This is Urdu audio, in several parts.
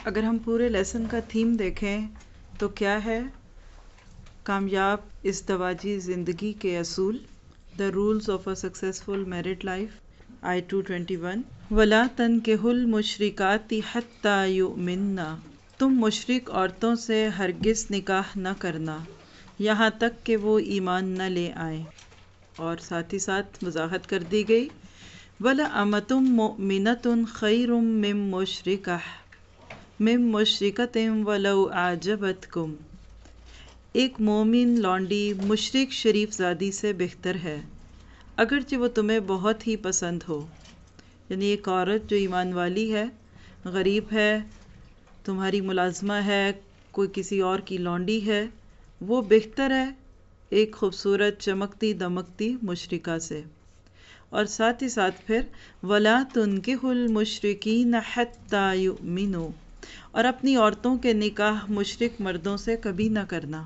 اگر ہم پورے لیسن کا تھیم دیکھیں تو کیا ہے؟ کامیاب ازدواجی زندگی کے اصول، the rules of a successful married life, آیت 221 وَلَا تَنْكِحُوا الْمُشْرِكَاتِ حَتَّى يُؤْمِنَّ، تم مشرک عورتوں سے ہرگز نکاح نہ کرنا یہاں تک کہ وہ ایمان نہ لے آئیں۔ اور ساتھ ہی ساتھ وضاحت کر دی گئی وَلَأَمَةٌ مُؤْمِنَةٌ خَيْرٌ مِّن مُشْرِكَةٍ وَلَوْ أَعْجَبَتْكُمْ، ایک مومن لونڈی مشرک شریف زادی سے بہتر ہے اگرچہ وہ تمہیں بہت ہی پسند ہو۔ یعنی ایک عورت جو ایمان والی ہے، غریب ہے، تمہاری ملازمہ ہے، کوئی کسی اور کی لونڈی ہے، وہ بہتر ہے ایک خوبصورت چمکتی دمکتی مشرکہ سے۔ اور ساتھ ہی ساتھ پھر وَلَا تُنْكِحُوا الْمُشْرِكِينَ حَتَّى يُؤْمِنُوا، اور اپنی عورتوں کے نکاح مشرک مردوں سے کبھی نہ کرنا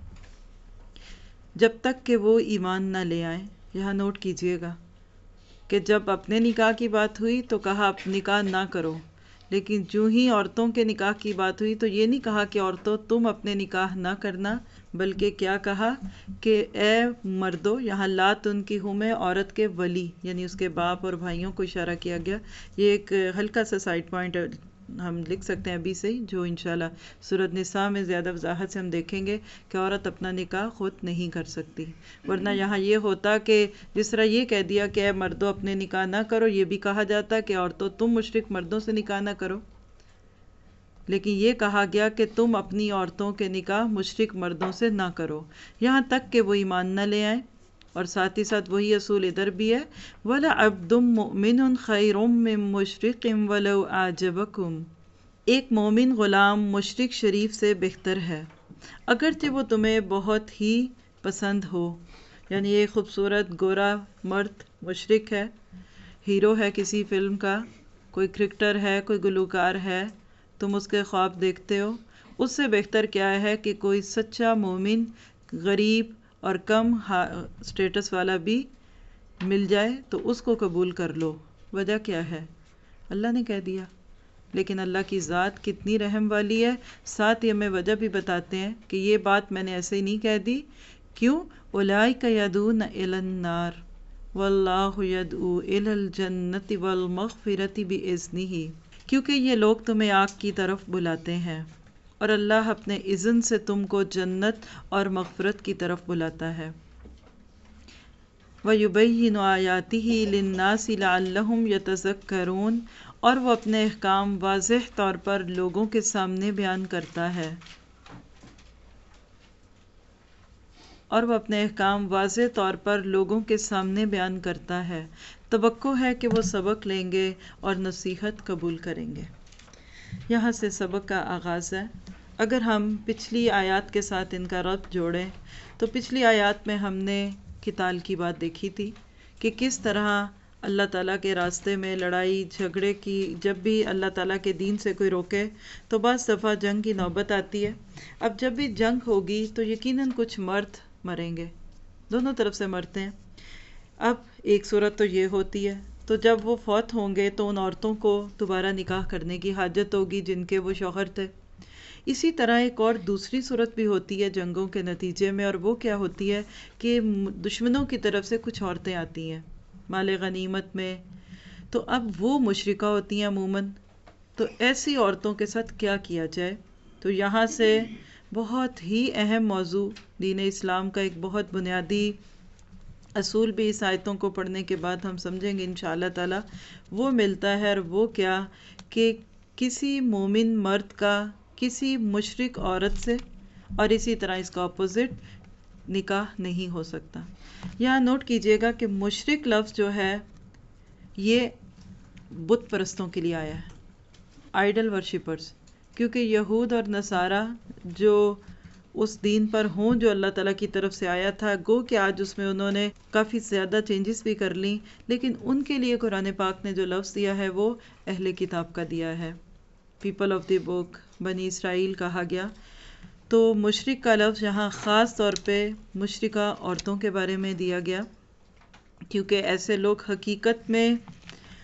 جب تک کہ وہ ایمان نہ لے آئیں۔ یہاں نوٹ کیجئے گا کہ جب اپنے نکاح کی بات ہوئی تو کہا نکاح نہ کرو، لیکن جو ہی عورتوں کے نکاح کی بات ہوئی تو یہ نہیں کہا کہ عورتوں تم اپنے نکاح نہ کرنا، بلکہ کیا کہا کہ اے مردوں، یہاں لا تنکحوا میں عورت کے ولی یعنی اس کے باپ اور بھائیوں کو اشارہ کیا گیا۔ یہ ایک ہلکا سا سائڈ پوائنٹ ہم لکھ سکتے ہیں ابھی سے ہی، جو انشاءاللہ سورۃ نساء میں زیادہ وضاحت سے ہم دیکھیں گے کہ عورت اپنا نکاح خود نہیں کر سکتی۔ ورنہ یہاں یہ ہوتا کہ جس طرح یہ کہہ دیا کہ اے مردوں اپنے نکاح نہ کرو، یہ بھی کہا جاتا کہ عورتوں تم مشرک مردوں سے نکاح نہ کرو، لیکن یہ کہا گیا کہ تم اپنی عورتوں کے نکاح مشرک مردوں سے نہ کرو یہاں تک کہ وہ ایمان نہ لے آئیں۔ اور ساتھ ہی ساتھ وہی اصول ادھر بھی ہے وَلَعَبْدٌ مُؤْمِنٌ خَيْرٌ مِّن مُشْرِكٍ وَلَوْ أَعْجَبَكُمْ، ایک مومن غلام مشرک شریف سے بہتر ہے اگرچہ وہ تمہیں بہت ہی پسند ہو۔ یعنی ایک خوبصورت گورا مرد مشرک ہے، ہیرو ہے کسی فلم کا، کوئی کرکٹر ہے، کوئی گلوکار ہے، تم اس کے خواب دیکھتے ہو، اس سے بہتر کیا ہے کہ کوئی سچا مومن غریب اور کم سٹیٹس والا بھی مل جائے تو اس کو قبول کر لو۔ وجہ کیا ہے؟ اللہ نے کہہ دیا، لیکن اللہ کی ذات کتنی رحم والی ہے، ساتھ ہی ہمیں وجہ بھی بتاتے ہیں کہ یہ بات میں نے ایسے ہی نہیں کہہ دی۔ کیوں؟ اولئک یدعون الی النار واللہ یدعو الی الجنۃ والمغفرۃ باذنہ، کیونکہ یہ لوگ تمہیں آگ کی طرف بلاتے ہیں اور اللہ اپنے اذن سے تم کو جنت اور مغفرت کی طرف بلاتا ہے۔ وَيُبَيِّنُ آیَاتِهِ لِلنَّاسِ لَعَلَّهُمْ يَتَذَکَّرُونَ، اور وہ اپنے احکام واضح طور پر لوگوں کے سامنے بیان کرتا ہے، توقع ہے کہ وہ سبق لیں گے اور نصیحت قبول کریں گے۔ یہاں سے سبق کا آغاز ہے۔ اگر ہم پچھلی آیات کے ساتھ ان کا ربط جوڑیں تو پچھلی آیات میں ہم نے قتال کی بات دیکھی تھی کہ کس طرح اللہ تعالیٰ کے راستے میں لڑائی جھگڑے کی، جب بھی اللہ تعالیٰ کے دین سے کوئی روکے تو بعض دفعہ جنگ کی نوبت آتی ہے۔ اب جب بھی جنگ ہوگی تو یقیناً کچھ مرد مریں گے، دونوں طرف سے مرتے ہیں۔ اب ایک صورت تو یہ ہوتی ہے، تو جب وہ فوت ہوں گے تو ان عورتوں کو دوبارہ نکاح کرنے کی حاجت ہوگی جن کے وہ شوہر تھے۔ اسی طرح ایک اور دوسری صورت بھی ہوتی ہے جنگوں کے نتیجے میں، اور وہ کیا ہوتی ہے کہ دشمنوں کی طرف سے کچھ عورتیں آتی ہیں مال غنیمت میں، تو اب وہ مشرکہ ہوتی ہیں عموماً، تو ایسی عورتوں کے ساتھ کیا کیا جائے؟ تو یہاں سے بہت ہی اہم موضوع دین اسلام کا ایک بہت بنیادی اصول بھی اس آیتوں کو پڑھنے کے بعد ہم سمجھیں گے انشاءاللہ تعالی، وہ ملتا ہے، اور وہ کیا کہ کسی مومن مرد کا کسی مشرک عورت سے، اور اسی طرح اس کا اپوزٹ نکاح نہیں ہو سکتا۔ یہاں نوٹ کیجئے گا کہ مشرک لفظ جو ہے یہ بت پرستوں کے لیے آیا ہے، آئیڈل ورشپرز، کیونکہ یہود اور نصارہ جو اس دین پر ہوں جو اللہ تعالیٰ کی طرف سے آیا تھا، گو کہ آج اس میں انہوں نے کافی زیادہ چینجز بھی کر لیں، لیکن ان کے لیے قرآن پاک نے جو لفظ دیا ہے وہ اہل کتاب کا دیا ہے، پیپل آف دی بک، بنی اسرائیل کہا گیا۔ تو مشرک کا لفظ یہاں خاص طور پہ مشرکہ عورتوں کے بارے میں دیا گیا، کیونکہ ایسے لوگ حقیقت میں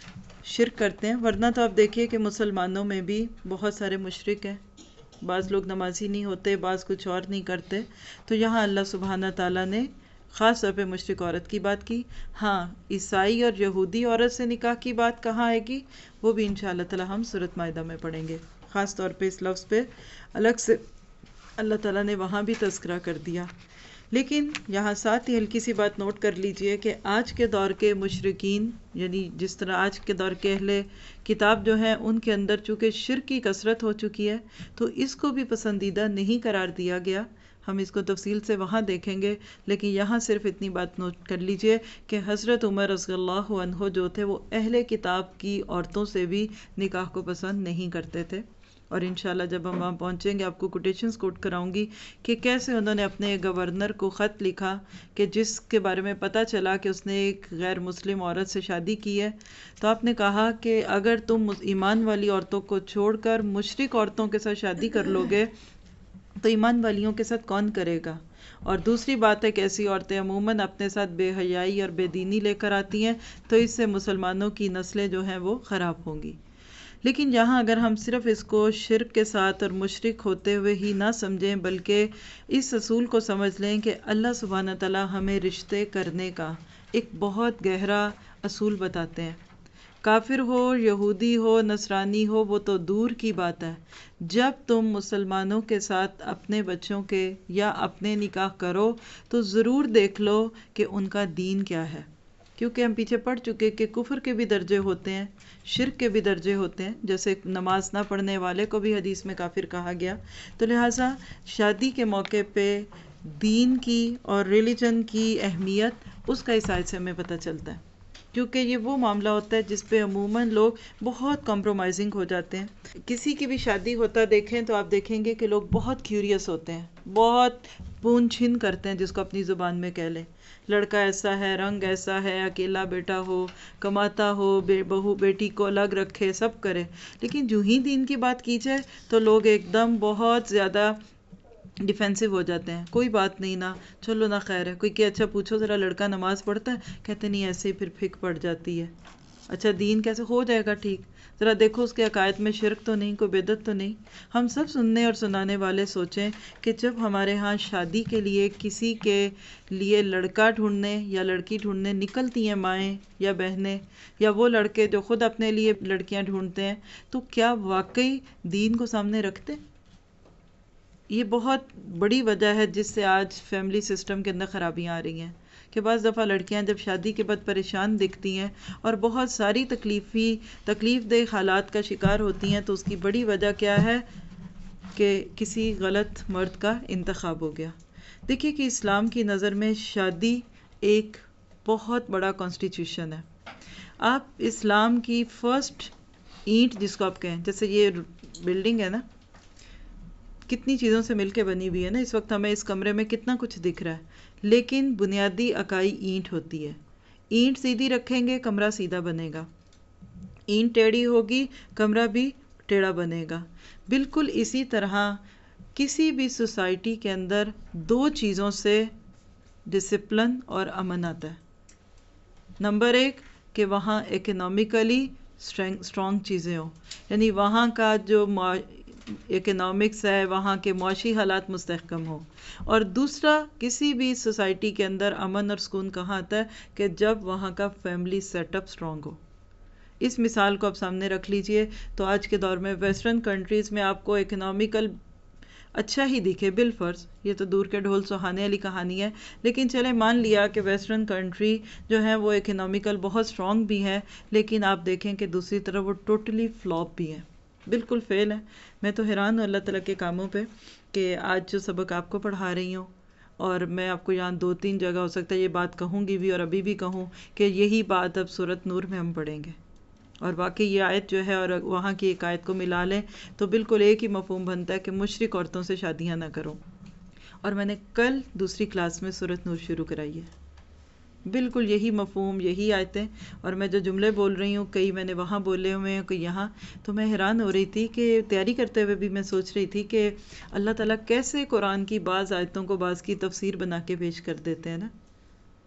شرک کرتے ہیں، ورنہ تو آپ دیکھیے کہ مسلمانوں میں بھی بہت سارے مشرک ہیں، بعض لوگ نمازی نہیں ہوتے، بعض کچھ اور نہیں کرتے. تو یہاں اللہ سبحانہ تعالیٰ نے خاص طور پہ مشرک عورت کی بات کی. ہاں، عیسائی اور یہودی عورت سے نکاح کی بات کہاں آئے گی، وہ بھی انشاءاللہ تعالیٰ ہم سورۃ مائدہ میں پڑھیں گے. خاص طور پہ اس لفظ پہ الگ سے اللہ تعالیٰ نے وہاں بھی تذکرہ کر دیا. لیکن یہاں ساتھ ہی ہلکی سی بات نوٹ کر لیجئے کہ آج کے دور کے مشرکین، یعنی جس طرح آج کے دور کے اہل کتاب جو ہیں ان کے اندر چونکہ شرک کی کثرت ہو چکی ہے تو اس کو بھی پسندیدہ نہیں قرار دیا گیا. ہم اس کو تفصیل سے وہاں دیکھیں گے، لیکن یہاں صرف اتنی بات نوٹ کر لیجئے کہ حضرت عمر رضی اللہ عنہ جو تھے وہ اہل کتاب کی عورتوں سے بھی نکاح کو پسند نہیں کرتے تھے. اور انشاءاللہ جب ہم وہاں پہنچیں گے آپ کو کوٹیشنز کوٹ کراؤں گی کہ کیسے انہوں نے اپنے گورنر کو خط لکھا کہ جس کے بارے میں پتہ چلا کہ اس نے ایک غیر مسلم عورت سے شادی کی ہے. تو آپ نے کہا کہ اگر تم ایمان والی عورتوں کو چھوڑ کر مشرک عورتوں کے ساتھ شادی کر لو گے تو ایمان والیوں کے ساتھ کون کرے گا. اور دوسری بات ہے کہ ایسی عورتیں عموماً اپنے ساتھ بے حیائی اور بے دینی لے کر آتی ہیں تو اس سے مسلمانوں کی نسلیں جو ہیں وہ خراب ہوں گی. لیکن یہاں اگر ہم صرف اس کو شرک کے ساتھ اور مشرک ہوتے ہوئے ہی نہ سمجھیں بلکہ اس اصول کو سمجھ لیں کہ اللہ سبحانہ تعالیٰ ہمیں رشتے کرنے کا ایک بہت گہرا اصول بتاتے ہیں. کافر ہو، یہودی ہو، نصرانی ہو، وہ تو دور کی بات ہے. جب تم مسلمانوں کے ساتھ اپنے بچوں کے یا اپنے نکاح کرو تو ضرور دیکھ لو کہ ان کا دین کیا ہے. کیونکہ ہم پیچھے پڑھ چکے کہ کفر کے بھی درجے ہوتے ہیں، شرک کے بھی درجے ہوتے ہیں، جیسے نماز نہ پڑھنے والے کو بھی حدیث میں کافر کہا گیا. تو لہٰذا شادی کے موقع پہ دین کی اور ریلیجن کی اہمیت اس کا اس آیت سے ہمیں پتہ چلتا ہے. کیونکہ یہ وہ معاملہ ہوتا ہے جس پہ عموماً لوگ بہت کمپرومائزنگ ہو جاتے ہیں. کسی کی بھی شادی ہوتا دیکھیں تو آپ دیکھیں گے کہ لوگ بہت کیوریس ہوتے ہیں، بہت پون چھن کرتے ہیں جس کو اپنی زبان میں کہہ لیں. لڑکا ایسا ہے، رنگ ایسا ہے، اکیلا بیٹا ہو، کماتا ہو، بہو بیٹی کو الگ رکھے، سب کرے. لیکن جو ہی دین کی بات کی جائے تو لوگ ایک دم بہت زیادہ ڈیفینسو ہو جاتے ہیں. کوئی بات نہیں نا، چلو نا خیر ہے. کوئی کہ اچھا پوچھو ذرا لڑکا نماز پڑھتا ہے، کہتے نہیں ایسے ہی پھر پھک پڑ جاتی ہے. اچھا دین کیسے ہو جائے گا ٹھیک، ذرا دیکھو اس کے عقائد میں شرک تو نہیں، کوئی بدعت تو نہیں. ہم سب سننے اور سنانے والے سوچیں کہ جب ہمارے ہاں شادی کے لیے کسی کے لیے لڑکا ڈھونڈنے یا لڑکی ڈھونڈنے نکلتی ہیں مائیں یا بہنیں یا وہ لڑکے جو خود اپنے لیے لڑکیاں ڈھونڈتے ہیں، تو کیا واقعی دین کو سامنے رکھتے؟ یہ بہت بڑی وجہ ہے جس سے آج فیملی سسٹم کے اندر خرابیاں آ رہی ہیں کہ بعض دفعہ لڑکیاں جب شادی کے بعد پریشان دکھتی ہیں اور بہت ساری تکلیف دہ حالات کا شکار ہوتی ہیں تو اس کی بڑی وجہ کیا ہے کہ کسی غلط مرد کا انتخاب ہو گیا. دیکھیے کہ اسلام کی نظر میں شادی ایک بہت بڑا کانسٹیٹیوشن ہے. آپ اسلام کی فرسٹ اینٹ جس کو آپ کہیں، جیسے یہ بلڈنگ ہے نا، کتنی چیزوں سے مل کے بنی ہوئی ہے نا. اس وقت ہمیں اس کمرے میں کتنا کچھ دکھ رہا ہے، لیکن بنیادی اکائی اینٹ ہوتی ہے. اینٹ سیدھی رکھیں گے کمرہ سیدھا بنے گا، اینٹ ٹیڑھی ہوگی کمرہ بھی ٹیڑھا بنے گا. بالکل اسی طرح کسی بھی سوسائٹی کے اندر دو چیزوں سے ڈسپلن اور امن آتا ہے. نمبر ایک کہ وہاں اکنامکلی اسٹرانگ چیزیں ہوں، یعنی وہاں کا جو اکنامکس ہے، وہاں کے معاشی حالات مستحکم ہوں. اور دوسرا، کسی بھی سوسائٹی کے اندر امن اور سکون کہاں آتا ہے کہ جب وہاں کا فیملی سیٹ اپ اسٹرانگ ہو. اس مثال کو آپ سامنے رکھ لیجئے تو آج کے دور میں ویسٹرن کنٹریز میں آپ کو اکنامکل اچھا ہی دکھے بالفرض، یہ تو دور کے ڈھول سہانے والی کہانی ہے، لیکن چلے مان لیا کہ ویسٹرن کنٹری جو ہے وہ اکنامکل بہت اسٹرانگ بھی ہے، لیکن آپ دیکھیں کہ دوسری طرف وہ ٹوٹلی فلاپ بھی ہے، بالکل فیل ہے. میں تو حیران ہوں اللہ تعالیٰ کے کاموں پہ کہ آج جو سبق آپ کو پڑھا رہی ہوں، اور میں آپ کو یہاں 2-3 جگہ ہو سکتا ہے یہ بات کہوں گی بھی اور ابھی بھی کہوں کہ یہی بات اب سورۃ نور میں ہم پڑھیں گے. اور واقعی یہ آیت جو ہے اور وہاں کی ایک آیت کو ملا لیں تو بالکل ایک ہی مفہوم بنتا ہے کہ مشرک عورتوں سے شادیاں نہ کرو. اور میں نے کل دوسری کلاس میں سورۃ نور شروع کرائی ہے، بالکل یہی مفہوم، یہی آیتیں. اور میں جو جملے بول رہی ہوں کئی میں نے وہاں بولے ہوئے ہیں، کئی یہاں. تو میں حیران ہو رہی تھی کہ تیاری کرتے ہوئے بھی میں سوچ رہی تھی کہ اللہ تعالیٰ کیسے قرآن کی بعض آیتوں کو بعض کی تفسیر بنا کے پیش کر دیتے ہیں نا.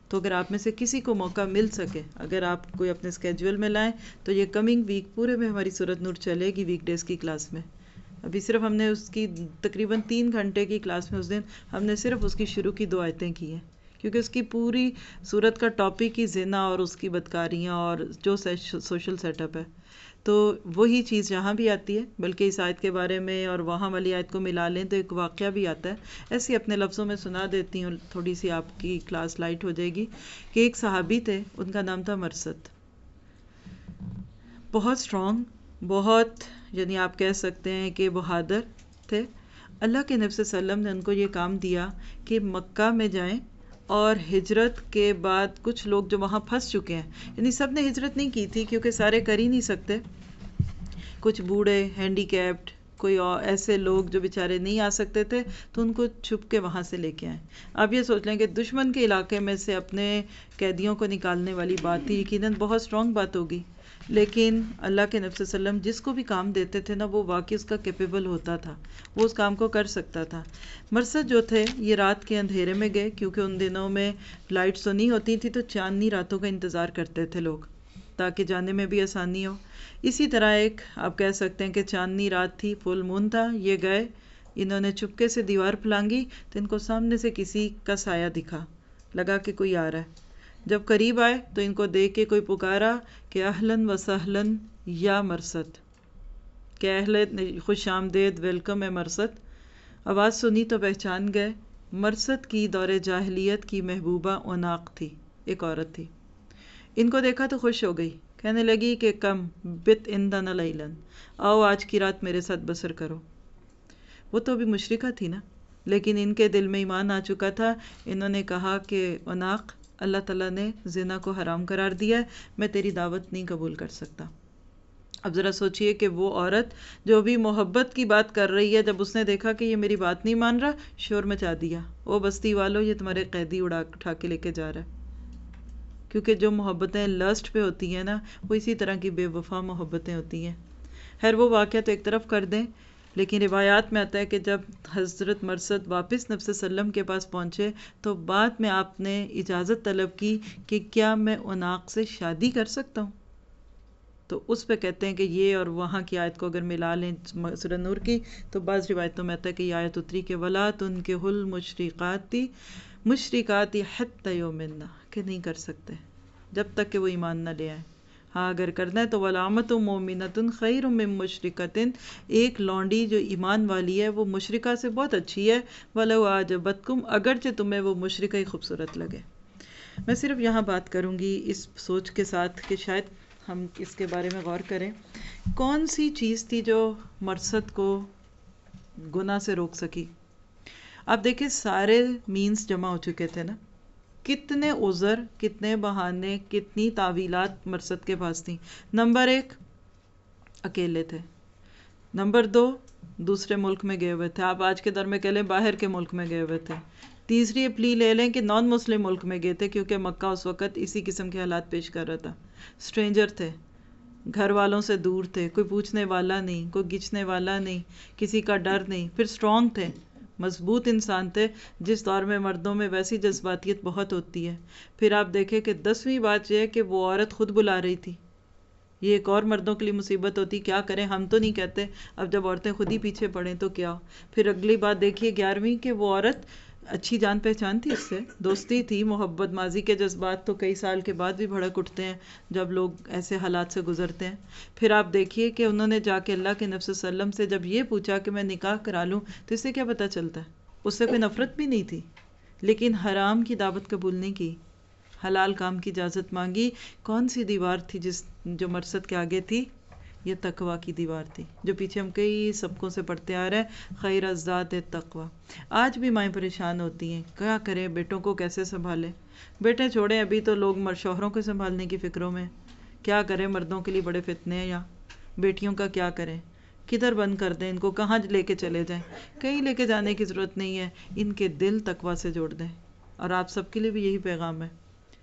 تو اگر آپ میں سے کسی کو موقع مل سکے، اگر آپ کوئی اپنے اسکیجول میں لائیں، تو یہ کمنگ ویک پورے میں ہماری سورۃ نور چلے گی ویک ڈیز کی کلاس میں. ابھی صرف ہم نے اس کی تقریباً 3 گھنٹے کی کلاس میں اس دن ہم نے صرف اس کی شروع کی 2 آیتیں کی ہیں، کیونکہ اس کی پوری صورت کا ٹاپک ہی زنا اور اس کی بدکاریاں اور جو سوشل سیٹ اپ ہے. تو وہی چیز یہاں بھی آتی ہے، بلکہ اس آیت کے بارے میں اور وہاں والی آیت کو ملا لیں تو ایک واقعہ بھی آتا ہے. ایسے اپنے لفظوں میں سنا دیتی ہوں، تھوڑی سی آپ کی کلاس لائٹ ہو جائے گی. کہ ایک صحابی تھے، ان کا نام تھا مرثد. بہت اسٹرانگ، بہت یعنی آپ کہہ سکتے ہیں کہ بہادر تھے. اللہ کے نبی صلی اللہ علیہ وسلم نے ان کو یہ کام دیا کہ مکہ میں جائیں، اور ہجرت کے بعد کچھ لوگ جو وہاں پھنس چکے ہیں، یعنی سب نے ہجرت نہیں کی تھی کیونکہ سارے کر ہی نہیں سکتے، کچھ بوڑھے، ہینڈی کیپڈ، کوئی اور ایسے لوگ جو بیچارے نہیں آ سکتے تھے، تو ان کو چھپ کے وہاں سے لے کے آئے. آپ یہ سوچ لیں کہ دشمن کے علاقے میں سے اپنے قیدیوں کو نکالنے والی بات تھی، یقیناً بہت اسٹرانگ بات ہوگی. لیکن اللہ کے نبی صلی اللہ علیہ وسلم جس کو بھی کام دیتے تھے نا، وہ واقعی اس کا کیپیبل ہوتا تھا، وہ اس کام کو کر سکتا تھا. مرثد جو تھے یہ رات کے اندھیرے میں گئے، کیونکہ ان دنوں میں لائٹس تو نہیں ہوتی تھی، تو چاندنی راتوں کا انتظار کرتے تھے لوگ تاکہ جانے میں بھی آسانی ہو. اسی طرح ایک آپ کہہ سکتے ہیں کہ چاندنی رات تھی، فل مون تھا. یہ گئے، انہوں نے چپکے سے دیوار پھلانگی تو ان کو سامنے سے کسی کا سایہ دکھا، لگا کہ کوئی آ رہا ہے. جب قریب آئے تو ان کو دیکھ کے کوئی پکارا کہ اہلن و سہلن یا مرثد، کہ خوش آمدید، ویلکم ہے مرثد. آواز سنی تو پہچان گئے. مرثد کی دور جاہلیت کی محبوبہ عناق تھی، ایک عورت تھی. ان کو دیکھا تو خوش ہو گئی، کہنے لگی کہ کم بت اندنا لیلن، آؤ آج کی رات میرے ساتھ بسر کرو. وہ تو ابھی مشرکہ تھی نا، لیکن ان کے دل میں ایمان آ چکا تھا. انہوں نے کہا کہ عناق، اللہ تعالیٰ نے زنا کو حرام قرار دیا ہے، میں تیری دعوت نہیں قبول کر سکتا. اب ذرا سوچئے کہ وہ عورت جو بھی محبت کی بات کر رہی ہے، جب اس نے دیکھا کہ یہ میری بات نہیں مان رہا، شور مچا دیا، او بستی والو، یہ تمہارے قیدی اٹھا کے لے کے جا رہا ہے. کیونکہ جو محبتیں لسٹ پہ ہوتی ہیں نا، وہ اسی طرح کی بے وفا محبتیں ہوتی ہیں. خیر وہ واقعہ تو ایک طرف کر دیں، لیکن روایات میں آتا ہے کہ جب حضرت مرثد واپس نبی صلی اللہ علیہ وسلم کے پاس پہنچے تو بعد میں آپ نے اجازت طلب کی کہ کیا میں عناق سے شادی کر سکتا ہوں. تو اس پہ کہتے ہیں کہ یہ اور وہاں کی آیت کو اگر ملا لیں سورۃ نور کی، تو بعض روایتوں میں آتا ہے کہ یہ آیت اتری کہ وَلَا تُنْكِحُوا الْمُشْرِكَاتِ حَتَّى يُؤْمِنَّ، کہ نہیں کر سکتے جب تک کہ وہ ایمان نہ لے آئیں. ہاں اگر کرنا ہے تو وَلَامَةٌ مُؤْمِنَةٌ خَيْرٌ مِّن مُشْرِكَةٍ، ایک لونڈی جو ایمان والی ہے وہ مشرکہ سے بہت اچھی ہے. وَلَوْ أَعْجَبَتْكُمْ، اگرچہ تمہیں وہ مشرکہ ہی خوبصورت لگے. میں صرف یہاں بات کروں گی اس سوچ کے ساتھ کہ شاید ہم اس کے بارے میں غور کریں، کون سی چیز تھی جو مرثد کو گناہ سے روک سکی. آپ دیکھیں سارے مینز جمع ہو چکے تھے نا، کتنے عذر، کتنے بہانے، کتنی تعویلات مرثد کے پاس تھیں. نمبر 1 اکیلے تھے، نمبر 2 دوسرے ملک میں گئے ہوئے تھے، آپ آج کے دور میں کہہ لیں باہر کے ملک میں گئے ہوئے تھے. تیسری پلی لے لیں کہ نان مسلم ملک میں گئے تھے، کیونکہ مکہ اس وقت اسی قسم کے حالات پیش کر رہا تھا. اسٹرینجر تھے، گھر والوں سے دور تھے، کوئی پوچھنے والا نہیں، کوئی گچھنے والا نہیں، کسی کا ڈر نہیں. پھر اسٹرانگ تھے، مضبوط انسان تھے، جس دور میں مردوں میں ویسی جذباتیت بہت ہوتی ہے. پھر آپ دیکھیں کہ 10ویں بات یہ ہے کہ وہ عورت خود بلا رہی تھی. یہ ایک اور مردوں کے لیے مصیبت ہوتی، کیا کریں، ہم تو نہیں کہتے، اب جب عورتیں خود ہی پیچھے پڑیں تو کیا. پھر اگلی بات دیکھیے 11ویں کہ وہ عورت اچھی جان پہچان تھی، اس سے دوستی تھی، محبت. ماضی کے جذبات تو کئی سال کے بعد بھی بھڑک اٹھتے ہیں جب لوگ ایسے حالات سے گزرتے ہیں. پھر آپ دیکھیے کہ انہوں نے جا کے اللہ کے نبی صلی اللہ علیہ وسلم سے جب یہ پوچھا کہ میں نکاح کرا لوں، تو اس سے کیا پتہ چلتا ہے، اس سے کوئی نفرت بھی نہیں تھی، لیکن حرام کی دعوت قبول نہیں کی، حلال کام کی اجازت مانگی. کون سی دیوار تھی جو مرثد کے آگے تھی؟ یہ تقوی کی دیوار تھی، جو پیچھے ہم کئی سبقوں سے پڑھتے آ رہے ہیں، خیر الزاد تقوی. آج بھی مائیں پریشان ہوتی ہیں، کیا کریں، بیٹوں کو کیسے سنبھالیں. بیٹے چھوڑیں، ابھی تو لوگ شوہروں کو سنبھالنے کی فکروں میں، کیا کریں، مردوں کے لیے بڑے فتنے ہیں. یا بیٹیوں کا کیا کریں، کدھر بند کر دیں ان کو، کہاں لے کے چلے جائیں. کہیں لے کے جانے کی ضرورت نہیں ہے، ان کے دل تقوی سے جوڑ دیں. اور آپ سب کے لیے بھی یہی پیغام ہے.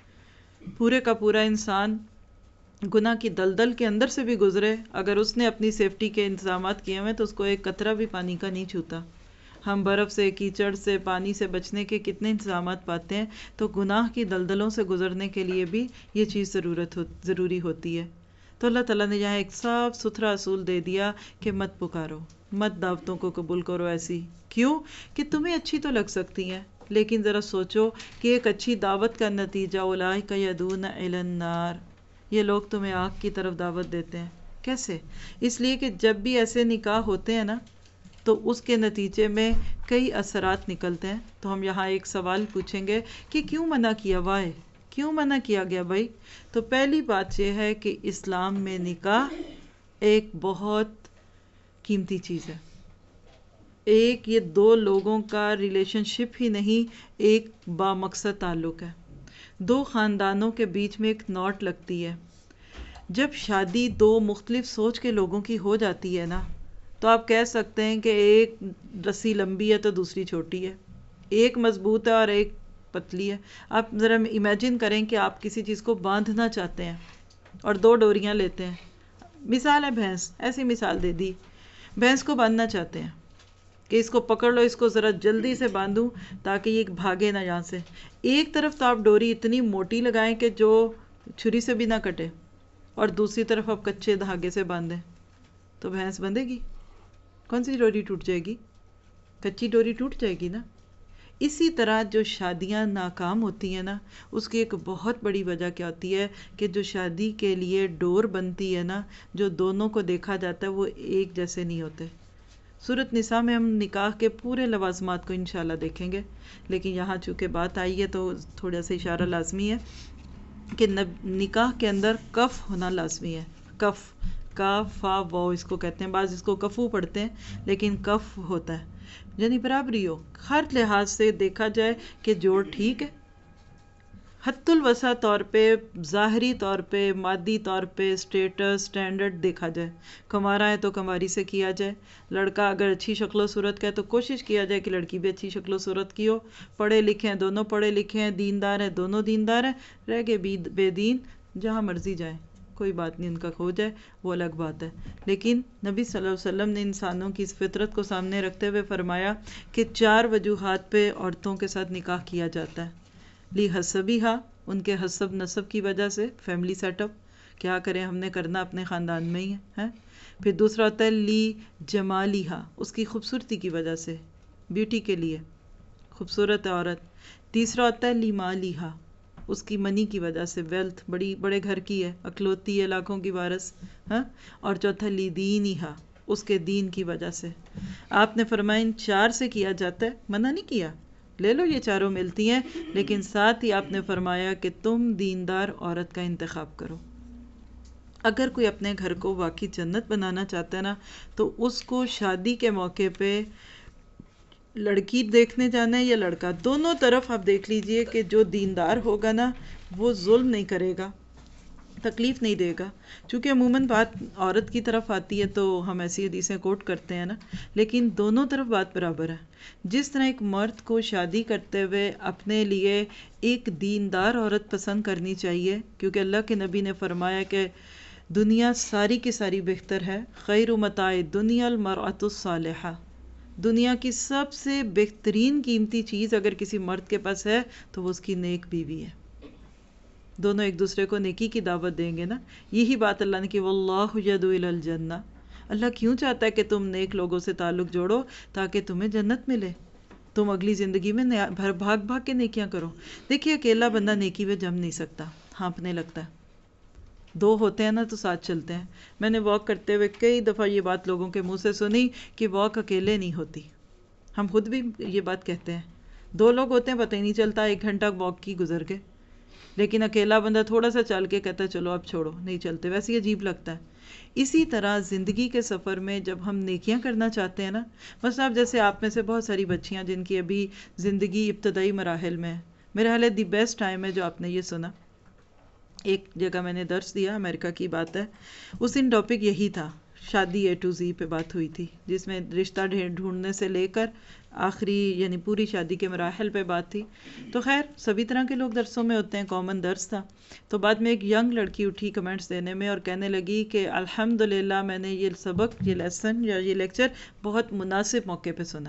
پورے کا پورا انسان گناہ کی دلدل کے اندر سے بھی گزرے، اگر اس نے اپنی سیفٹی کے انتظامات کیے ہوئے تو اس کو ایک قطرہ بھی پانی کا نہیں چھوتا. ہم برف سے، کیچڑ سے، پانی سے بچنے کے کتنے انتظامات پاتے ہیں، تو گناہ کی دلدلوں سے گزرنے کے لیے بھی یہ چیز ضروری ہوتی ہے۔ تو اللہ تعالیٰ نے یہاں ایک صاف ستھرا اصول دے دیا کہ مت پکارو، مت دعوتوں کو قبول کرو ایسی۔ کیوں؟ کہ تمہیں اچھی تو لگ سکتی ہیں، لیکن ذرا سوچو کہ ایک اچھی دعوت کا نتیجہ اولئک یدعون الی النار، یہ لوگ تمہیں آگ کی طرف دعوت دیتے ہیں۔ کیسے؟ اس لیے کہ جب بھی ایسے نکاح ہوتے ہیں نا تو اس کے نتیجے میں کئی اثرات نکلتے ہیں۔ تو ہم یہاں ایک سوال پوچھیں گے کہ کیوں منع کیا؟ وائے؟ کیوں منع کیا گیا بھائی؟ تو پہلی بات یہ ہے کہ اسلام میں نکاح ایک بہت قیمتی چیز ہے۔ ایک یہ دو لوگوں کا ریلیشن شپ ہی نہیں، ایک بامقصد تعلق ہے۔ دو خاندانوں کے بیچ میں ایک نوٹ لگتی ہے۔ جب شادی دو مختلف سوچ کے لوگوں کی ہو جاتی ہے نا، تو آپ کہہ سکتے ہیں کہ ایک رسی لمبی ہے تو دوسری چھوٹی ہے، ایک مضبوط ہے اور ایک پتلی ہے۔ آپ ذرا امیجن کریں کہ آپ کسی چیز کو باندھنا چاہتے ہیں اور دو ڈوریاں لیتے ہیں۔ مثال ہے بھینس، ایسی مثال دے دی۔ بھینس کو باندھنا چاہتے ہیں کہ اس کو پکڑ لو، اس کو ذرا جلدی سے باندھوں تاکہ یہ بھاگے نہ یہاں سے۔ ایک طرف تو آپ ڈوری اتنی موٹی لگائیں کہ جو چھری سے بھی نہ کٹے، اور دوسری طرف آپ کچے دھاگے سے باندھیں، تو بھینس بندھے گی؟ کون سی ڈوری ٹوٹ جائے گی؟ کچی ڈوری ٹوٹ جائے گی نا۔ اسی طرح جو شادیاں ناکام ہوتی ہیں نا، اس کی ایک بہت بڑی وجہ کیا ہوتی ہے کہ جو شادی کے لیے ڈور بنتی ہے نا، جو دونوں کو دیکھا جاتا ہے وہ ایک جیسے نہیں ہوتے۔ سورۃ نساء میں ہم نکاح کے پورے لوازمات کو انشاءاللہ دیکھیں گے، لیکن یہاں چونکہ بات آئی ہے تو تھوڑا سا اشارہ لازمی ہے کہ نکاح کے اندر کف ہونا لازمی ہے۔ کف، کاف فا واو اس کو کہتے ہیں، بعض اس کو کفو پڑھتے ہیں، لیکن کف ہوتا ہے یعنی برابری ہو، ہر لحاظ سے دیکھا جائے کہ جوڑ ٹھیک ہے۔ حد الوسع طور پہ، ظاہری طور پہ، مادی طور پہ، اسٹیٹس، سٹینڈرڈ دیکھا جائے، کمارا ہے تو کماری سے کیا جائے، لڑکا اگر اچھی شکل و صورت کا ہے تو کوشش کیا جائے کہ لڑکی بھی اچھی شکل و صورت کی ہو، پڑھے لکھے ہیں دونوں پڑھے لکھے ہیں، دیندار ہیں دونوں دیندار ہیں، رہ گئے بے دین جہاں مرضی جائیں، کوئی بات نہیں، ان کا کھو جائے وہ الگ بات ہے۔ لیکن نبی صلی اللہ علیہ وسلم نے انسانوں کی اس فطرت کو سامنے رکھتے ہوئے فرمایا کہ 4 وجوہات پہ عورتوں کے ساتھ نکاح کیا جاتا ہے۔ لی حسبیہا، ان کے حسب نسب کی وجہ سے، فیملی سیٹ اپ، کیا کریں ہم نے کرنا اپنے خاندان میں ہی ہے۔ پھر دوسرا ہوتا ہے لی جمالیہا، اس کی خوبصورتی کی وجہ سے، بیوٹی کے لیے خوبصورت ہے عورت۔ تیسرا ہوتا ہے لی مالیہا، اس کی منی کی وجہ سے، ویلتھ، بڑے گھر کی ہے، اکلوتی ہے، لاکھوں کی وارث، ہاں۔ اور چوتھا لی دینہا، اس کے دین کی وجہ سے۔ آپ نے فرمایا ان 4 سے کیا جاتا ہے، منع نہیں کیا، لے لو یہ چاروں ملتی ہیں، لیکن ساتھ ہی آپ نے فرمایا کہ تم دیندار عورت کا انتخاب کرو۔ اگر کوئی اپنے گھر کو واقعی جنت بنانا چاہتا ہے نا، تو اس کو شادی کے موقع پہ لڑکی دیکھنے جانا ہے یا لڑکا، دونوں طرف آپ دیکھ لیجئے کہ جو دیندار ہوگا نا وہ ظلم نہیں کرے گا، تکلیف نہیں دے گا۔ چونکہ عموماً بات عورت کی طرف آتی ہے تو ہم ایسی حدیثیں کوٹ کرتے ہیں نا، لیکن دونوں طرف بات برابر ہے۔ جس طرح ایک مرد کو شادی کرتے ہوئے اپنے لیے ایک دیندار عورت پسند کرنی چاہیے، کیونکہ اللہ کے نبی نے فرمایا کہ دنیا ساری کی ساری بہتر ہے، خیر متاع الدنیا المرأۃ الصالحہ، دنیا کی سب سے بہترین قیمتی چیز اگر کسی مرد کے پاس ہے تو وہ اس کی نیک بیوی ہے۔ دونوں ایک دوسرے کو نیکی کی دعوت دیں گے نا۔ یہی بات اللہ نے کی واللہ یدعو الی الجنہ، اللہ کیوں چاہتا ہے کہ تم نیک لوگوں سے تعلق جوڑو تاکہ تمہیں جنت ملے، تم اگلی زندگی میں بھاگ کے نیکیاں کرو۔ دیکھیے اکیلا بندہ نیکی میں جم نہیں سکتا، ہانپنے لگتا ہے، 2 ہوتے ہیں نا تو ساتھ چلتے ہیں۔ میں نے واک کرتے ہوئے کئی دفعہ یہ بات لوگوں کے منہ سے سنی کہ واک اکیلے نہیں ہوتی، ہم خود بھی یہ بات کہتے ہیں، 2 لوگ ہوتے ہیں پتہ ہی نہیں چلتا 1 گھنٹہ واک کی گزر کے، لیکن اکیلا بندہ تھوڑا سا چل کے کہتا ہے چلو اب چھوڑو، نہیں چلتے، ویسے ہی عجیب لگتا ہے۔ اسی طرح زندگی کے سفر میں جب ہم نیکیاں کرنا چاہتے ہیں نا، مثلا جیسے آپ میں سے بہت ساری بچیاں جن کی ابھی زندگی ابتدائی مراحل میں ہے، میرے خیال ہے دی بیسٹ ٹائم ہے جو آپ نے یہ سنا۔ ایک جگہ میں نے درس دیا، امریکہ کی بات ہے، اس دن ٹاپک یہی تھا، شادی A to Z پہ بات ہوئی تھی، جس میں رشتہ ڈھونڈنے سے لے کر آخری یعنی پوری شادی کے مراحل پہ بات تھی۔ تو خیر سبھی طرح کے لوگ درسوں میں ہوتے ہیں، کامن درس تھا۔ تو بعد میں ایک ینگ لڑکی اٹھی کمنٹس دینے میں اور کہنے لگی کہ الحمدللہ میں نے یہ سبق، یہ لیسن یا یہ لیکچر بہت مناسب موقع پہ سنا ہے،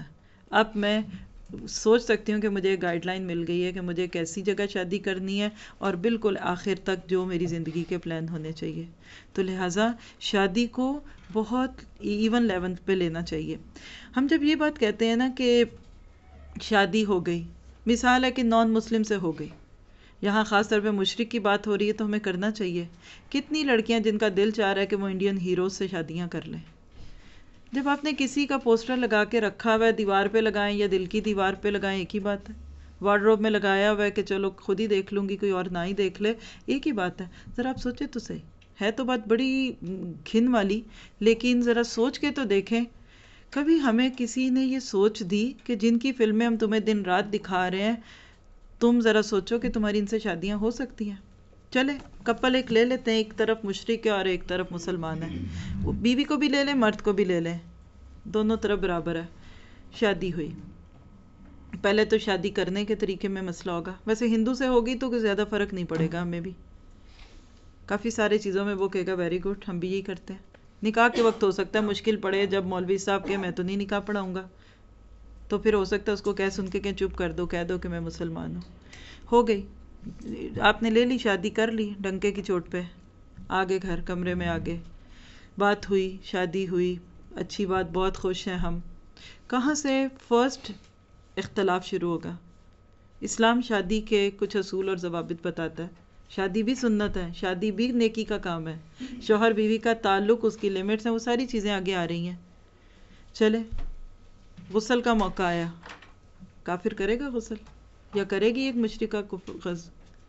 اب میں سوچ سکتی ہوں کہ مجھے ایک گائیڈ لائن مل گئی ہے کہ مجھے کیسی جگہ شادی کرنی ہے اور بالکل آخر تک جو میری زندگی کے پلان ہونے چاہیے. تو لہٰذا شادی کو بہت ایون لیول پہ لینا چاہیے. ہم جب یہ بات کہتے ہیں نا کہ شادی ہو گئی، مثال ہے کہ نان مسلم سے ہو گئی، یہاں خاص طور پہ مشرک کی بات ہو رہی ہے تو ہمیں کرنا چاہیے. کتنی لڑکیاں جن کا دل چاہ رہا ہے کہ وہ انڈین ہیروز سے شادیاں کر لیں. جب آپ نے کسی کا پوسٹر لگا کے رکھا ہوا ہے، دیوار پہ لگائیں یا دل کی دیوار پہ لگائیں ایک ہی بات ہے. وارڈروب میں لگایا ہوا ہے کہ چلو خود ہی دیکھ لوں گی، کوئی اور نہ ہی دیکھ لے، ایک ہی بات ہے. ذرا آپ سوچیں تو صحیح. ہے تو بات بڑی گھن والی، لیکن ذرا سوچ کے تو دیکھیں. کبھی ہمیں کسی نے یہ سوچ دی کہ جن کی فلمیں ہم تمہیں دن رات دکھا رہے ہیں، تم ذرا سوچو کہ تمہاری ان سے شادیاں ہو سکتی ہیں. چلے کپل ایک لے لیتے ہیں، ایک طرف مشرک ہے اور ایک طرف مسلمان ہے. وہ بیوی کو بھی لے لیں، مرد کو بھی لے لیں، دونوں طرف برابر ہے. شادی ہوئی. پہلے تو شادی کرنے کے طریقے میں مسئلہ ہوگا. ویسے ہندو سے ہوگی تو کوئی زیادہ فرق نہیں پڑے گا ہمیں بھی. کافی ساری چیزوں میں وہ کہے گا ویری گڈ، ہم بھی یہی کرتے ہیں. نکاح کے وقت ہو سکتا ہے مشکل پڑے، جب مولوی صاحب کہ میں تو نہیں نکاح پڑھاؤں گا، تو پھر ہو سکتا ہے اس کو کہہ سن کے کہ چپ کر دو، کہہ دو کہ میں مسلمان ہوں. ہو گئی، آپ نے لے لی، شادی کر لی ڈنکے کی چوٹ پہ. آگے گھر کمرے میں آگے بات ہوئی، شادی ہوئی، اچھی بات، بہت خوش ہیں ہم. کہاں سے فرسٹ اختلاف شروع ہوگا؟ اسلام شادی کے کچھ اصول اور ضوابط بتاتا ہے. شادی بھی سنت ہے، شادی بھی نیکی کا کام ہے، شوہر بیوی کا تعلق، اس کی لیمٹس ہیں، وہ ساری چیزیں آگے آ رہی ہیں. چلے غسل کا موقع آیا، کافر کرے گا غسل یا کرے گی ایک مشرکہ غسل؟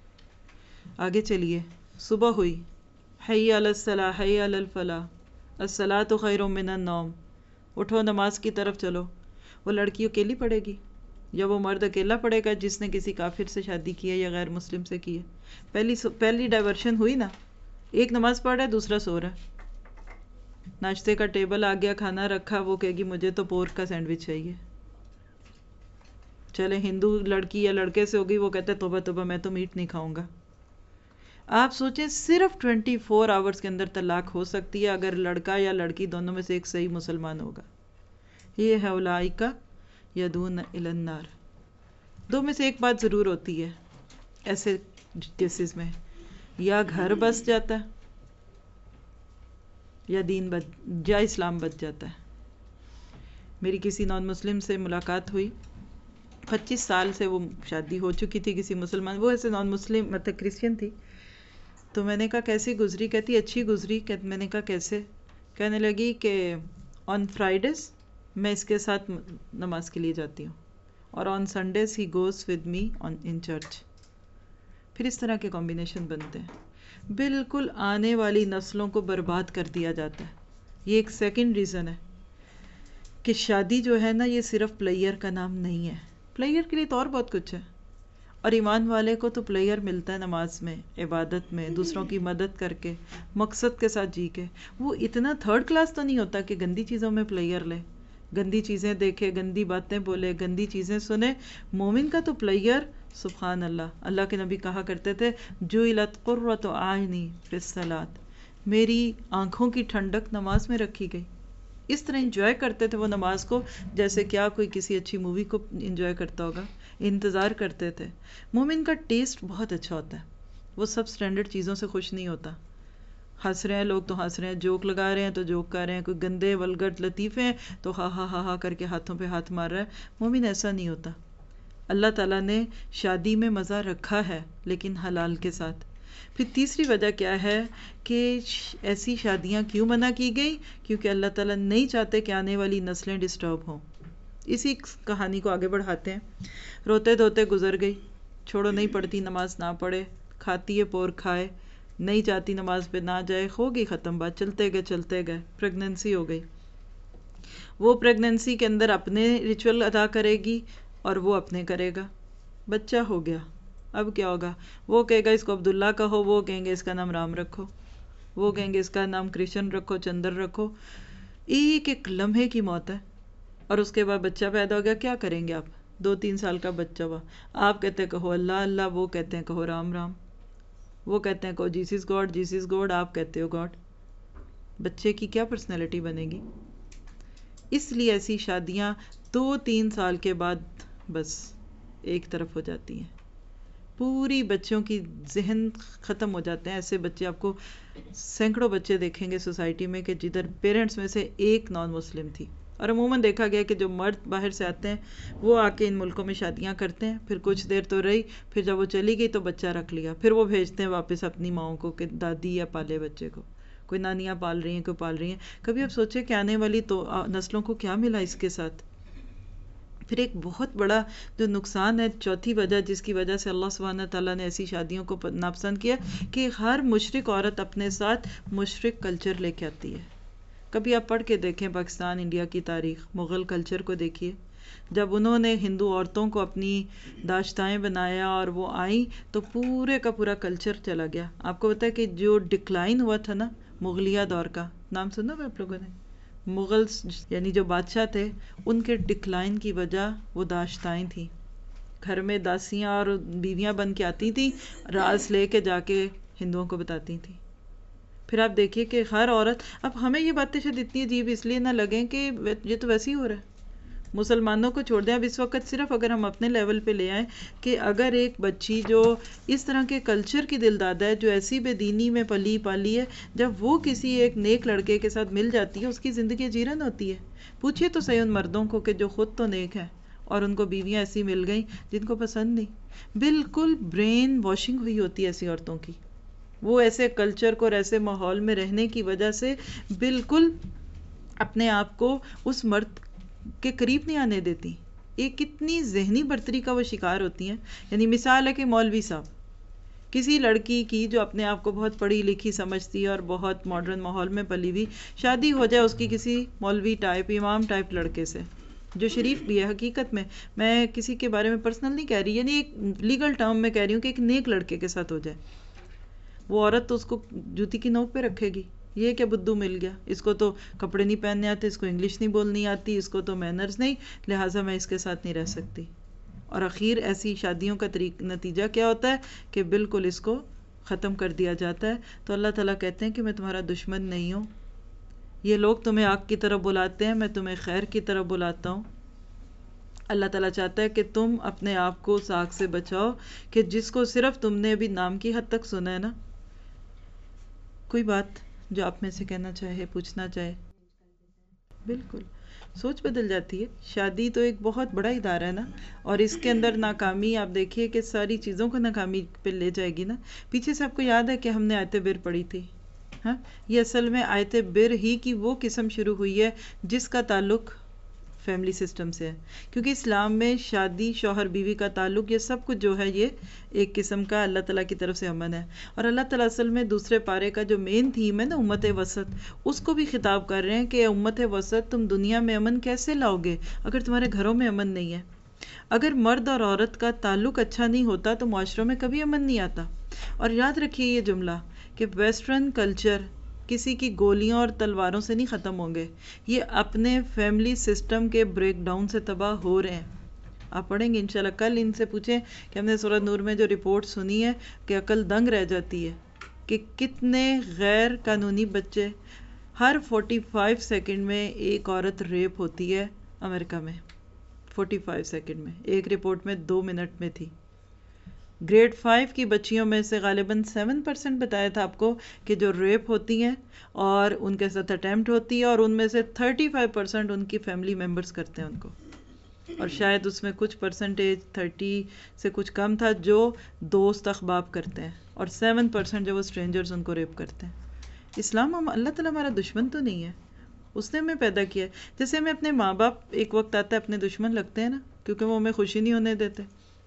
آگے چلیے. صبح ہوئی، حی علی الصلاح حی علی الفلاح الصلاۃ خیر من النوم، اٹھو نماز کی طرف چلو. وہ لڑکی اکیلی پڑھے گی یا وہ مرد اکیلا پڑھے گا جس نے کسی کافر سے شادی کی ہے یا غیر مسلم سے کی ہے؟ پہلی ڈائیورشن ہوئی نا. ایک نماز پڑھ رہا ہے، دوسرا سو رہا ہے. ناشتے کا ٹیبل آ گیا، کھانا رکھا، وہ کہے گی مجھے تو پورک کا سینڈوچ چاہیے. چلے ہندو لڑکی یا لڑکے سے ہوگی، وہ کہتا ہے توبہ توبہ میں تو میٹ نہیں کھاؤں گا. آپ سوچیں صرف 24 آورز کے اندر طلاق ہو سکتی ہے اگر لڑکا یا لڑکی دونوں میں سے ایک صحیح مسلمان ہوگا. یہ ہے اولئک یدعون الی النار. دو میں سے ایک بات ضرور ہوتی ہے ایسے کیسز میں، یا گھر بس جاتا ہے یا اسلام بچ جاتا ہے. میری کسی نان مسلم سے ملاقات ہوئی، 25 سال سے وہ شادی ہو چکی تھی کسی مسلمان، وہ ایسے نان مسلم مطلب کرسچن تھی. تو میں نے کہا کیسی گزری؟ کہتی اچھی گزری. میں نے کہا کیسے؟ کہنے لگی کہ آن فرائیڈیز میں اس کے ساتھ نماز کے لیے جاتی ہوں اور on Sundays he goes with me in church. پھر اس طرح کے کمبینیشن بنتے ہیں. بالکل آنے والی نسلوں کو برباد کر دیا جاتا ہے. یہ ایک سیکنڈ ریزن ہے کہ شادی جو ہے نا یہ صرف پلیئر کا نام نہیں ہے. پلیئر کے لیے تو اور بہت کچھ ہے، اور ایمان والے کو تو پلیئر ملتا ہے نماز میں، عبادت میں، دوسروں کی مدد کر کے، مقصد کے ساتھ جی کے. وہ اتنا تھرڈ کلاس تو نہیں ہوتا کہ گندی چیزوں میں پلیئر لے، گندی چیزیں دیکھے، گندی باتیں بولے، گندی چیزیں سنے. مومن کا تو پلیئر سبحان اللہ. اللہ کے نبی کہا کرتے تھے جعلت قرۃ عینی فی الصلاۃ، میری آنکھوں کی ٹھنڈک نماز میں رکھی گئی. اس طرح انجوائے کرتے تھے وہ نماز کو جیسے کیا کوئی کسی اچھی مووی کو انجوائے کرتا ہوگا. انتظار کرتے تھے. مومن کا ٹیسٹ بہت اچھا ہوتا ہے، وہ سب سٹینڈرڈ چیزوں سے خوش نہیں ہوتا. ہنس رہے ہیں لوگ تو ہنس رہے ہیں، جوک لگا رہے ہیں تو جوک کر رہے ہیں، کوئی گندے ولگر لطیفے ہیں تو ہا ہا ہا ہا کر کے ہاتھوں پہ ہاتھ مار رہا ہے. مومن ایسا نہیں ہوتا. اللہ تعالیٰ نے شادی میں مزہ رکھا ہے لیکن حلال کے ساتھ. پھر تیسری وجہ کیا ہے کہ ایسی شادیاں کیوں منع کی گئی؟ کیونکہ اللہ تعالیٰ نہیں چاہتے کہ آنے والی نسلیں ڈسٹرب ہوں. اسی کہانی کو آگے بڑھاتے ہیں. روتے دھوتے گزر گئی، چھوڑو نہیں پڑھتی نماز نہ پڑھے، کھاتی ہے پور کھائے، نہیں جاتی نماز پہ نہ جائے، ہو گئی ختم بات. چلتے گئے پریگننسی ہو گئی. وہ پریگننسی کے اندر اپنے ریچول ادا کرے گی اور وہ اپنے کرے گا. بچہ ہو گیا، اب کیا ہوگا؟ وہ کہے گا اس کو عبداللہ کہو، وہ کہیں گے اس کا نام رام رکھو، وہ کہیں گے اس کا نام کرشن رکھو، چندر رکھو. ایک ایک لمحے کی موت ہے. اور اس کے بعد بچہ پیدا ہو گیا، کیا کریں گے آپ؟ 2-3 سال کا بچہ ہوا، آپ کہتے ہیں کہو اللہ اللہ، وہ کہتے ہیں کہو رام رام، وہ کہتے ہیں کہو جیسس گاڈ، آپ کہتے ہو گاڈ. بچے کی کیا پرسنالٹی بنے گی؟ اس لیے ایسی شادیاں 2-3 سال کے بعد بس ایک طرف ہو جاتی ہیں. پوری بچوں کی ذہن ختم ہو جاتے ہیں. ایسے بچے آپ کو سینکڑوں بچے دیکھیں گے سوسائٹی میں کہ جدھر پیرنٹس میں سے ایک نان مسلم تھی. اور عموماً دیکھا گیا کہ جو مرد باہر سے آتے ہیں وہ آ کے ان ملکوں میں شادیاں کرتے ہیں, پھر کچھ دیر تو رہی, پھر جب وہ چلی گئی تو بچہ رکھ لیا, پھر وہ بھیجتے ہیں واپس اپنی ماؤں کو کہ دادی یا پالے بچے کو. کوئی نانیاں پال رہی ہیں, کوئی پال رہی ہیں. کبھی آپ سوچیں کہ آنے والی تو نسلوں کو کیا ملا اس کے ساتھ. پھر ایک بہت بڑا جو نقصان ہے, چوتھی وجہ جس کی وجہ سے اللہ سبحانہ تعالیٰ نے ایسی شادیوں کو ناپسند کیا, کہ ہر مشرق عورت اپنے ساتھ مشرق کلچر لے کے آتی ہے. کبھی آپ پڑھ کے دیکھیں پاکستان انڈیا کی تاریخ, مغل کلچر کو دیکھیے. جب انہوں نے ہندو عورتوں کو اپنی داشتائیں بنایا اور وہ آئیں تو پورے کا پورا کلچر چلا گیا. آپ کو پتا ہے کہ جو ڈکلائن ہوا تھا نا مغلیہ دور کا, نام سنا ہوا آپ لوگوں نے؟ مغلز یعنی جو بادشاہ تھے ان کے ڈکلائن کی وجہ وہ داشتائیں تھیں. گھر میں داسیاں اور بیویاں بن کے آتی تھیں, راز لے کے جا کے ہندوؤں کو بتاتی تھیں. پھر آپ دیکھیے کہ ہر عورت, اب ہمیں یہ باتیں شاید اتنی عجیب اس لیے نہ لگیں کہ یہ تو ویسے ہی ہو رہا ہے. مسلمانوں کو چھوڑ دیں اب اس وقت, صرف اگر ہم اپنے لیول پہ لے آئیں کہ اگر ایک بچی جو اس طرح کے کلچر کی دل دادا ہے, جو ایسی بے دینی میں پلی پالی ہے, جب وہ کسی ایک نیک لڑکے کے ساتھ مل جاتی ہے اس کی زندگی جیرن ہوتی ہے. پوچھئے تو صحیح ان مردوں کو کہ جو خود تو نیک ہیں اور ان کو بیویاں ایسی مل گئیں جن کو پسند نہیں. بالکل برین واشنگ ہوئی ہوتی ہے ایسی عورتوں کی. وہ ایسے کلچر کو اور ایسے ماحول میں رہنے کی وجہ سے بالکل اپنے آپ کو اس مرد کے قریب نہیں آنے دیتی. ایک کتنی ذہنی برتری کا وہ شکار ہوتی ہیں. یعنی مثال ہے کہ مولوی صاحب کسی لڑکی کی جو اپنے آپ کو بہت پڑھی لکھی سمجھتی ہے اور بہت ماڈرن ماحول میں پلی ہوئی, شادی ہو جائے اس کی کسی مولوی ٹائپ امام ٹائپ لڑکے سے جو شریف بھی ہے. حقیقت میں کسی کے بارے میں پرسنل نہیں کہہ رہی, یعنی ایک لیگل ٹرم میں کہہ رہی ہوں کہ ایک نیک لڑکے کے ساتھ ہو جائے, وہ عورت تو اس کو جوتی کی نوک پہ رکھے گی. یہ کیا بدو مل گیا, اس کو تو کپڑے نہیں پہننے آتے, اس کو انگلش نہیں بولنی آتی, اس کو تو مینرز نہیں, لہٰذا میں اس کے ساتھ نہیں رہ سکتی. اور اخیر ایسی شادیوں کا نتیجہ کیا ہوتا ہے کہ بالکل اس کو ختم کر دیا جاتا ہے. تو اللہ تعالیٰ کہتے ہیں کہ میں تمہارا دشمن نہیں ہوں. یہ لوگ تمہیں آگ کی طرف بلاتے ہیں, میں تمہیں خیر کی طرف بلاتا ہوں. اللہ تعالیٰ چاہتا ہے کہ تم اپنے آپ کو اس آگ سے بچاؤ کہ جس کو صرف تم نے ابھی نام کی حد تک سنا ہے نا. کوئی بات جو آپ میں سے کہنا چاہے, پوچھنا چاہے؟ بالکل سوچ بدل جاتی ہے. شادی تو ایک بہت بڑا ادارہ ہے نا, اور اس کے اندر ناکامی آپ دیکھیے کہ ساری چیزوں کو ناکامی پہ لے جائے گی نا. پیچھے سے آپ کو یاد ہے کہ ہم نے آیت بر پڑھی تھی. ہاں, یہ اصل میں آیت بر ہی کی وہ قسم شروع ہوئی ہے جس کا تعلق فیملی سسٹم سے ہے. کیونکہ اسلام میں شادی, شوہر بیوی کا تعلق, یہ سب کچھ جو ہے یہ ایک قسم کا اللہ تعالیٰ کی طرف سے امن ہے. اور اللہ تعالیٰ اصل میں دوسرے پارے کا جو مین تھیم ہے نا امت وسط, اس کو بھی خطاب کر رہے ہیں کہ امت وسط تم دنیا میں امن کیسے لاؤ گے اگر تمہارے گھروں میں امن نہیں ہے. اگر مرد اور عورت کا تعلق اچھا نہیں ہوتا تو معاشروں میں کبھی امن نہیں آتا. اور یاد رکھیے یہ جملہ کہ ویسٹرن کلچر کسی کی گولیوں اور تلواروں سے نہیں ختم ہوں گے, یہ اپنے فیملی سسٹم کے بریک ڈاؤن سے تباہ ہو رہے ہیں. آپ پڑھیں گے انشاءاللہ. کل ان سے پوچھیں کہ ہم نے سورۃ نور میں جو رپورٹ سنی ہے کہ عقل دنگ رہ جاتی ہے کہ کتنے غیر قانونی بچے, ہر 45 سیکنڈ میں ایک عورت ریپ ہوتی ہے امریکہ میں. 45 سیکنڈ میں, ایک رپورٹ میں 2 منٹ میں تھی. گریڈ 5 کی بچیوں میں سے غالباً 7% بتایا تھا آپ کو کہ جو ریپ ہوتی ہیں اور ان کے ساتھ اٹیمپٹ ہوتی ہے, اور ان میں سے 35% ان کی فیملی ممبرز کرتے ہیں ان کو, اور شاید اس میں کچھ پرسنٹیج 30 سے کچھ کم تھا جو دوست احباب کرتے ہیں, اور 7% جو وہ اسٹرینجرز ان کو ریپ کرتے ہیں. اسلام, اللہ تعالیٰ ہمارا دشمن تو نہیں ہے, اس نے ہمیں پیدا کیا ہے. جیسے ہمیں اپنے ماں باپ ایک وقت آتا ہے اپنے دشمن لگتے ہیں نا, کیونکہ وہ ہمیں خوشی نہیں ہونے دیتے,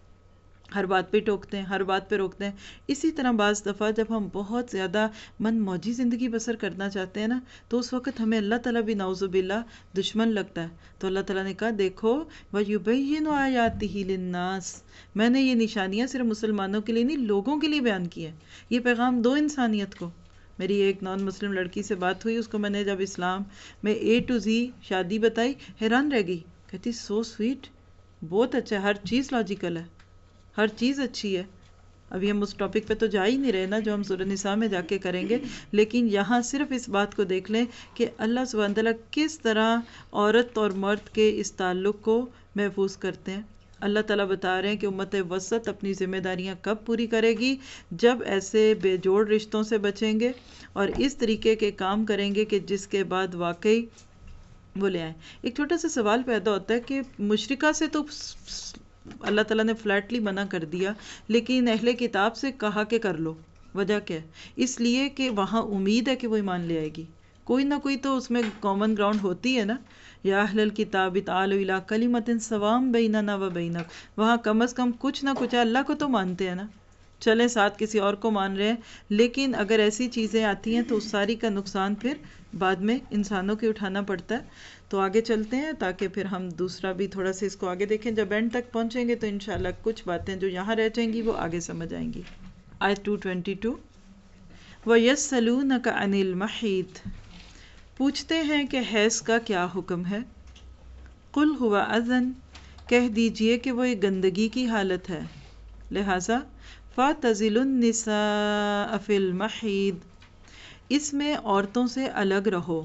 ہر بات پہ ٹوکتے ہیں, ہر بات پہ روکتے ہیں. اسی طرح بعض دفعہ جب ہم بہت زیادہ من موجی زندگی بسر کرنا چاہتے ہیں نا, تو اس وقت ہمیں اللہ تعالیٰ بھی نعوذ باللہ دشمن لگتا ہے. تو اللہ تعالیٰ نے کہا دیکھو وَيُبَيِّنُ آيَاتِهِ لِلنَّاسِ, میں نے یہ نشانیاں صرف مسلمانوں کے لیے نہیں لوگوں کے لیے بیان کی ہیں. یہ پیغام دو انسانیت کو. میری ایک نان مسلم لڑکی سے بات ہوئی, اس کو میں نے جب اسلام میں A to Z شادی بتائی, حیران رہ گئی. کہتی سو سویٹ, بہت اچھا ہے, ہر چیز لاجیکل ہے, ہر چیز اچھی ہے. ابھی ہم اس ٹاپک پہ تو جا ہی نہیں رہے نا جو ہم سورہ نساء میں جا کے کریں گے، لیکن یہاں صرف اس بات کو دیکھ لیں کہ اللہ سبحانہ تعالیٰ کس طرح عورت اور مرد کے اس تعلق کو محفوظ کرتے ہیں۔ اللہ تعالیٰ بتا رہے ہیں کہ امت وسط اپنی ذمہ داریاں کب پوری کرے گی؟ جب ایسے بے جوڑ رشتوں سے بچیں گے اور اس طریقے کے کام کریں گے کہ جس کے بعد واقعی وہ لے آئیں۔ ایک چھوٹا سا سوال پیدا ہوتا ہے کہ مشرکہ سے تو اللہ تعالیٰ نے فلیٹلی منع کر دیا، لیکن اہل کتاب سے کہا کہ کر لو، وجہ کیا ہے؟ اس لیے کہ وہاں امید ہے کہ وہ ایمان لے آئے گی، کوئی نہ کوئی تو اس میں کامن گراؤنڈ ہوتی ہے نا۔ یا اہل الکتاب تعالوا الی کلمۃ سواء بیننا و بینکم، وہاں کم از کم کچھ نہ کچھ ہے، اللہ کو تو مانتے ہیں نا، چلیں ساتھ کسی اور کو مان رہے ہیں، لیکن اگر ایسی چیزیں آتی ہیں تو اس ساری کا نقصان پھر بعد میں انسانوں کے اٹھانا پڑتا ہے۔ تو آگے چلتے ہیں تاکہ پھر ہم دوسرا بھی تھوڑا سا اس کو آگے دیکھیں، جب اینڈ تک پہنچیں گے تو انشاءاللہ کچھ باتیں جو یہاں رہ جائیں گی وہ آگے سمجھ آئیں گی۔ آیت 222، وَيَسْأَلُونَكَ عَنِ الْمَحِيضِ، پوچھتے ہیں کہ حیض کا کیا حکم ہے۔ قُلْ هُوَ أَذًى، کہہ دیجئے کہ وہ ایک گندگی کی حالت ہے، لہٰذا فَاعْتَزِلُوا النِّسَاءَ فِي الْمَحِيضِ، اس میں عورتوں سے الگ رہو۔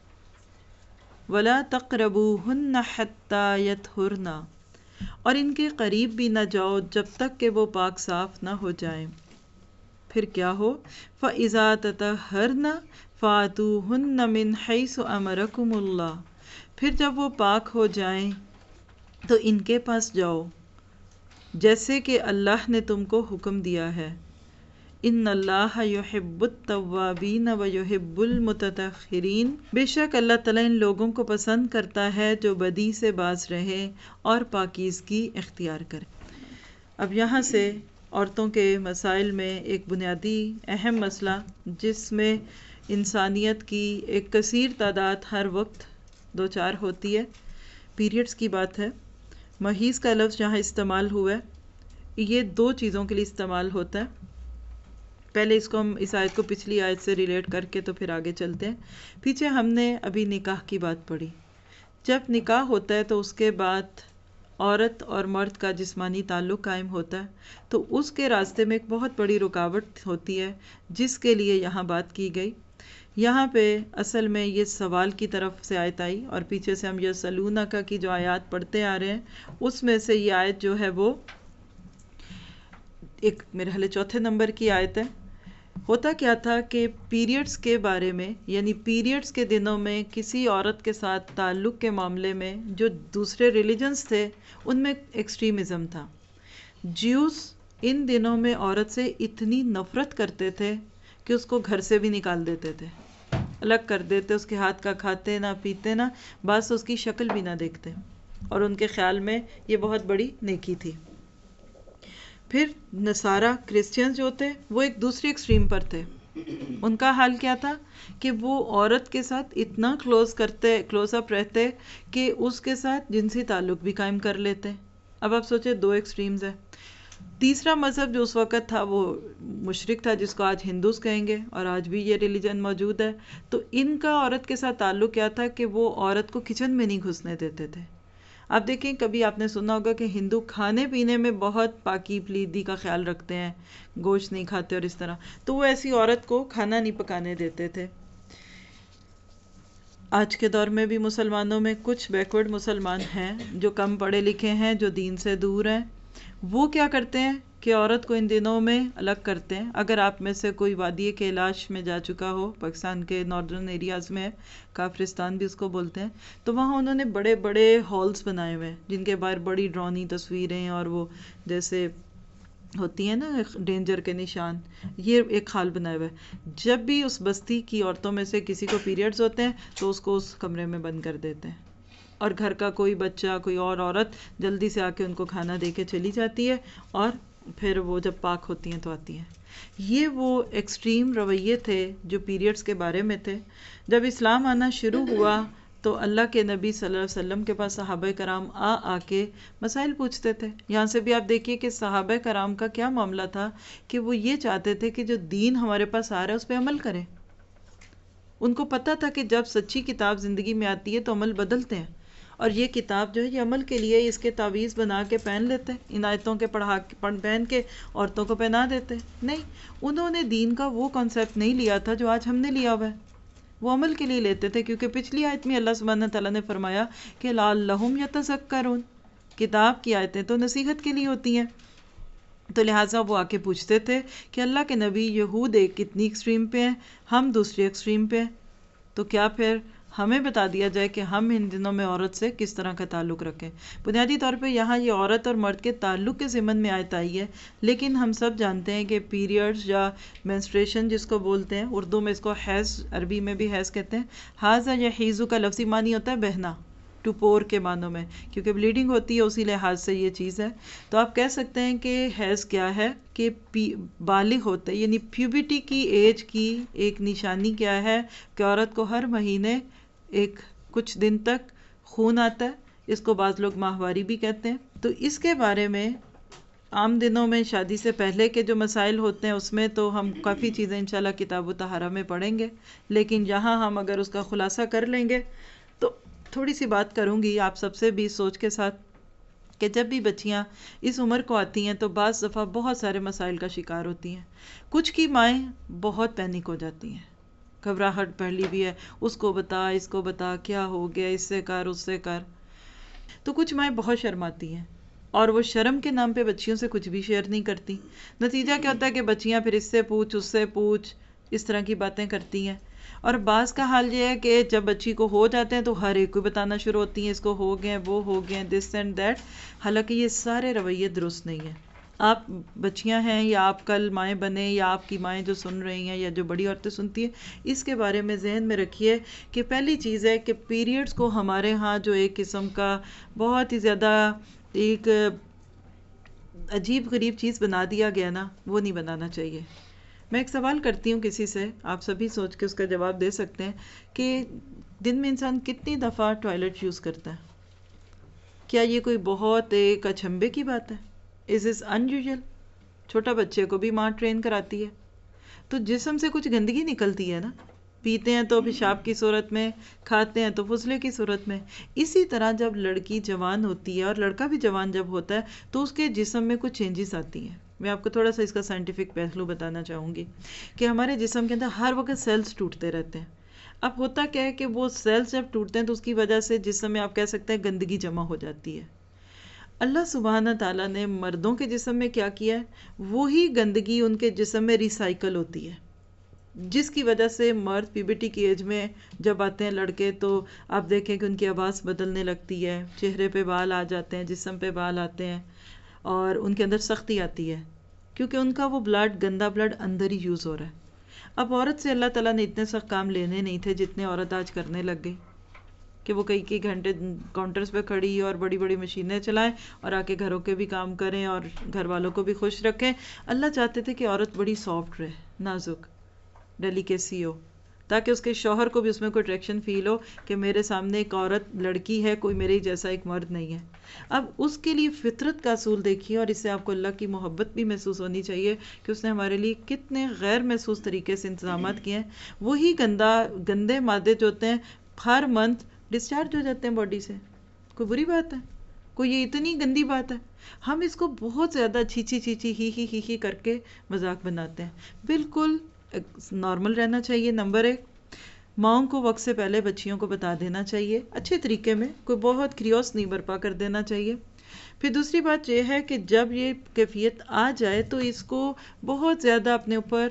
وَلَا تَقْرَبُوهُنَّ حَتَّى يَطْهُرْنَ، اور ان کے قریب بھی نہ جاؤ جب تک کہ وہ پاک صاف نہ ہو جائیں۔ پھر کیا ہو؟ فَإِذَا تَطَهَّرْنَ فَأْتُوهُنَّ مِنْ حَيْثُ أَمَرَكُمُ اللَّهُ، پھر جب وہ پاک ہو جائیں تو ان کے پاس جاؤ جیسے کہ اللہ نے تم کو حکم دیا ہے۔ ان اللہ یحب التوابین ویحب المتطہرین، بے شک اللہ تعالیٰ ان لوگوں کو پسند کرتا ہے جو بدی سے باز رہے اور پاکیزگی اختیار کرے۔ اب یہاں سے عورتوں کے مسائل میں ایک بنیادی اہم مسئلہ جس میں انسانیت کی ایک کثیر تعداد ہر وقت دوچار ہوتی ہے، پیریڈز کی بات ہے۔ محیض کا لفظ جہاں استعمال ہوا ہے یہ دو چیزوں کے لیے استعمال ہوتا ہے۔ پہلے اس کو ہم اس آیت کو پچھلی آیت سے ریلیٹ کر کے تو پھر آگے چلتے ہیں۔ پیچھے ہم نے ابھی نکاح کی بات پڑھی، جب نکاح ہوتا ہے تو اس کے بعد عورت اور مرد کا جسمانی تعلق قائم ہوتا ہے، تو اس کے راستے میں ایک بہت بڑی رکاوٹ ہوتی ہے جس کے لیے یہاں بات کی گئی۔ یہاں پہ اصل میں یہ سوال کی طرف سے آیت آئی، اور پیچھے سے ہم یسألونک کی جو آیات پڑھتے آ رہے ہیں اس میں سے یہ آیت جو ہے وہ ایک میرے حالے چوتھے نمبر کی آیت ہے۔ ہوتا کیا تھا کہ پیریڈز کے بارے میں، یعنی پیریڈز کے دنوں میں کسی عورت کے ساتھ تعلق کے معاملے میں جو دوسرے ریلیجنز تھے ان میں ایکسٹریمزم تھا۔ جیوز ان دنوں میں عورت سے اتنی نفرت کرتے تھے کہ اس کو گھر سے بھی نکال دیتے تھے، الگ کر دیتے، اس کے ہاتھ کا کھاتے نہ پیتے نہ، بس اس کی شکل بھی نہ دیکھتے، اور ان کے خیال میں یہ بہت بڑی نیکی تھی۔ پھر نصارہ کرسچنز جو تھے وہ ایک دوسری ایکسٹریم پر تھے، ان کا حال کیا تھا کہ وہ عورت کے ساتھ اتنا کلوز اپ رہتے کہ اس کے ساتھ جنسی تعلق بھی قائم کر لیتے۔ اب آپ سوچیں دو ایکسٹریمز ہیں۔ تیسرا مذہب جو اس وقت تھا وہ مشرک تھا، جس کو آج ہندوز کہیں گے، اور آج بھی یہ ریلیجن موجود ہے۔ تو ان کا عورت کے ساتھ تعلق کیا تھا کہ وہ عورت کو کچن میں نہیں گھسنے دیتے تھے۔ آپ دیکھیں کبھی آپ نے سنا ہوگا کہ ہندو کھانے پینے میں بہت پاکی پلیدی کا خیال رکھتے ہیں، گوشت نہیں کھاتے اور اس طرح، تو وہ ایسی عورت کو کھانا نہیں پکانے دیتے تھے۔ آج کے دور میں بھی مسلمانوں میں کچھ بیکورڈ مسلمان ہیں جو کم پڑھے لکھے ہیں، جو دین سے دور ہیں، وہ کیا کرتے ہیں کہ عورت کو ان دنوں میں الگ کرتے ہیں۔ اگر آپ میں سے کوئی وادی کیلاش میں جا چکا ہو، پاکستان کے ناردرن ایریاز میں، کافرستان بھی اس کو بولتے ہیں، تو وہاں انہوں نے بڑے بڑے ہالز بنائے ہوئے ہیں جن کے باہر بڑی ڈرونی تصویریں اور وہ جیسے ہوتی ہیں نا ڈینجر کے نشان، یہ ایک ہال بنایا ہوا ہے۔ جب بھی اس بستی کی عورتوں میں سے کسی کو پیریڈز ہوتے ہیں تو اس کو اس کمرے میں بند کر دیتے ہیں، اور گھر کا کوئی بچہ کوئی اور عورت جلدی سے آ کے ان کو کھانا دے کے چلی جاتی ہے، اور پھر وہ جب پاک ہوتی ہیں تو آتی ہیں۔ یہ وہ ایکسٹریم رویے تھے جو پیریڈز کے بارے میں تھے۔ جب اسلام آنا شروع ہوا تو اللہ کے نبی صلی اللہ علیہ وسلم کے پاس صحابہ کرام آ کے مسائل پوچھتے تھے۔ یہاں سے بھی آپ دیکھیے کہ صحابہ کرام کا کیا معاملہ تھا کہ وہ یہ چاہتے تھے کہ جو دین ہمارے پاس آ رہا ہے اس پہ عمل کریں۔ ان کو پتہ تھا کہ جب سچی کتاب زندگی میں آتی ہے تو عمل بدلتے ہیں، اور یہ کتاب جو ہے یہ عمل کے لیے اس کے تعویذ بنا کے پہن لیتے، ان آیتوں کے پہن کے عورتوں کو پہنا دیتے. نہیں، انہوں نے دین کا وہ کانسیپٹ نہیں لیا تھا جو آج ہم نے لیا ہوا ہے، وہ عمل کے لیے لیتے تھے. کیونکہ پچھلی آیت میں اللہ سبحانہ تعالیٰ نے فرمایا کہ لعلہم یتذکرون، کتاب کی آیتیں تو نصیحت کے لیے ہوتی ہیں. تو لہٰذا وہ آ کے پوچھتے تھے کہ اللہ کے نبی، یہود ایک کتنی ایکسٹریم پہ ہیں، ہم دوسری ایکسٹریم پہ ہیں، تو کیا پھر ہمیں بتا دیا جائے کہ ہم ان دنوں میں عورت سے کس طرح کا تعلق رکھیں. بنیادی طور پہ یہاں یہ عورت اور مرد کے تعلق کے ضمن میں آیت آئی ہے، لیکن ہم سب جانتے ہیں کہ پیریڈز یا مینسٹریشن جس کو بولتے ہیں، اردو میں اس کو حیض، عربی میں بھی حیض کہتے ہیں. حاضہ یا حیضو کا لفظی معنی ہوتا ہے بہنا، ٹو پور کے معنوں میں، کیونکہ بلیڈنگ ہوتی ہے اسی لحاظ سے یہ چیز ہے. تو آپ کہہ سکتے ہیں کہ حیض کیا ہے کہ بالغ ہوتا ہے، یعنی پیوبرٹی کی ایج کی ایک نشانی کیا ہے کہ عورت کو ہر مہینے ایک کچھ دن تک خون آتا ہے. اس کو بعض لوگ ماہواری بھی کہتے ہیں. تو اس کے بارے میں عام دنوں میں شادی سے پہلے کے جو مسائل ہوتے ہیں اس میں تو ہم کافی چیزیں انشاءاللہ کتاب و طہارہ میں پڑھیں گے، لیکن یہاں ہم اگر اس کا خلاصہ کر لیں گے تو تھوڑی سی بات کروں گی آپ سب سے بھی سوچ کے ساتھ کہ جب بھی بچیاں اس عمر کو آتی ہیں تو بعض دفعہ بہت سارے مسائل کا شکار ہوتی ہیں. کچھ کی مائیں بہت پینک ہو جاتی ہیں، گھبراہٹ پہلی بھی ہے، اس کو بتا، اس کو بتا، کیا ہو گیا، اس سے کر، اس سے کر. تو کچھ مائیں بہت شرماتی ہیں اور وہ شرم کے نام پہ بچیوں سے کچھ بھی شیئر نہیں کرتی. نتیجہ کیا ہوتا ہے کہ بچیاں پھر اس سے پوچھ، اس سے پوچھ، اس طرح کی باتیں کرتی ہیں. اور بعض کا حال یہ ہے کہ جب بچی کو ہو جاتے ہیں تو ہر ایک کو بتانا شروع ہوتی ہیں، اس کو ہو گئے، وہ ہو گئے، دس اینڈ دیٹ. حالانکہ یہ سارے رویے درست نہیں ہیں. آپ بچیاں ہیں یا آپ کل مائیں بنے یا آپ کی مائیں جو سن رہی ہیں یا جو بڑی عورتیں سنتی ہیں، اس کے بارے میں ذہن میں رکھیے کہ پہلی چیز ہے کہ پیریڈز کو ہمارے ہاں جو ایک قسم کا بہت ہی زیادہ ایک عجیب غریب چیز بنا دیا گیا نا، وہ نہیں بنانا چاہیے. میں ایک سوال کرتی ہوں کسی سے، آپ سبھی سوچ کے اس کا جواب دے سکتے ہیں کہ دن میں انسان کتنی دفعہ ٹوائلٹ یوز کرتا ہے؟ کیا یہ کوئی بہت ایک اچھمبے کی بات ہے؟ Is is unusual? چھوٹا بچے کو بھی ماں ٹرین کراتی ہے. تو جسم سے کچھ گندگی نکلتی ہے نا، پیتے ہیں تو پیشاب کی صورت میں، کھاتے ہیں تو فضلے کی صورت میں. اسی طرح جب لڑکی جوان ہوتی ہے اور لڑکا بھی جوان جب ہوتا ہے تو اس کے جسم میں کچھ چینجز آتی ہیں. میں آپ کو تھوڑا سا اس کا سائنٹیفک پہلو بتانا چاہوں گی کہ ہمارے جسم کے اندر ہر وقت سیلز ٹوٹتے رہتے ہیں. اب ہوتا کیا ہے کہ وہ سیلز جب ٹوٹتے ہیں تو اس کی وجہ سے جسم میں آپ کہہ سکتے ہیں گندگی جمع ہو جاتی ہے. اللہ سبحانہ تعالیٰ نے مردوں کے جسم میں کیا کیا ہے، وہی گندگی ان کے جسم میں ریسائیکل ہوتی ہے، جس کی وجہ سے مرد پیوبرٹی کی ایج میں جب آتے ہیں لڑکے تو آپ دیکھیں کہ ان کی آواز بدلنے لگتی ہے، چہرے پہ بال آ جاتے ہیں، جسم پہ بال آتے ہیں اور ان کے اندر سختی آتی ہے کیونکہ ان کا وہ بلڈ، گندا بلڈ اندر ہی یوز ہو رہا ہے. اب عورت سے اللہ تعالیٰ نے اتنے سخت کام لینے نہیں تھے جتنے عورت آج کرنے لگ گئی کہ وہ کئی گھنٹے کاؤنٹرز پہ کھڑی اور بڑی بڑی مشینیں چلائیں اور آ کے گھروں کے بھی کام کریں اور گھر والوں کو بھی خوش رکھیں. اللہ چاہتے تھے کہ عورت بڑی سافٹ رہے، نازک، ڈیلیکیسی ہو، تاکہ اس کے شوہر کو بھی اس میں کوئی اٹریکشن فیل ہو کہ میرے سامنے ایک عورت لڑکی ہے، کوئی میرے جیسا ایک مرد نہیں ہے. اب اس کے لیے فطرت کا اصول دیکھیے اور اس سے آپ کو اللہ کی محبت بھی محسوس ہونی چاہیے کہ اس نے ہمارے لیے کتنے غیر محسوس طریقے سے انتظامات کیے ہیں. وہی گندے مادے جو ہوتے ہیں ہر منتھ ڈسچارج ہو جاتے ہیں باڈی سے. کوئی بری بات ہے؟ کوئی یہ اتنی گندی بات ہے؟ ہم اس کو بہت زیادہ چیچی چیچی ہی کر کے مذاق بناتے ہیں. بالکل نارمل رہنا چاہیے. نمبر 1، ماؤں کو وقت سے پہلے بچیوں کو بتا دینا چاہیے اچھے طریقے میں، کوئی بہت کریوس نہیں برپا کر دینا چاہیے. پھر دوسری بات یہ ہے کہ جب یہ کیفیت آ جائے تو اس کو بہت زیادہ اپنے اوپر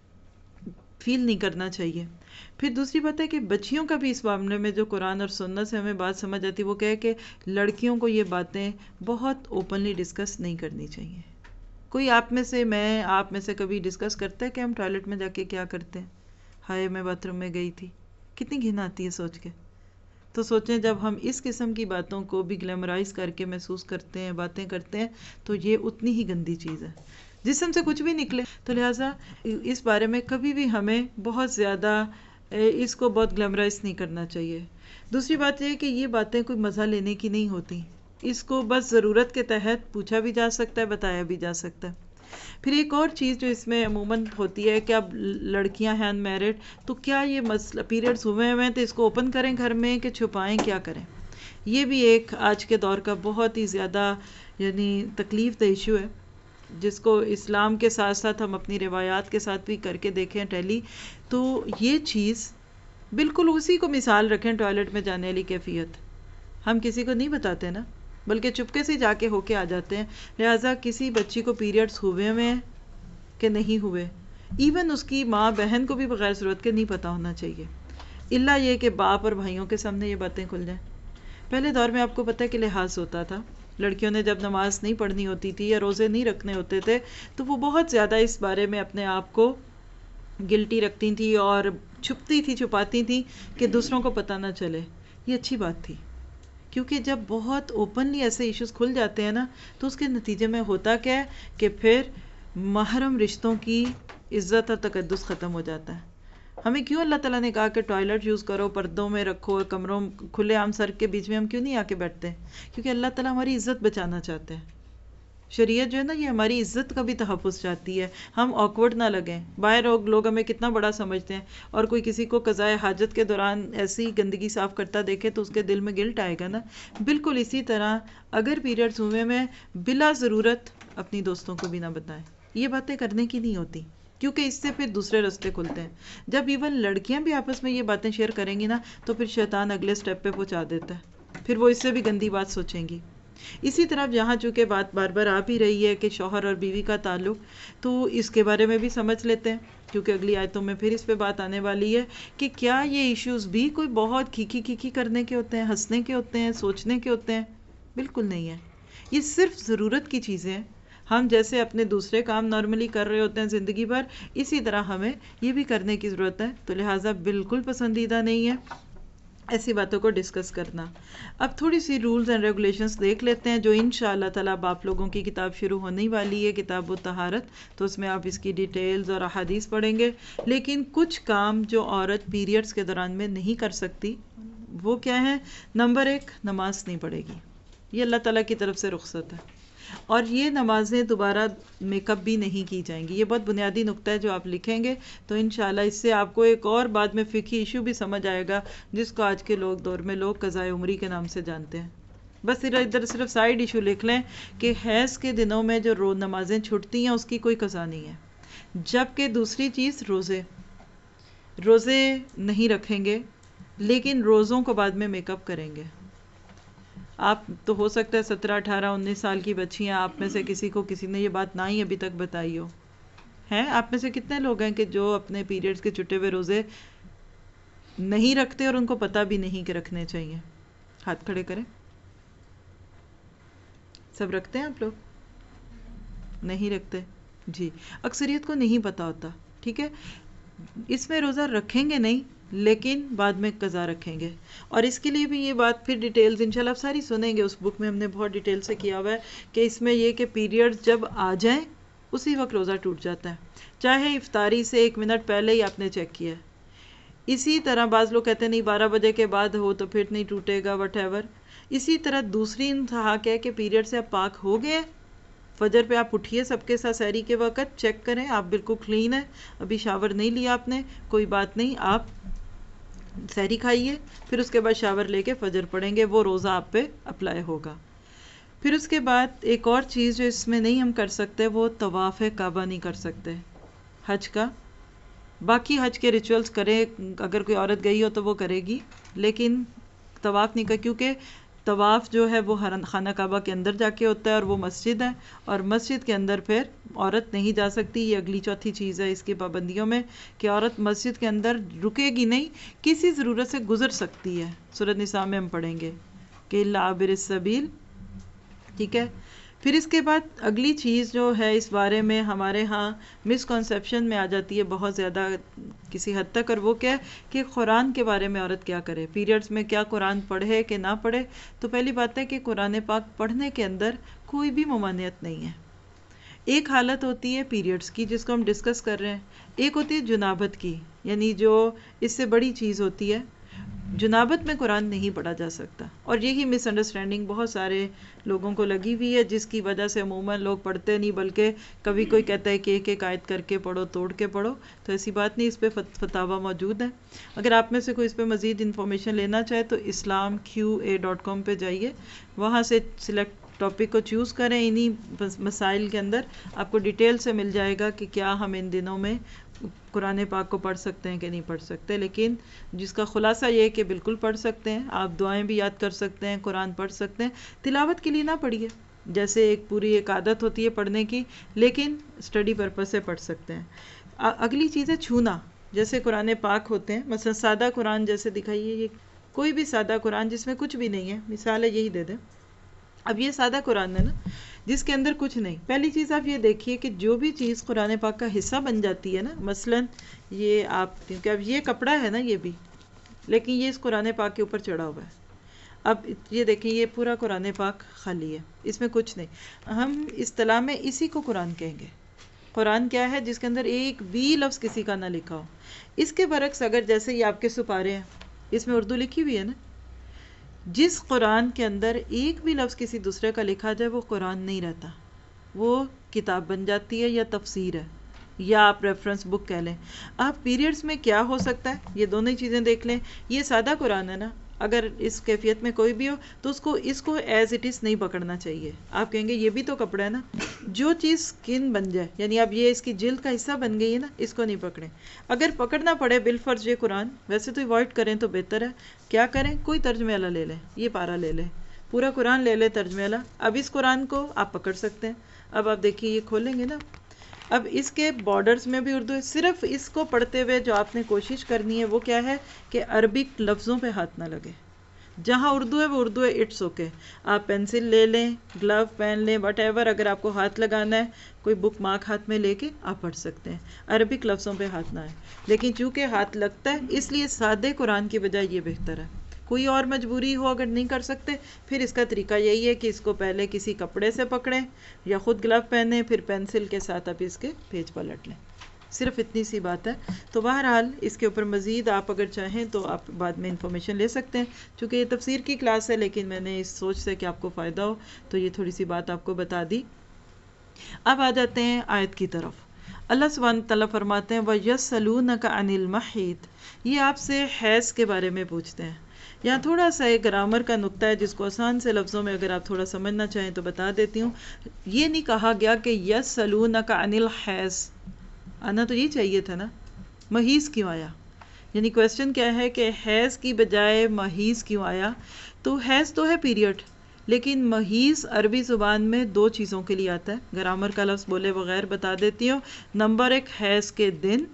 فیل نہیں کرنا چاہیے. پھر دوسری بات ہے کہ بچیوں کا بھی اس معاملے میں جو قرآن اور سنت سے ہمیں بات سمجھ آتی ہے وہ کہے کہ لڑکیوں کو یہ باتیں بہت اوپنلی ڈسکس نہیں کرنی چاہیے. کوئی آپ میں سے کبھی ڈسکس کرتا ہے کہ ہم ٹوائلٹ میں جا کے کیا کرتے ہیں؟ ہائے میں باتھ روم میں گئی تھی، کتنی گھن آتی ہے سوچ کے. تو سوچیں جب ہم اس قسم کی باتوں کو بھی گلیمرائز کر کے محسوس کرتے ہیں، باتیں کرتے ہیں، تو یہ اتنی ہی گندی چیز ہے. جسم سے کچھ بھی نکلے تو لہٰذا اس بارے میں کبھی بھی ہمیں بہت زیادہ اس کو بہت گلیمرائز نہیں کرنا چاہیے. دوسری بات یہ ہے کہ یہ باتیں کوئی مزہ لینے کی نہیں ہوتی، اس کو بس ضرورت کے تحت پوچھا بھی جا سکتا ہے، بتایا بھی جا سکتا ہے. پھر ایک اور چیز جو اس میں عموماً ہوتی ہے کہ اب لڑکیاں ہیں ان میرڈ، تو کیا یہ مسئلہ پیریڈز ہوئے ہیں تو اس کو اوپن کریں گھر میں کہ چھپائیں، کیا کریں؟ یہ بھی ایک آج کے دور کا بہت ہی زیادہ یعنی تکلیف دہ ایشو ہے، جس کو اسلام کے ساتھ ساتھ ہم اپنی روایات کے ساتھ بھی کر کے دیکھیں ٹیلی، تو یہ چیز بالکل اسی کو مثال رکھیں ٹوائلٹ میں جانے والی کیفیت، ہم کسی کو نہیں بتاتے نا، بلکہ چپکے سے جا کے ہو کے آ جاتے ہیں. لہٰذا کسی بچی کو پیریڈز ہوئے ہیں کہ نہیں ہوئے، ایون اس کی ماں بہن کو بھی بغیر ضرورت کے نہیں پتا ہونا چاہیے، الا یہ کہ باپ اور بھائیوں کے سامنے یہ باتیں کھل جائیں. پہلے دور میں آپ کو پتہ ہے کہ لحاظ ہوتا تھا، لڑکیوں نے جب نماز نہیں پڑھنی ہوتی تھی یا روزے نہیں رکھنے ہوتے تھے تو وہ بہت زیادہ اس بارے میں اپنے آپ کو گلٹی رکھتی تھی اور چھپتی تھی، چھپاتی تھی کہ دوسروں کو پتہ نہ چلے. یہ اچھی بات تھی، کیونکہ جب بہت اوپنلی ایسے ایشوز کھل جاتے ہیں نا تو اس کے نتیجے میں ہوتا کیا ہے کہ پھر محرم رشتوں کی عزت اور تقدس ختم ہو جاتا ہے. ہمیں کیوں اللہ تعالیٰ نے کہا کہ ٹوائلٹ یوز کرو، پردوں میں رکھو، کمروں کھلے عام سڑک کے بیچ میں ہم کیوں نہیں آ کے بیٹھتے ہیں؟ کیونکہ اللہ تعالیٰ ہماری عزت بچانا چاہتے ہیں. شریعت جو ہے نا یہ ہماری عزت کا بھی تحفظ چاہتی ہے، ہم آکورڈ نہ لگیں. باہر لوگ ہمیں کتنا بڑا سمجھتے ہیں، اور کوئی کسی کو قضائے حاجت کے دوران ایسی گندگی صاف کرتا دیکھے تو اس کے دل میں گلٹ آئے گا نا. بالکل اسی طرح اگر پیریڈز ہوئے میں بلا ضرورت اپنی دوستوں کو بھی نہ بتائیں. یہ باتیں کرنے کی نہیں ہوتی، کیونکہ اس سے پھر دوسرے راستے کھلتے ہیں. جب ایون لڑکیاں بھی آپس میں یہ باتیں شیئر کریں گی نا تو پھر شیطان اگلے سٹیپ پہ پہنچا دیتا ہے، پھر وہ اس سے بھی گندی بات سوچیں گی. اسی طرح یہاں چونکہ بات بار بار آ بھی رہی ہے کہ شوہر اور بیوی کا تعلق، تو اس کے بارے میں بھی سمجھ لیتے ہیں، کیونکہ اگلی آیتوں میں پھر اس پہ بات آنے والی ہے کہ کیا یہ ایشوز بھی کوئی بہت کھیکی کرنے کے ہوتے ہیں، ہنسنے کے ہوتے ہیں، سوچنے کے ہوتے ہیں؟ بالکل نہیں ہے. یہ صرف ضرورت کی چیزیں ہیں. ہم جیسے اپنے دوسرے کام نارملی کر رہے ہوتے ہیں زندگی بھر، اسی طرح ہمیں یہ بھی کرنے کی ضرورت ہے. تو لہٰذا بالکل پسندیدہ نہیں ہے ایسی باتوں کو ڈسکس کرنا. اب تھوڑی سی رولز اینڈ ریگولیشنز دیکھ لیتے ہیں جو انشاءاللہ تعالیٰ آپ لوگوں کی کتاب شروع ہونے والی ہے، کتاب الطہارت، تو اس میں آپ اس کی ڈیٹیلز اور احادیث پڑھیں گے. لیکن کچھ کام جو عورت پیریڈز کے دوران میں نہیں کر سکتی وہ کیا ہے؟ نمبر 1، نماز نہیں پڑھے گی. یہ اللہ تعالیٰ کی طرف سے رخصت ہے. اور یہ نمازیں دوبارہ میک اپ بھی نہیں کی جائیں گی. یہ بہت بنیادی نقطہ ہے جو آپ لکھیں گے تو انشاءاللہ اس سے آپ کو ایک اور بعد میں فقہی ایشو بھی سمجھ آئے گا جس کو آج کے دور میں لوگ قضائے عمری کے نام سے جانتے ہیں. بس ادھر صرف سائیڈ ایشو لکھ لیں کہ حیض کے دنوں میں جو نمازیں چھٹتی ہیں اس کی کوئی قضا نہیں ہے. جبکہ دوسری چیز روزے نہیں رکھیں گے، لیکن روزوں کو بعد میں میک اپ کریں گے. آپ تو ہو سکتا ہے 17 18 19 سال کی بچی ہیں، آپ میں سے کسی نے یہ بات نہ ہی ابھی تک بتائی ہو. ہیں آپ میں سے کتنے لوگ ہیں کہ جو اپنے پیریڈز کے چھٹے ہوئے روزے نہیں رکھتے اور ان کو پتہ بھی نہیں کہ رکھنے چاہیے؟ ہاتھ کھڑے کریں. سب رکھتے ہیں؟ آپ لوگ نہیں رکھتے؟ جی، اکثریت کو نہیں پتہ ہوتا. ٹھیک ہے، اس میں روزہ رکھیں گے نہیں لیکن بعد میں قضا رکھیں گے. اور اس کے لیے بھی یہ بات پھر ڈیٹیلز انشاءاللہ آپ ساری سنیں گے، اس بک میں ہم نے بہت ڈیٹیل سے کیا ہوا ہے کہ اس میں یہ کہ پیریڈز جب آ جائیں اسی وقت روزہ ٹوٹ جاتا ہے، چاہے افطاری سے 1 منٹ پہلے ہی آپ نے چیک کیا ہے. اسی طرح بعض لوگ کہتے ہیں نہیں 12 بجے کے بعد ہو تو پھر نہیں ٹوٹے گا، وٹ ایور. اسی طرح دوسری انتہا کیا ہے کہ پیریڈ سے آپ پاک ہو گئے، فجر پہ آپ اٹھیے سب کے ساتھ سحری کے وقت، چیک کریں آپ بالکل کلین ہیں، ابھی شاور نہیں لیا آپ نے، کوئی بات نہیں، آپ سحری کھائیے، پھر اس کے بعد شاور لے کے فجر پڑھیں گے، وہ روزہ آپ پہ اپلائی ہوگا. پھر اس کے بعد ایک اور چیز جو اس میں نہیں ہم کر سکتے وہ طواف کعبہ نہیں کر سکتے حج کا. باقی حج کے ریچولز کرے، اگر کوئی عورت گئی ہو تو وہ کرے گی، لیکن طواف نہیں کر، کیونکہ طواف جو ہے وہ خانہ کعبہ کے اندر جا کے ہوتا ہے اور وہ مسجد ہے، اور مسجد کے اندر پھر عورت نہیں جا سکتی. یہ اگلی چوتھی چیز ہے اس کی پابندیوں میں کہ عورت مسجد کے اندر رکے گی نہیں، کسی ضرورت سے گزر سکتی ہے. سورۃ نساء میں ہم پڑھیں گے کہ الا عابر السبیل. ٹھیک ہے، پھر اس کے بعد اگلی چیز جو ہے اس بارے میں ہمارے ہاں مسکنسیپشن میں آ جاتی ہے بہت زیادہ کسی حد تک، اور وہ کیا ہے کہ قرآن کے بارے میں عورت کیا کرے، پیریڈز میں کیا قرآن پڑھے کہ نہ پڑھے. تو پہلی بات ہے کہ قرآن پاک پڑھنے کے اندر کوئی بھی ممانعت نہیں ہے. ایک حالت ہوتی ہے پیریڈز کی جس کو ہم ڈسکس کر رہے ہیں، ایک ہوتی ہے جنابت کی، یعنی جو اس سے بڑی چیز ہوتی ہے جنابت میں قرآن نہیں پڑھا جا سکتا، اور یہی مس انڈرسٹینڈنگ بہت سارے لوگوں کو لگی ہوئی ہے، جس کی وجہ سے عموماً لوگ پڑھتے نہیں، بلکہ کبھی کوئی کہتا ہے کہ ایک آیت کر کے پڑھو، توڑ کے پڑھو، تو ایسی بات نہیں، اس پہ فتاویٰ موجود ہے۔ اگر آپ میں سے کوئی اس پہ مزید انفارمیشن لینا چاہے تو islamqa.com پہ جائیے، وہاں سے سلیکٹ ٹاپک کو چوز کریں، انہی مسائل کے اندر آپ کو ڈیٹیل سے مل جائے گا کہ کیا ہم ان دنوں میں قرآن پاک کو پڑھ سکتے ہیں کہ نہیں پڑھ سکتے، لیکن جس کا خلاصہ یہ ہے کہ بالکل پڑھ سکتے ہیں، آپ دعائیں بھی یاد کر سکتے ہیں، قرآن پڑھ سکتے ہیں، تلاوت کے لیے نہ پڑھیے، جیسے ایک عادت ہوتی ہے پڑھنے کی، لیکن اسٹڈی پرپز سے پڑھ سکتے ہیں۔ اگلی چیز ہے چھونا، جیسے قرآن پاک ہوتے ہیں، مثلا سادہ قرآن جیسے دکھائیے، یہ کوئی بھی سادہ قرآن جس میں کچھ بھی نہیں ہے، مثال ہے یہی دے دیں، اب یہ سادہ قرآن ہے نا، جس کے اندر کچھ نہیں، پہلی چیز آپ یہ دیکھیے کہ جو بھی چیز قرآن پاک کا حصہ بن جاتی ہے نا، مثلا یہ آپ، کیونکہ اب یہ کپڑا ہے نا یہ بھی، لیکن یہ اس قرآن پاک کے اوپر چڑھا ہوا ہے، اب یہ دیکھیں یہ پورا قرآن پاک خالی ہے، اس میں کچھ نہیں، ہم اصطلاح میں اسی کو قرآن کہیں گے۔ قرآن کیا ہے؟ جس کے اندر ایک بھی لفظ کسی کا نہ لکھا ہو۔ اس کے برعکس اگر جیسے یہ آپ کے سپارے ہیں، اس میں اردو لکھی ہوئی ہے نا، جس قرآن کے اندر ایک بھی لفظ کسی دوسرے کا لکھا جائے وہ قرآن نہیں رہتا، وہ کتاب بن جاتی ہے یا تفسیر ہے، یا آپ ریفرنس بک کہہ لیں۔ آپ پیریڈز میں کیا ہو سکتا ہے یہ دونوں ہی چیزیں دیکھ لیں، یہ سادہ قرآن ہے نا، اگر اس کیفیت میں کوئی بھی ہو تو اس کو ایز اٹ از نہیں پکڑنا چاہیے، آپ کہیں گے یہ بھی تو کپڑا ہے نا، جو چیز سکن بن جائے، یعنی اب یہ اس کی جلد کا حصہ بن گئی ہے نا، اس کو نہیں پکڑیں، اگر پکڑنا پڑے بالفرض یہ قرآن، ویسے تو اوائڈ کریں تو بہتر ہے، کیا کریں، کوئی ترجمہ والا لے لیں، یہ پارا لے لیں، پورا قرآن لے لیں ترجمہ والا، اب اس قرآن کو آپ پکڑ سکتے ہیں، اب آپ دیکھیے یہ کھولیں گے نا، اب اس کے بارڈرز میں بھی اردو ہے، صرف اس کو پڑھتے ہوئے جو آپ نے کوشش کرنی ہے وہ کیا ہے کہ عربک لفظوں پہ ہاتھ نہ لگے، جہاں اردو ہے وہ اردو ہے، اٹس اوکے، آپ پینسل لے لیں، گلو پہن لیں، وٹ ایور، اگر آپ کو ہاتھ لگانا ہے کوئی بک مارک ہاتھ میں لے کے آپ پڑھ سکتے ہیں، عربک لفظوں پہ ہاتھ نہ آئے، لیکن چونکہ ہاتھ لگتا ہے اس لیے سادے قرآن کی بجائے یہ بہتر ہے۔ کوئی اور مجبوری ہو اگر نہیں کر سکتے، پھر اس کا طریقہ یہی ہے کہ اس کو پہلے کسی کپڑے سے پکڑیں یا خود گلو پہنیں، پھر پینسل کے ساتھ آپ اس کے پیج پلٹ لیں، صرف اتنی سی بات ہے۔ تو بہرحال اس کے اوپر مزید آپ اگر چاہیں تو آپ بعد میں انفارمیشن لے سکتے ہیں، چونکہ یہ تفسیر کی کلاس ہے، لیکن میں نے اس سوچ سے کہ آپ کو فائدہ ہو تو یہ تھوڑی سی بات آپ کو بتا دی۔ اب آ جاتے ہیں آیت کی طرف۔ اللہ سبحانہ تعالیٰ فرماتے ہیں وَيَسْأَلُونَكَ عَنِ الْمَحِيضِ، یہ آپ سے حیض کے بارے میں پوچھتے ہیں۔ یہاں تھوڑا سا ایک گرامر کا نقطہ ہے جس کو آسان سے لفظوں میں اگر آپ تھوڑا سمجھنا چاہیں تو بتا دیتی ہوں۔ یہ نہیں کہا گیا کہ یسألونک عن الحیض، آنا تو یہ چاہیے تھا نا، محیض کیوں آیا؟ یعنی کویسچن کیا ہے کہ حیض کی بجائے محیض کیوں آیا؟ تو حیض تو ہے پیریڈ، لیکن محیض عربی زبان میں دو چیزوں کے لیے آتا ہے، گرامر کا لفظ بولے بغیر بتا دیتی ہوں۔ نمبر ایک حیض کے دن،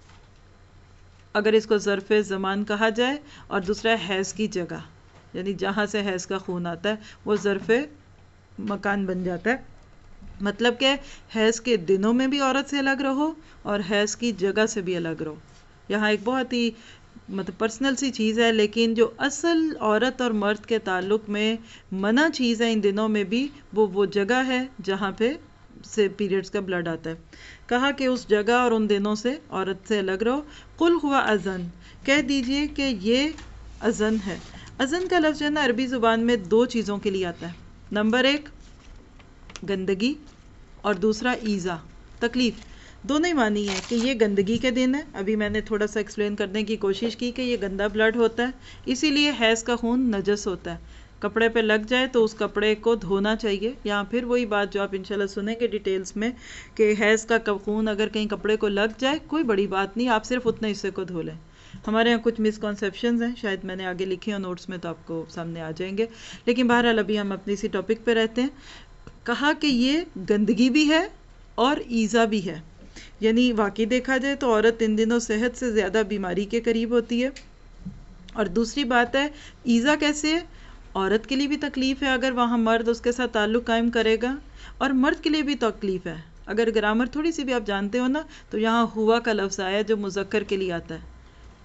اگر اس کو ظرف زمان کہا جائے، اور دوسرا حیض کی جگہ، یعنی جہاں سے حیض کا خون آتا ہے وہ ظرف مکان بن جاتا ہے، مطلب کہ حیض کے دنوں میں بھی عورت سے الگ رہو اور حیض کی جگہ سے بھی الگ رہو۔ یہاں ایک بہت ہی پرسنل سی چیز ہے، لیکن جو اصل عورت اور مرد کے تعلق میں منع چیز ہے ان دنوں میں بھی، وہ جگہ ہے جہاں پہ سے پیریڈز کا بلڈ آتا ہے۔ کہا کہ اس جگہ اور ان دنوں سے عورت سے الگ رہو۔ قل ہوا اذن، کہہ دیجئے کہ یہ اذن ہے۔ اذن کا لفظ ہے نا عربی زبان میں دو چیزوں کے لیے آتا ہے، نمبر ایک گندگی اور دوسرا ایذا، تکلیف، دونوں ہی معنی ہے کہ یہ گندگی کے دن ہے۔ ابھی میں نے تھوڑا سا ایکسپلین کرنے کی کوشش کی کہ یہ گندا بلڈ ہوتا ہے، اسی لیے حیض کا خون نجس ہوتا ہے، کپڑے پہ لگ جائے تو اس کپڑے کو دھونا چاہیے۔ یہاں پھر وہی بات جو آپ انشاءاللہ سنیں گے ڈیٹیلز میں کہ حیض کا خون اگر کہیں کپڑے کو لگ جائے کوئی بڑی بات نہیں، آپ صرف اتنے حصے کو دھو لیں۔ ہمارے یہاں کچھ مسکنسیپشنز ہیں، شاید میں نے آگے لکھے ہیں نوٹس میں تو آپ کو سامنے آ جائیں گے، لیکن بہرحال ابھی ہم اپنی اسی ٹاپک پہ رہتے ہیں۔ کہا کہ یہ گندگی بھی ہے اور ایذا بھی ہے، یعنی واقعی دیکھا جائے تو عورت ان دنوں صحت سے زیادہ بیماری کے قریب ہوتی ہے، اور دوسری بات ہے ایذا کیسے ہے؟ عورت کے لیے بھی تکلیف ہے اگر وہاں مرد اس کے ساتھ تعلق قائم کرے گا، اور مرد کے لیے بھی تکلیف ہے۔ اگر گرامر تھوڑی سی بھی آپ جانتے ہو نا تو یہاں ہوا کا لفظ آیا جو مذکر کے لیے آتا ہے،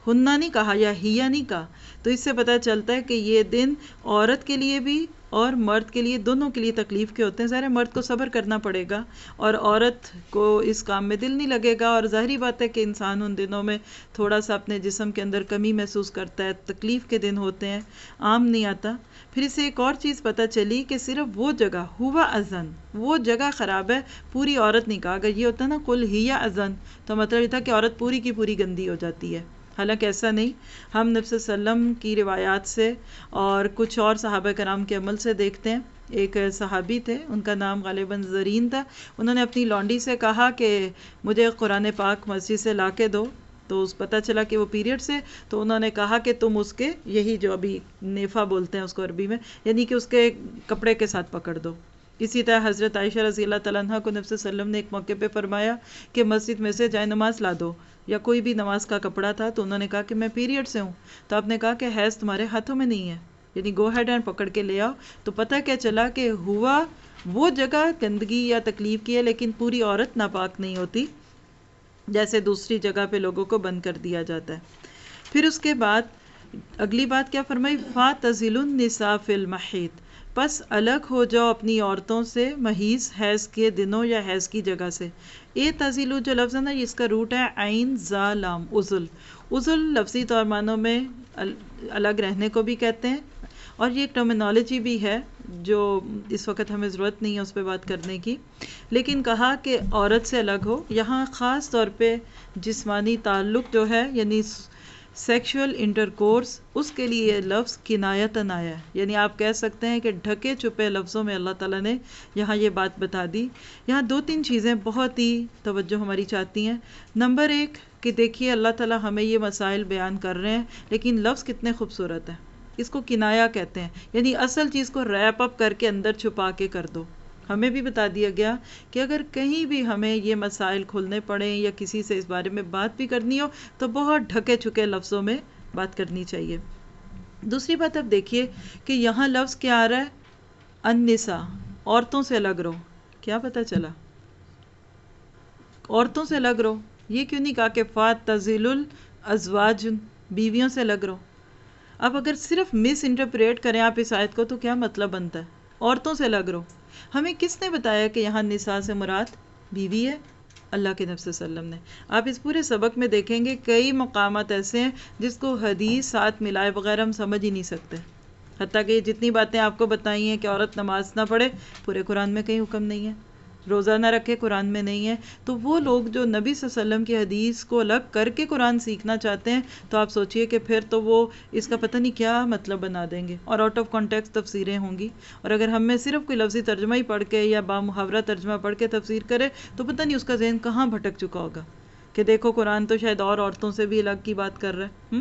ہننا نہیں کہا یا ہیا نہیں کہا. تو اس سے پتہ چلتا ہے کہ یہ دن عورت کے لیے بھی اور مرد کے لیے، دونوں کے لیے تکلیف کے ہوتے ہیں. ظاہر ہے مرد کو صبر کرنا پڑے گا اور عورت کو اس کام میں دل نہیں لگے گا، اور ظاہری بات ہے کہ انسان ان دنوں میں تھوڑا سا اپنے جسم کے اندر کمی محسوس کرتا ہے، تکلیف کے دن ہوتے ہیں، عام نہیں آتا. پھر اسے ایک اور چیز پتہ چلی کہ صرف وہ جگہ ہوا ازن، وہ جگہ خراب ہے، پوری عورت نہیں کہا. اگر یہ ہوتا نا کل ہیا ازن تو مطلب یہ تھا کہ عورت پوری کی پوری گندی ہو جاتی ہے. حالانکہ ایسا نہیں. ہم نبی صلی اللہ علیہ وسلم کی روایات سے اور کچھ اور صحابہ کرام کے عمل سے دیکھتے ہیں. ایک صحابی تھے، ان کا نام غالباً زرین تھا. انہوں نے اپنی لونڈی سے کہا کہ مجھے قرآن پاک مسجد سے لا کے دو. تو پتہ چلا کہ وہ پیریڈ سے، تو انہوں نے کہا کہ تم اس کے یہی جو ابھی نیفا بولتے ہیں اس کو عربی میں، یعنی کہ اس کے کپڑے کے ساتھ پکڑ دو. اسی طرح حضرت عائشہ رضی اللہ تعالیٰ عنہ کو نبی صلی اللہ علیہ وسلم نے ایک موقع پہ فرمایا کہ مسجد میں سے جائے نماز لا دو یا کوئی بھی نماز کا کپڑا تھا. تو انہوں نے کہا کہ میں پیریڈ سے ہوں. تو آپ نے کہا کہ حیض تمہارے ہاتھوں میں نہیں ہے، یعنی گو ہیڈ اینڈ پکڑ کے لے آؤ. تو پتہ کیا چلا کہ ہوا وہ جگہ گندگی یا تکلیف کی ہے، لیکن پوری عورت ناپاک نہیں ہوتی جیسے دوسری جگہ پہ لوگوں کو بند کر دیا جاتا ہے. پھر اس کے بعد اگلی بات کیا فرمائی؟ فَاتَزِلُ النِّسَاءَ فِي الْمَحِيضِ، پس الگ ہو جاؤ اپنی عورتوں سے محیض حیض کے دنوں یا حیض کی جگہ سے. اے تزیلو جو لفظ ہے نا، اس کا روٹ ہے عین زا لام عزل. عزل لفظی طور معنوں میں الگ رہنے کو بھی کہتے ہیں، اور یہ ایک ٹرمینالوجی بھی ہے جو اس وقت ہمیں ضرورت نہیں ہے اس پہ بات کرنے کی. لیکن کہا کہ عورت سے الگ ہو. یہاں خاص طور پہ جسمانی تعلق جو ہے یعنی سیکشول انٹرکورس، اس کے لیے یہ لفظ کنایتاً آیا ہے. یعنی آپ کہہ سکتے ہیں کہ ڈھکے چھپے لفظوں میں اللہ تعالیٰ نے یہاں یہ بات بتا دی. یہاں دو تین چیزیں بہت ہی توجہ ہماری چاہتی ہیں. نمبر ایک کہ دیکھیے اللہ تعالیٰ ہمیں یہ مسائل بیان کر رہے ہیں، لیکن لفظ کتنے خوبصورت ہیں. اس کو کنایا کہتے ہیں، یعنی اصل چیز کو ریپ اپ کر کے اندر چھپا کے کر دو. ہمیں بھی بتا دیا گیا کہ اگر کہیں بھی ہمیں یہ مسائل کھولنے پڑیں یا کسی سے اس بارے میں بات بھی کرنی ہو تو بہت ڈھکے چھکے لفظوں میں بات کرنی چاہیے. دوسری بات اب دیکھیے کہ یہاں لفظ کیا آ رہا ہے؟ النساء، عورتوں سے الگ رہو. کیا پتہ چلا؟ عورتوں سے الگ رہو. یہ کیوں نہیں کہا کہ فاتزل الازواج، بیویوں سے الگ رہو؟ اب اگر صرف مس انٹرپریٹ کریں آپ اس آیت کو تو کیا مطلب بنتا ہے؟ عورتوں سے الگ رہو. ہمیں کس نے بتایا کہ یہاں نساء سے مراد بیوی ہے؟ اللہ کے نبی صلی اللہ علیہ وسلم نے. آپ اس پورے سبق میں دیکھیں گے کئی مقامات ایسے ہیں جس کو حدیث ساتھ ملائے بغیر ہم سمجھ ہی نہیں سکتے. حتیٰ کہ یہ جتنی باتیں آپ کو بتائی ہیں کہ عورت نماز نہ پڑھے، پورے قرآن میں کہیں حکم نہیں ہے. روزہ نہ رکھے، قرآن میں نہیں ہے. تو وہ لوگ جو نبی صلی اللہ علیہ وسلم کی حدیث کو الگ کر کے قرآن سیکھنا چاہتے ہیں تو آپ سوچئے کہ پھر تو وہ اس کا پتہ نہیں کیا مطلب بنا دیں گے اور آؤٹ آف کانٹیکسٹ تفسیریں ہوں گی. اور اگر ہم میں صرف کوئی لفظی ترجمہ ہی پڑھ کے یا بامحاورہ ترجمہ پڑھ کے تفسیر کرے تو پتہ نہیں اس کا ذہن کہاں بھٹک چکا ہوگا کہ دیکھو قرآن تو شاید اور عورتوں سے بھی الگ کی بات کر رہا ہے.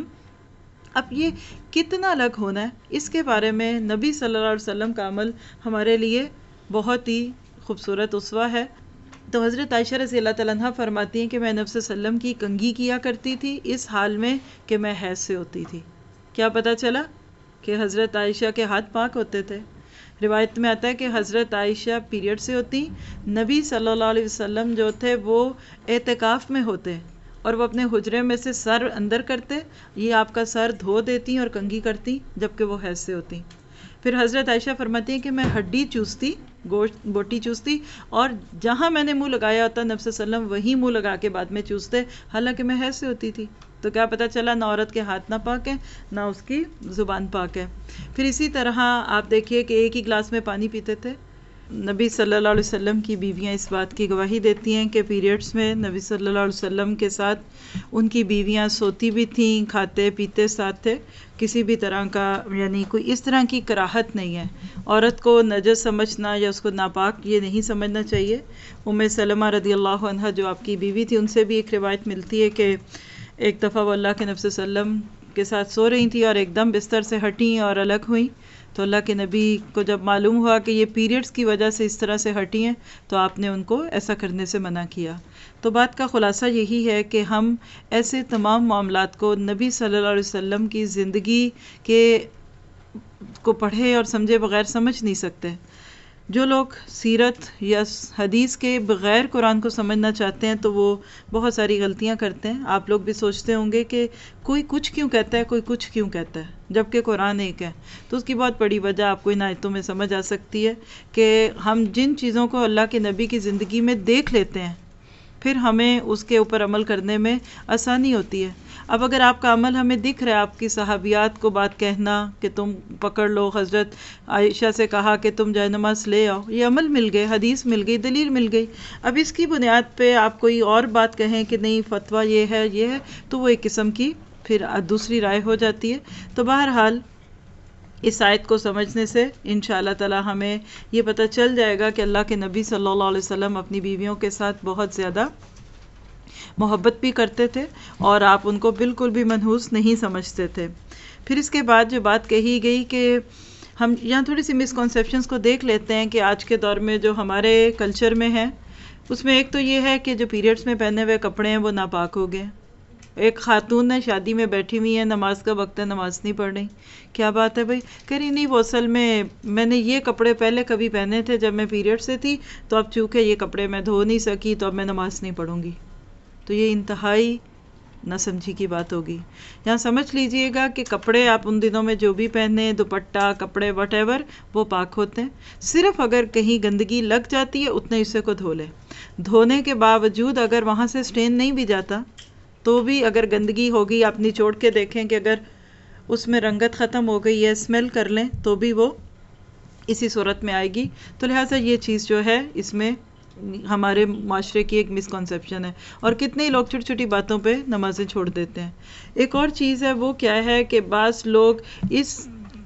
اب یہ کتنا الگ ہونا ہے، اس کے بارے میں نبی صلی اللہ علیہ وسلم کا عمل ہمارے لیے بہت ہی خوبصورت اسوہ ہے. تو حضرت عائشہ رضی اللہ تعالیٰ عنہ فرماتی ہیں کہ میں نبی صلی اللہ علیہ وسلم کی کنگھی کیا کرتی تھی اس حال میں کہ میں حیض سے ہوتی تھی. کیا پتہ چلا؟ کہ حضرت عائشہ کے ہاتھ پاک ہوتے تھے. روایت میں آتا ہے کہ حضرت عائشہ پیریڈ سے ہوتی، نبی صلی اللہ علیہ وسلم جو تھے وہ اعتکاف میں ہوتے اور وہ اپنے حجرے میں سے سر اندر کرتے، یہ آپ کا سر دھو دیتی اور کنگھی کرتی جبکہ وہ حیض سے ہوتی. پھر حضرت عائشہ فرماتی ہیں کہ میں ہڈی چوستی، گوشت بوٹی چوستی، اور جہاں میں نے منہ لگایا ہوتا نبی صلی اللہ علیہ وسلم وہی منہ لگا کے بعد میں چوستے، حالانکہ میں حیض سے ہوتی تھی. تو کیا پتہ چلا نہ عورت کے ہاتھ نہ پاک ہے نہ اس کی زبان پاک ہے. پھر اسی طرح آپ دیکھیے کہ ایک ہی گلاس میں پانی پیتے تھے. نبی صلی اللہ علیہ وسلم کی بیویاں اس بات کی گواہی دیتی ہیں کہ پیریڈز میں نبی صلی اللہ علیہ وسلم کے ساتھ ان کی بیویاں سوتی بھی تھیں، کھاتے پیتے ساتھ تھے. کسی بھی طرح کا یعنی کوئی اس طرح کی کراہت نہیں ہے. عورت کو نجس سمجھنا یا اس کو ناپاک یہ نہیں سمجھنا چاہیے. ام سلمہ رضی اللہ عنہا جو آپ کی بیوی تھی، ان سے بھی ایک روایت ملتی ہے کہ ایک دفعہ وہ اللہ کے نبی صلی اللہ علیہ وسلم کے ساتھ سو رہی تھی اور ایک دم بستر سے ہٹیں اور الگ ہوئیں. تو اللہ کے نبی کو جب معلوم ہوا کہ یہ پیریڈز کی وجہ سے اس طرح سے ہٹی ہیں تو آپ نے ان کو ایسا کرنے سے منع کیا. تو بات کا خلاصہ یہی ہے کہ ہم ایسے تمام معاملات کو نبی صلی اللہ علیہ وسلم کی زندگی کے کو پڑھے اور سمجھے بغیر سمجھ نہیں سکتے. جو لوگ سیرت یا حدیث کے بغیر قرآن کو سمجھنا چاہتے ہیں تو وہ بہت ساری غلطیاں کرتے ہیں. آپ لوگ بھی سوچتے ہوں گے کہ کوئی کچھ کیوں کہتا ہے، کوئی کچھ کیوں کہتا ہے، جبکہ قرآن ایک ہے. تو اس کی بہت بڑی وجہ آپ کو ان آیتوں میں سمجھ آ سکتی ہے کہ ہم جن چیزوں کو اللہ کے نبی کی زندگی میں دیکھ لیتے ہیں پھر ہمیں اس کے اوپر عمل کرنے میں آسانی ہوتی ہے. اب اگر آپ کا عمل ہمیں دکھ رہا ہے، آپ کی صحابیات کو بات کہنا کہ تم پکڑ لو، حضرت عائشہ سے کہا کہ تم جائے نماز لے آؤ، یہ عمل مل گئے، حدیث مل گئی، دلیل مل گئی. اب اس کی بنیاد پہ آپ کوئی اور بات کہیں کہ نہیں فتویٰ یہ ہے یہ ہے، تو وہ ایک قسم کی پھر دوسری رائے ہو جاتی ہے. تو بہرحال اس آیت کو سمجھنے سے انشاءاللہ تعالی ہمیں یہ پتہ چل جائے گا کہ اللہ کے نبی صلی اللہ علیہ وسلم اپنی بیویوں کے ساتھ بہت زیادہ محبت بھی کرتے تھے اور آپ ان کو بالکل بھی منحوس نہیں سمجھتے تھے. پھر اس کے بعد جو بات کہی گئی کہ ہم یہاں تھوڑی سی مسکنسیپشنز کو دیکھ لیتے ہیں کہ آج کے دور میں جو ہمارے کلچر میں ہے، اس میں ایک تو یہ ہے کہ جو پیریڈز میں پہنے ہوئے کپڑے ہیں وہ ناپاک ہو گئے. ایک خاتون ہے شادی میں بیٹھی ہوئی ہے، نماز کا وقت ہے، نماز نہیں پڑھ رہی. کیا بات ہے بھائی؟ کہہ رہی نہیں وہ اصل میں نے یہ کپڑے پہلے کبھی پہنے تھے جب میں پیریڈ سے تھی، تو اب چونکہ یہ کپڑے میں دھو نہیں سکی تو اب میں نماز نہیں پڑھوں گی. تو یہ انتہائی نہ سمجھی کی بات ہوگی. یہاں سمجھ لیجئے گا کہ کپڑے آپ ان دنوں میں جو بھی پہنے، دوپٹہ، کپڑے وٹ ایور، وہ پاک ہوتے ہیں. صرف اگر کہیں گندگی لگ جاتی ہے اتنے حصے کو دھو لیں. دھونے کے باوجود اگر وہاں سے سٹین نہیں بھی جاتا تو بھی اگر گندگی ہوگی آپ نچوڑ کے دیکھیں کہ اگر اس میں رنگت ختم ہو گئی ہے، اسمیل کر لیں تو بھی وہ اسی صورت میں آئے گی. تو لہٰذا یہ چیز جو ہے اس میں ہمارے معاشرے کی ایک مسکنسیپشن ہے اور کتنے لوگ چھوٹی چھوٹی باتوں پہ نمازیں چھوڑ دیتے ہیں. ایک اور چیز ہے وہ کیا ہے کہ بعض لوگ اس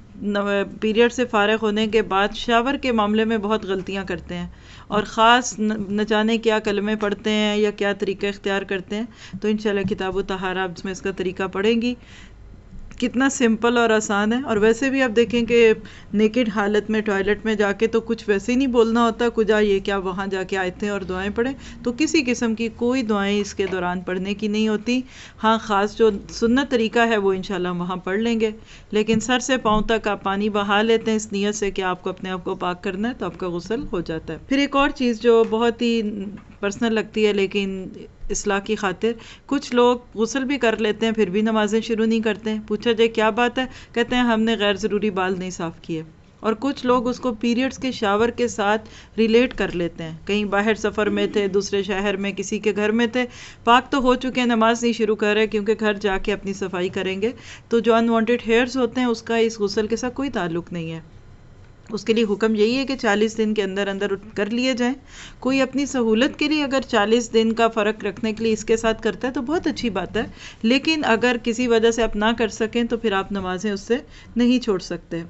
پیریڈ سے فارغ ہونے کے بعد شاور کے معاملے میں بہت غلطیاں کرتے ہیں اور خاص نہ جانے کیا کلمے پڑھتے ہیں یا کیا طریقہ اختیار کرتے ہیں. تو انشاءاللہ کتاب الطہارہ جس میں اس کا طریقہ پڑھیں گی. کتنا سمپل اور آسان ہے. اور ویسے بھی آپ دیکھیں کہ نیکڈ حالت میں ٹوائلٹ میں جا کے تو کچھ ویسے ہی نہیں بولنا ہوتا، کجا یہ کیا وہاں جا کے آیتیں اور دعائیں پڑھیں. تو کسی قسم کی کوئی دعائیں اس کے دوران پڑھنے کی نہیں ہوتی. ہاں خاص جو سنت طریقہ ہے وہ انشاءاللہ وہاں پڑھ لیں گے، لیکن سر سے پاؤں تک آپ پانی بہا لیتے ہیں اس نیت سے کہ آپ کو اپنے آپ کو پاک کرنا ہے تو آپ کا غسل ہو جاتا ہے. پھر ایک اور چیز جو بہت ہی پرسنل لگتی ہے لیکن اصلاح کی خاطر، کچھ لوگ غسل بھی کر لیتے ہیں پھر بھی نمازیں شروع نہیں کرتے. پوچھا جائے کیا بات ہے، کہتے ہیں ہم نے غیر ضروری بال نہیں صاف کیے. اور کچھ لوگ اس کو پیریڈز کے شاور کے ساتھ ریلیٹ کر لیتے ہیں. کہیں باہر سفر میں تھے، دوسرے شہر میں کسی کے گھر میں تھے، پاک تو ہو چکے ہیں، نماز نہیں شروع کر رہے کیونکہ گھر جا کے اپنی صفائی کریں گے. تو جو انوانٹیڈ ہیئرز ہوتے ہیں اس کا اس غسل کے ساتھ کوئی تعلق نہیں ہے. اس کے لیے حکم یہی ہے کہ 40 دن کے اندر اندر کر لیے جائیں. کوئی اپنی سہولت کے لیے اگر 40 دن کا فرق رکھنے کے لیے اس کے ساتھ کرتا ہے تو بہت اچھی بات ہے، لیکن اگر کسی وجہ سے آپ نہ کر سکیں تو پھر آپ نمازیں اس سے نہیں چھوڑ سکتے.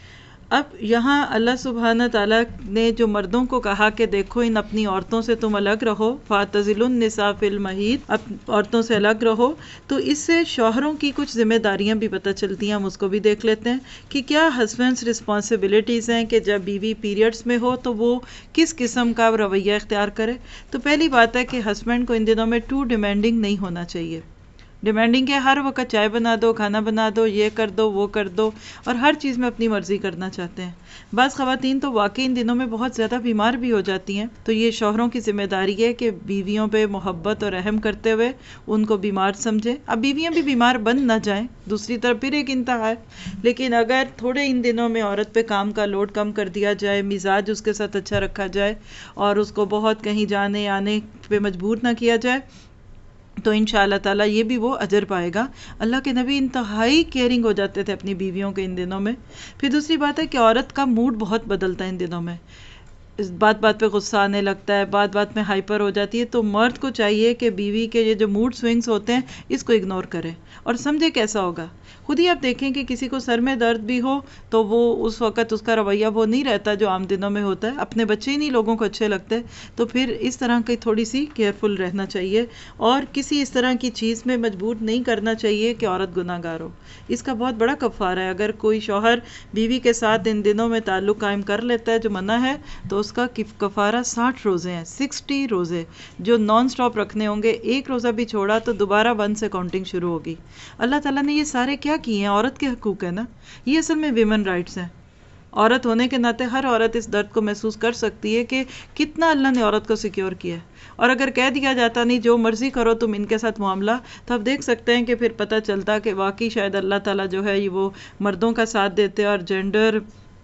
اب یہاں اللہ سبحانہ تعالیٰ نے جو مردوں کو کہا کہ دیکھو ان اپنی عورتوں سے تم الگ رہو، فاعتزلوا النساء فی المحیض، عورتوں سے الگ رہو، تو اس سے شوہروں کی کچھ ذمہ داریاں بھی پتہ چلتی ہیں. ہم اس کو بھی دیکھ لیتے ہیں کہ کیا ہسبینڈس رسپانسبلٹیز ہیں کہ جب بیوی پیریڈز میں ہو تو وہ کس قسم کا رویہ اختیار کرے. تو پہلی بات ہے کہ ہسبینڈ کو ان دنوں میں ٹو ڈیمانڈنگ نہیں ہونا چاہیے. ڈیمانڈنگ ہے ہر وقت چائے بنا دو، کھانا بنا دو، یہ کر دو، وہ کر دو، اور ہر چیز میں اپنی مرضی کرنا چاہتے ہیں. بعض خواتین تو واقعی ان دنوں میں بہت زیادہ بیمار بھی ہو جاتی ہیں. تو یہ شوہروں کی ذمہ داری ہے کہ بیویوں پہ محبت اور رحم کرتے ہوئے ان کو بیمار سمجھیں. اب بیویاں بھی بیمار بن نہ جائیں، دوسری طرف پھر ایک انتہا ہے، لیکن اگر تھوڑے ان دنوں میں عورت پہ کام کا لوڈ کم کر دیا جائے، مزاج اس کے ساتھ اچھا رکھا جائے اور اس کو بہت کہیں جانے آنے پہ مجبور نہ کیا جائے تو انشاءاللہ تعالیٰ یہ بھی وہ اجر پائے گا. اللہ کے نبی انتہائی کیئرنگ ہو جاتے تھے اپنی بیویوں کے ان دنوں میں. پھر دوسری بات ہے کہ عورت کا موڈ بہت بدلتا ہے ان دنوں میں. بات بات پہ غصہ آنے لگتا ہے، بات بات میں ہائپر ہو جاتی ہے. تو مرد کو چاہیے کہ بیوی کے یہ جو موڈ سوئنگز ہوتے ہیں اس کو اگنور کرے اور سمجھے کیسا ہوگا. خود ہی آپ دیکھیں کہ کسی کو سر میں درد بھی ہو تو وہ اس وقت اس کا رویہ وہ نہیں رہتا جو عام دنوں میں ہوتا ہے. اپنے بچے ہی نہیں لوگوں کو اچھے لگتے. تو پھر اس طرح کی تھوڑی سی کیئرفل رہنا چاہیے اور کسی اس طرح کی چیز میں مجبور نہیں کرنا چاہیے کہ عورت گناہ گار ہو. اس کا بہت بڑا کفارہ ہے. اگر کوئی شوہر بیوی کے ساتھ ان دنوں میں تعلق قائم کر لیتا ہے جو منع ہے تو اس کا کفارہ 60 روزے ہیں، 60 روزے جو نان سٹاپ رکھنے ہوں گے. ایک روزہ بھی چھوڑا تو دوبارہ 1 سے کاؤنٹنگ شروع ہوگی. اللہ تعالیٰ نے یہ سارے کیا کیے ہیں؟ عورت کے حقوق ہے نا، یہ اصل میں ویمن رائٹس ہیں. عورت ہونے کے ناطے ہر عورت اس درد کو محسوس کر سکتی ہے کہ کتنا اللہ نے عورت کو سیکیور کیا ہے، اور اگر کہہ دیا جاتا نہیں جو مرضی کرو تم ان کے ساتھ معاملہ، تو آپ دیکھ سکتے ہیں کہ پھر پتہ چلتا کہ واقعی شاید اللہ تعالیٰ جو ہے وہ مردوں کا ساتھ دیتے، اور جینڈر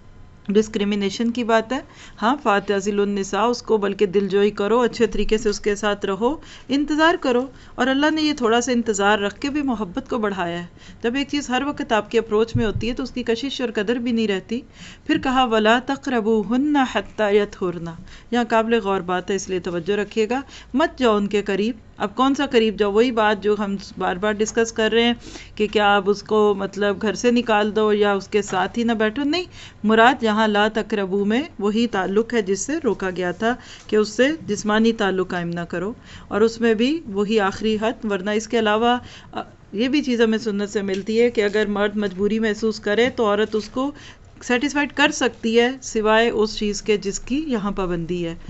ڈسکریمنیشن کی بات ہے، ہاں فاتزل النساء، اس کو بلکہ دلجوئی کرو، اچھے طریقے سے اس کے ساتھ رہو، انتظار کرو، اور اللہ نے یہ تھوڑا سا انتظار رکھ کے بھی محبت کو بڑھایا ہے۔ جب ایک چیز ہر وقت آپ کے اپروچ میں ہوتی ہے تو اس کی کشش اور قدر بھی نہیں رہتی۔ پھر کہا وَلَا تَقْرَبُوهُنَّ حَتَّى يَطْهُرْنَ، یہاں قابل غور بات ہے اس لیے توجہ رکھیے گا، مت جاؤ ان کے قریب۔ اب کون سا قریب جاؤ؟ وہی بات جو ہم بار بار ڈسکس کر رہے ہیں کہ کیا آپ اس کو مطلب گھر سے نکال دو یا اس کے ساتھ ہی نہ بیٹھو، نہیں، مراد یہاں لا تقربو میں وہی تعلق ہے جس سے روکا گیا تھا کہ اس سے جسمانی تعلق قائم نہ کرو، اور اس میں بھی وہی آخری حد، ورنہ اس کے علاوہ یہ بھی چیز ہمیں سنت سے ملتی ہے کہ اگر مرد مجبوری محسوس کرے تو عورت اس کو سیٹسفائیڈ کر سکتی ہے سوائے اس چیز کے جس کی یہاں پابندی ہے۔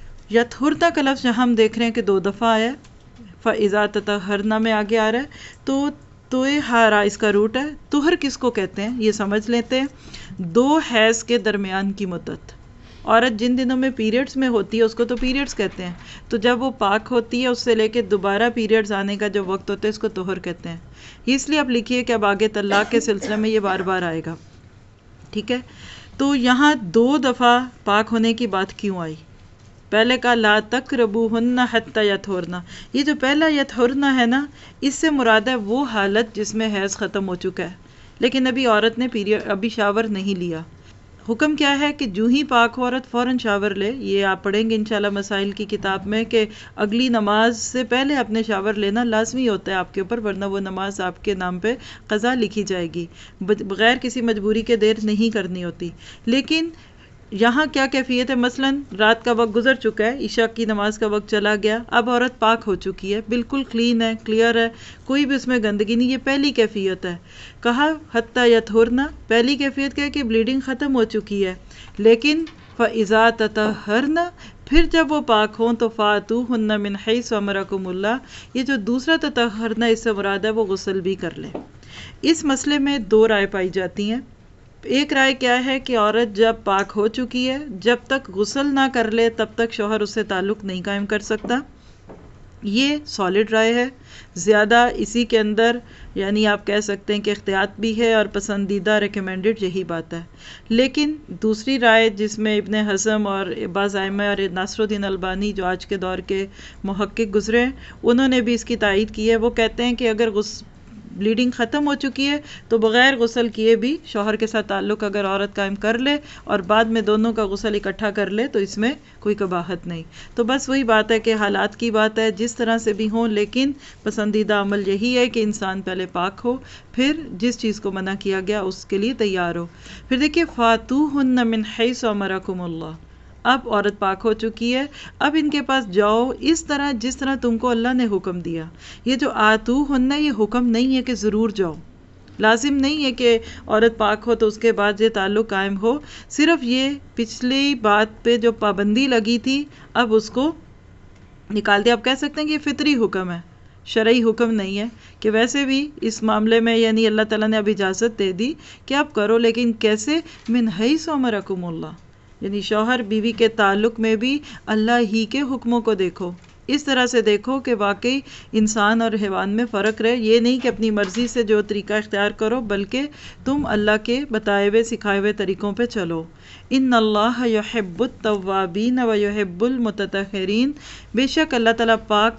یطہرنا کا لفظ یہاں ہم دیکھ رہے ہیں کہ 2 دفعہ آیا، فَإِذَا تَطَهَّرْنَ میں آگے آ رہا ہے، تو ہارا اس کا روٹ ہے۔ طہر کس کو کہتے ہیں یہ سمجھ لیتے ہیں، 2 حیض کے درمیان کی مدت۔ عورت جن دنوں میں پیریڈز میں ہوتی ہے اس کو تو پیریڈز کہتے ہیں، تو جب وہ پاک ہوتی ہے اس سے لے کے دوبارہ پیریڈز آنے کا جو وقت ہوتا ہے اس کو طہر کہتے ہیں۔ اس لیے آپ لکھیے کہ اب آگے طلاق کے سلسلے میں یہ بار بار آئے گا، ٹھیک ہے؟ تو یہاں 2 دفعہ پاک ہونے کی بات کیوں آئی؟ پہلے کا لا تقربوہن حتی یطہرن، یہ جو پہلا یطہرن ہے نا، اس سے مراد ہے وہ حالت جس میں حیض ختم ہو چکا ہے، لیکن ابھی عورت نے ابھی شاور نہیں لیا۔ حکم کیا ہے کہ جو ہی پاک ہو عورت فوراً شاور لے، یہ آپ پڑھیں گے انشاءاللہ مسائل کی کتاب میں کہ اگلی نماز سے پہلے اپنے شاور لینا لازمی ہوتا ہے آپ کے اوپر، ورنہ وہ نماز آپ کے نام پہ قضا لکھی جائے گی، بغیر کسی مجبوری کے دیر نہیں کرنی ہوتی۔ لیکن یہاں کیا کیفیت ہے؟ مثلا رات کا وقت گزر چکا ہے، عشاء کی نماز کا وقت چلا گیا، اب عورت پاک ہو چکی ہے، بالکل کلین ہے، کلیئر ہے، کوئی بھی اس میں گندگی نہیں، یہ پہلی کیفیت ہے۔ کہا حتی یطہرن، پہلی کیفیت کیا ہے کہ بلیڈنگ ختم ہو چکی ہے، لیکن فَإِذَا تَطَهَّرْنَ، پھر جب وہ پاک ہوں تو فَأْتُوهُنَّ مِنْ حَيْثُ أَمَرَكُمُ اللَّهُ، یہ جو دوسرا تطہرنا اس سے مراد ہے وہ غسل بھی کر لے۔ اس مسئلے میں 2 رائے پائی جاتی ہیں۔ ایک رائے کیا ہے کہ عورت جب پاک ہو چکی ہے، جب تک غسل نہ کر لے تب تک شوہر اس سے تعلق نہیں قائم کر سکتا، یہ سالڈ رائے ہے، زیادہ اسی کے اندر یعنی آپ کہہ سکتے ہیں کہ احتیاط بھی ہے اور پسندیدہ ریکمینڈڈ یہی بات ہے۔ لیکن دوسری رائے جس میں ابن حزم اور بعض ائمہ اور ناصر الدین البانی جو آج کے دور کے محقق گزرے ہیں، انہوں نے بھی اس کی تائید کی ہے۔ وہ کہتے ہیں کہ اگر بلیڈنگ ختم ہو چکی ہے تو بغیر غسل کیے بھی شوہر کے ساتھ تعلق اگر عورت قائم کر لے اور بعد میں دونوں کا غسل اکٹھا کر لے تو اس میں کوئی قباحت نہیں۔ تو بس وہی بات ہے کہ حالات کی بات ہے، جس طرح سے بھی ہوں، لیکن پسندیدہ عمل یہی ہے کہ انسان پہلے پاک ہو، پھر جس چیز کو منع کیا گیا اس کے لیے تیار ہو۔ پھر دیکھیے فَاتُوهُنَّ مِنْ حَيْثُ أَمَرَكُمُ اللَّهُ، اب عورت پاک ہو چکی ہے، اب ان کے پاس جاؤ اس طرح جس طرح تم کو اللہ نے حکم دیا۔ یہ جو آتوہن یہ حکم نہیں ہے کہ ضرور جاؤ، لازم نہیں ہے کہ عورت پاک ہو تو اس کے بعد یہ تعلق قائم ہو، صرف یہ پچھلی بات پہ جو پابندی لگی تھی اب اس کو نکال دیا۔ آپ کہہ سکتے ہیں کہ یہ فطری حکم ہے، شرعی حکم نہیں ہے، کہ ویسے بھی اس معاملے میں یعنی اللہ تعالیٰ نے اب اجازت دے دی کہ آپ کرو، لیکن کیسے؟ من حیث امرکم اللہ، یعنی شوہر بیوی کے تعلق میں بھی اللہ ہی کے حکموں کو دیکھو، اس طرح سے دیکھو کہ واقعی انسان اور حیوان میں فرق رہے، یہ نہیں کہ اپنی مرضی سے جو طریقہ اختیار کرو بلکہ تم اللہ کے بتائے ہوئے سکھائے ہوئے طریقوں پہ چلو۔ ان اللہ یحب التوابین و یحب المتطہرین، بے شک اللہ تعالیٰ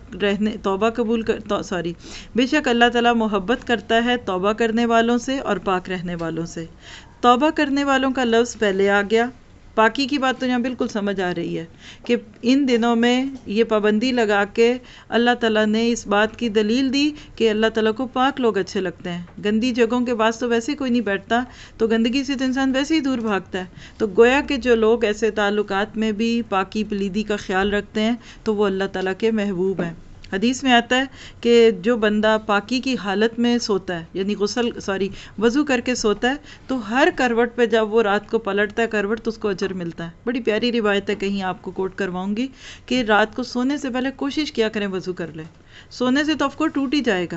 بے شک اللہ تعالیٰ محبت کرتا ہے توبہ کرنے والوں سے اور پاک رہنے والوں سے۔ توبہ کرنے والوں کا لفظ پہلے آ گیا، پاکی کی بات تو یہاں بالکل سمجھ آ رہی ہے کہ ان دنوں میں یہ پابندی لگا کے اللہ تعالیٰ نے اس بات کی دلیل دی کہ اللہ تعالیٰ کو پاک لوگ اچھے لگتے ہیں، گندی جگہوں کے پاس تو ویسے کوئی نہیں بیٹھتا، تو گندگی سے تو انسان ویسے ہی دور بھاگتا ہے، تو گویا کہ جو لوگ ایسے تعلقات میں بھی پاکی پلیدی کا خیال رکھتے ہیں تو وہ اللہ تعالیٰ کے محبوب ہیں۔ حدیث میں آتا ہے کہ جو بندہ پاکی کی حالت میں سوتا ہے یعنی وضو کر کے سوتا ہے تو ہر کروٹ پہ جب وہ رات کو پلٹتا ہے کروٹ تو اس کو اجر ملتا ہے۔ بڑی پیاری روایت ہے، کہیں آپ کو کوٹ کرواؤں گی کہ رات کو سونے سے پہلے کوشش کیا کریں وضو کر لیں، سونے سے تو آف کورس ٹوٹ ہی جائے گا،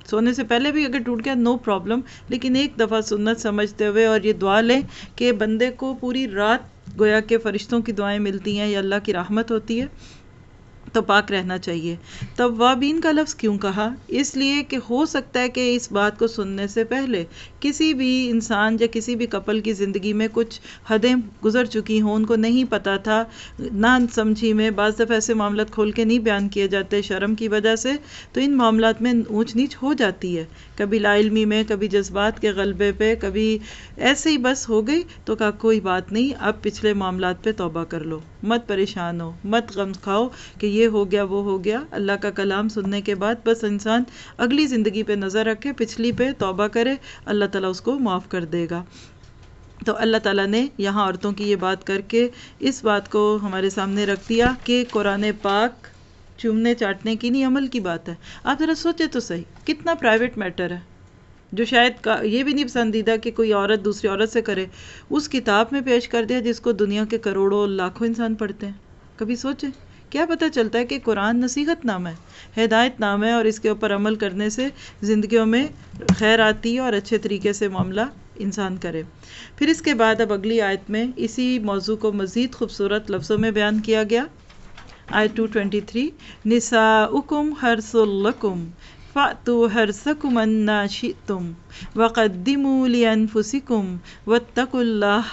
سونے سے پہلے بھی اگر ٹوٹ گیا نو پرابلم، لیکن ایک دفعہ سنت سمجھتے ہوئے اور یہ دعا لیں کہ بندے کو پوری رات گویا کہ فرشتوں کی دعائیں ملتی ہیں یا اللہ کی رحمت ہوتی ہے، تو پاک رہنا چاہیے۔ توابین کا لفظ کیوں کہا؟ اس لیے کہ ہو سکتا ہے کہ اس بات کو سننے سے پہلے کسی بھی انسان یا کسی بھی کپل کی زندگی میں کچھ حدیں گزر چکی ہوں، ان کو نہیں پتا تھا، نہ سمجھی میں بعض دفعہ ایسے معاملات کھول کے نہیں بیان کیے جاتے شرم کی وجہ سے، تو ان معاملات میں اونچ نیچ ہو جاتی ہے، کبھی لا علمی میں، کبھی جذبات کے غلبے پہ، کبھی ایسے ہی بس ہو گئی، تو کہا کوئی بات نہیں، اب پچھلے معاملات پہ توبہ کر لو، مت پریشان ہو، مت غم کھاؤ کہ یہ ہو گیا وہ ہو گیا۔ اللہ کا کلام سننے کے بعد بس انسان اگلی زندگی پہ نظر رکھے، پچھلی پہ توبہ کرے، اللہ تعالیٰ اس کو معاف کر دے گا۔ تو اللہ تعالیٰ نے یہاں عورتوں کی یہ بات کر کے اس بات کو ہمارے سامنے رکھ دیا کہ قرآن پاک چومنے چاٹنے کی نہیں، عمل کی بات ہے۔ آپ ذرا سوچے تو صحیح، کتنا پرائیویٹ میٹر ہے جو شاید یہ بھی نہیں پسندیدہ کہ کوئی عورت دوسری عورت سے کرے، اس کتاب میں پیش کر دیا جس کو دنیا کے کروڑوں لاکھوں انسان پڑھتے ہیں۔ کبھی سوچیں، کیا پتہ چلتا ہے کہ قرآن نصیحت نامہ ہے، ہدایت نامہ ہے، اور اس کے اوپر عمل کرنے سے زندگیوں میں خیر آتی ہے اور اچھے طریقے سے معاملہ انسان کرے۔ پھر اس کے بعد اب اگلی آیت میں اسی موضوع کو مزید خوبصورت لفظوں میں بیان کیا گیا۔ آیت 223، نساؤکم حرث لکم فأتوا حرثکم انا شئتم وقدموا لانفسکم واتقوا اللہ۔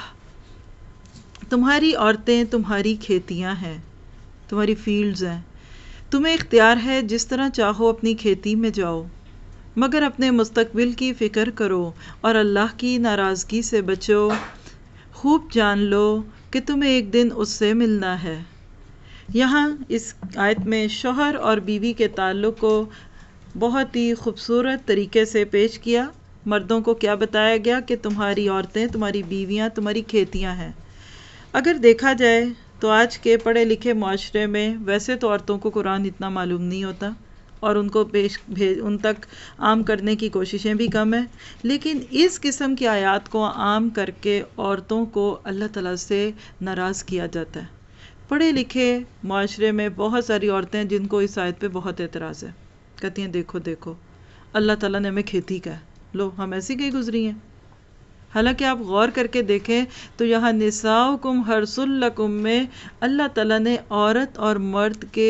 تمہاری عورتیں تمہاری کھیتیاں ہیں، تمہاری فیلڈز ہیں، تمہیں اختیار ہے جس طرح چاہو اپنی کھیتی میں جاؤ، مگر اپنے مستقبل کی فکر کرو اور اللہ کی ناراضگی سے بچو۔ خوب جان لو کہ تمہیں ایک دن اس سے ملنا ہے۔ یہاں اس آیت میں شوہر اور بیوی کے تعلق کو بہت ہی خوبصورت طریقے سے پیش کیا۔ مردوں کو کیا بتایا گیا کہ تمہاری عورتیں، تمہاری بیویاں تمہاری کھیتیاں ہیں۔ اگر دیکھا جائے تو آج کے پڑھے لکھے معاشرے میں ویسے تو عورتوں کو قرآن اتنا معلوم نہیں ہوتا اور ان کو ان تک عام کرنے کی کوششیں بھی کم ہیں، لیکن اس قسم کی آیات کو عام کر کے عورتوں کو اللہ تعالیٰ سے ناراض کیا جاتا ہے۔ پڑھے لکھے معاشرے میں بہت ساری عورتیں ہیں جن کو اس آیت پہ بہت اعتراض ہے، کہتی ہیں دیکھو دیکھو اللہ تعالیٰ نے ہمیں کھیتی کا ہے، لو ہم ایسی گئی گزری ہیں۔ حالانکہ آپ غور کر کے دیکھیں تو یہاں نساؤکم حرث لکم میں اللہ تعالیٰ نے عورت اور مرد کے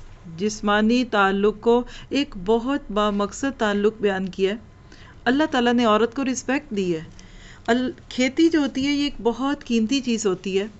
جسمانی تعلق کو ایک بہت بامقصد تعلق بیان کیا ہے۔ اللہ تعالیٰ نے عورت کو رسپیکٹ دی ہے۔ کھیتی جو ہوتی ہے یہ ایک بہت قیمتی چیز ہوتی ہے۔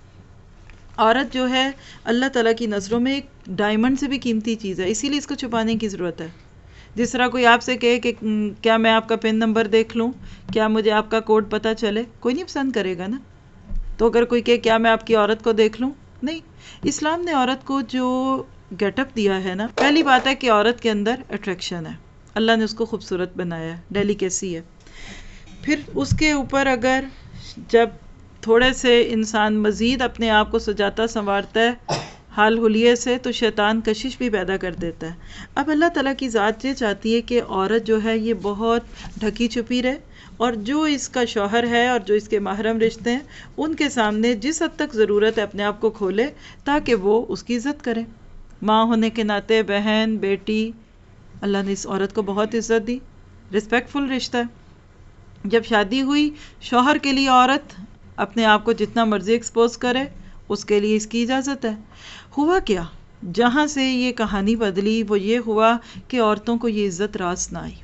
عورت جو ہے اللہ تعالیٰ کی نظروں میں ایک ڈائمنڈ سے بھی قیمتی چیز ہے، اسی لیے اس کو چھپانے کی ضرورت ہے۔ جس طرح کوئی آپ سے کہے کہ کیا میں آپ کا پن نمبر دیکھ لوں، کیا مجھے آپ کا کوڈ پتہ چلے، کوئی نہیں پسند کرے گا نا۔ تو اگر کوئی کہے کیا میں آپ کی عورت کو دیکھ لوں، نہیں۔ اسلام نے عورت کو جو گیٹ اپ دیا ہے نا، پہلی بات ہے کہ عورت کے اندر اٹریکشن ہے، اللہ نے اس کو خوبصورت بنایا ہے، ڈیلیکیسی ہے۔ پھر اس کے اوپر اگر جب تھوڑے سے انسان مزید اپنے آپ کو سجاتا سنوارتا ہے حال حلیے سے، تو شیطان کشش بھی پیدا کر دیتا ہے۔ اب اللہ تعالیٰ کی ذات یہ چاہتی ہے کہ عورت جو ہے یہ بہت ڈھکی چھپی رہے، اور جو اس کا شوہر ہے اور جو اس کے محرم رشتے ہیں ان کے سامنے جس حد تک ضرورت ہے اپنے آپ کو کھولے تاکہ وہ اس کی عزت کرے۔ ماں ہونے کے ناطے، بہن، بیٹی، اللہ نے اس عورت کو بہت عزت دی، رسپیکٹفل رشتہ ہے۔ جب شادی ہوئی، شوہر کے لیے عورت اپنے آپ کو جتنا مرضی ایکسپوز کرے، اس کے لیے اس کی اجازت ہے۔ ہوا کیا؟ جہاں سے یہ کہانی بدلی وہ یہ ہوا کہ عورتوں کو یہ عزت راس نہ آئی۔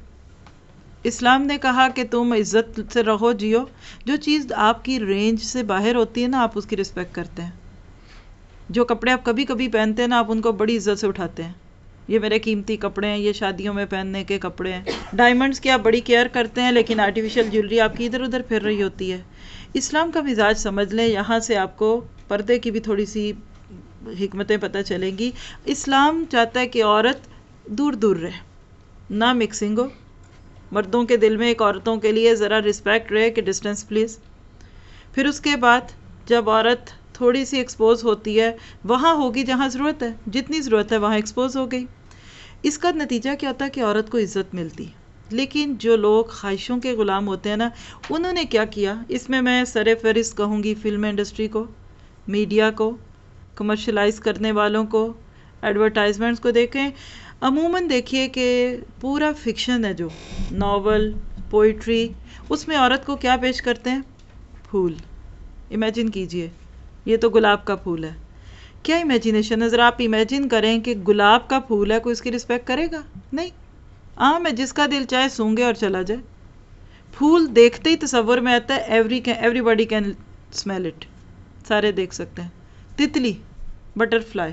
اسلام نے کہا کہ تم عزت سے رہو، جیو، جو چیز آپ کی رینج سے باہر ہوتی ہے نا آپ اس کی رسپیکٹ کرتے ہیں۔ جو کپڑے آپ کبھی کبھی پہنتے ہیں نا آپ ان کو بڑی عزت سے اٹھاتے ہیں، یہ میرے قیمتی کپڑے ہیں، یہ شادیوں میں پہننے کے کپڑے ہیں۔ ڈائمنڈز کی آپ بڑی کیئر کرتے ہیں لیکن آرٹیفیشل جیولری آپ کی ادھر ادھر پھر رہی ہوتی ہے۔ اسلام کا مزاج سمجھ لیں، یہاں سے آپ کو پردے کی بھی تھوڑی سی حکمتیں پتہ چلیں گی۔ اسلام چاہتا ہے کہ عورت دور دور رہے، نہ مکسنگ ہو، مردوں کے دل میں ایک عورتوں کے لیے ذرا رسپیکٹ رہے کہ ڈسٹنس پلیز۔ پھر اس کے بعد جب عورت تھوڑی سی ایکسپوز ہوتی ہے وہاں ہوگی جہاں ضرورت ہے، جتنی ضرورت ہے وہاں ایکسپوز ہو گئی۔ اس کا نتیجہ کیا ہوتا ہے کہ عورت کو عزت ملتی۔ لیکن جو لوگ خواہشوں کے غلام ہوتے ہیں نا، انہوں نے کیا کیا، اس میں سر فہرست کہوں گی فلم انڈسٹری کو، میڈیا کو، کمرشلائز کرنے والوں کو، ایڈورٹائزمنٹس کو۔ دیکھیں عموماً دیکھیے کہ پورا فکشن ہے جو ناول پوئٹری، اس میں عورت کو کیا پیش کرتے ہیں؟ پھول. امیجن کیجئے یہ تو گلاب کا پھول ہے. کیا امیجنیشن ہے؟ ذرا آپ امیجن کریں کہ گلاب کا پھول ہے، کوئی اس کی رسپیکٹ کرے گا؟ نہیں. عام ہے، جس کا دل چاہے سونگے اور چلا جائے. پھول دیکھتے ہی تصور میں آتا ہے everybody can smell it, سارے دیکھ سکتے ہیں. تتلی، بٹر فلائی.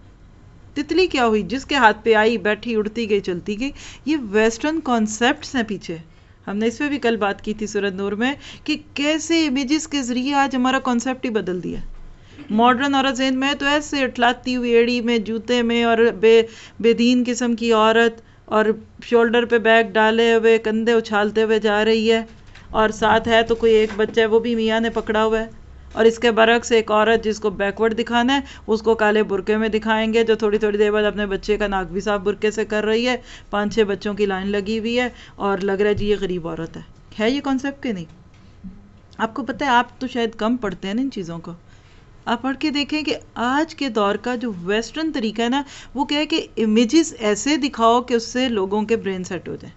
تتلی کیا ہوئی؟ جس کے ہاتھ پہ آئی، بیٹھی، اڑتی گئی، چلتی گئی. یہ ویسٹرن کانسیپٹس ہیں پیچھے. ہم نے اس پہ بھی کل بات کی تھی سورۃ نور میں کہ کیسے امیجز کے ذریعے آج ہمارا کانسیپٹ ہی بدل دیا. ماڈرن عورت ذہن میں تو ایسے اٹھلاتی ہوئی ایڑی میں، جوتے میں، اور بے دین قسم کی عورت، اور شولڈر پہ بیگ ڈالے ہوئے کندھے اچھالتے ہوئے جا رہی ہے، اور ساتھ ہے تو کوئی ایک بچہ ہے وہ بھی میاں نے پکڑا ہوا ہے. اور اس کے برعکس ایک عورت جس کو بیکورڈ دکھانا ہے اس کو کالے برقعے میں دکھائیں گے، جو تھوڑی تھوڑی دیر بعد اپنے بچے کا ناک بھی صاف برقعے سے کر رہی ہے. 5-6 بچوں کی لائن لگی ہوئی ہے اور لگ رہا ہے جی یہ غریب عورت ہے یہ کانسیپٹ کہ نہیں؟ آپ کو پتہ ہے، آپ تو شاید کم پڑھتے ہیں نا ان چیزوں کو. آپ پڑھ کے دیکھیں کہ آج کے دور کا جو ویسٹرن طریقہ ہے نا، وہ کیا ہے کہ امیجز ایسے دکھاؤ کہ اس سے لوگوں کے برین سیٹ ہو جائیں.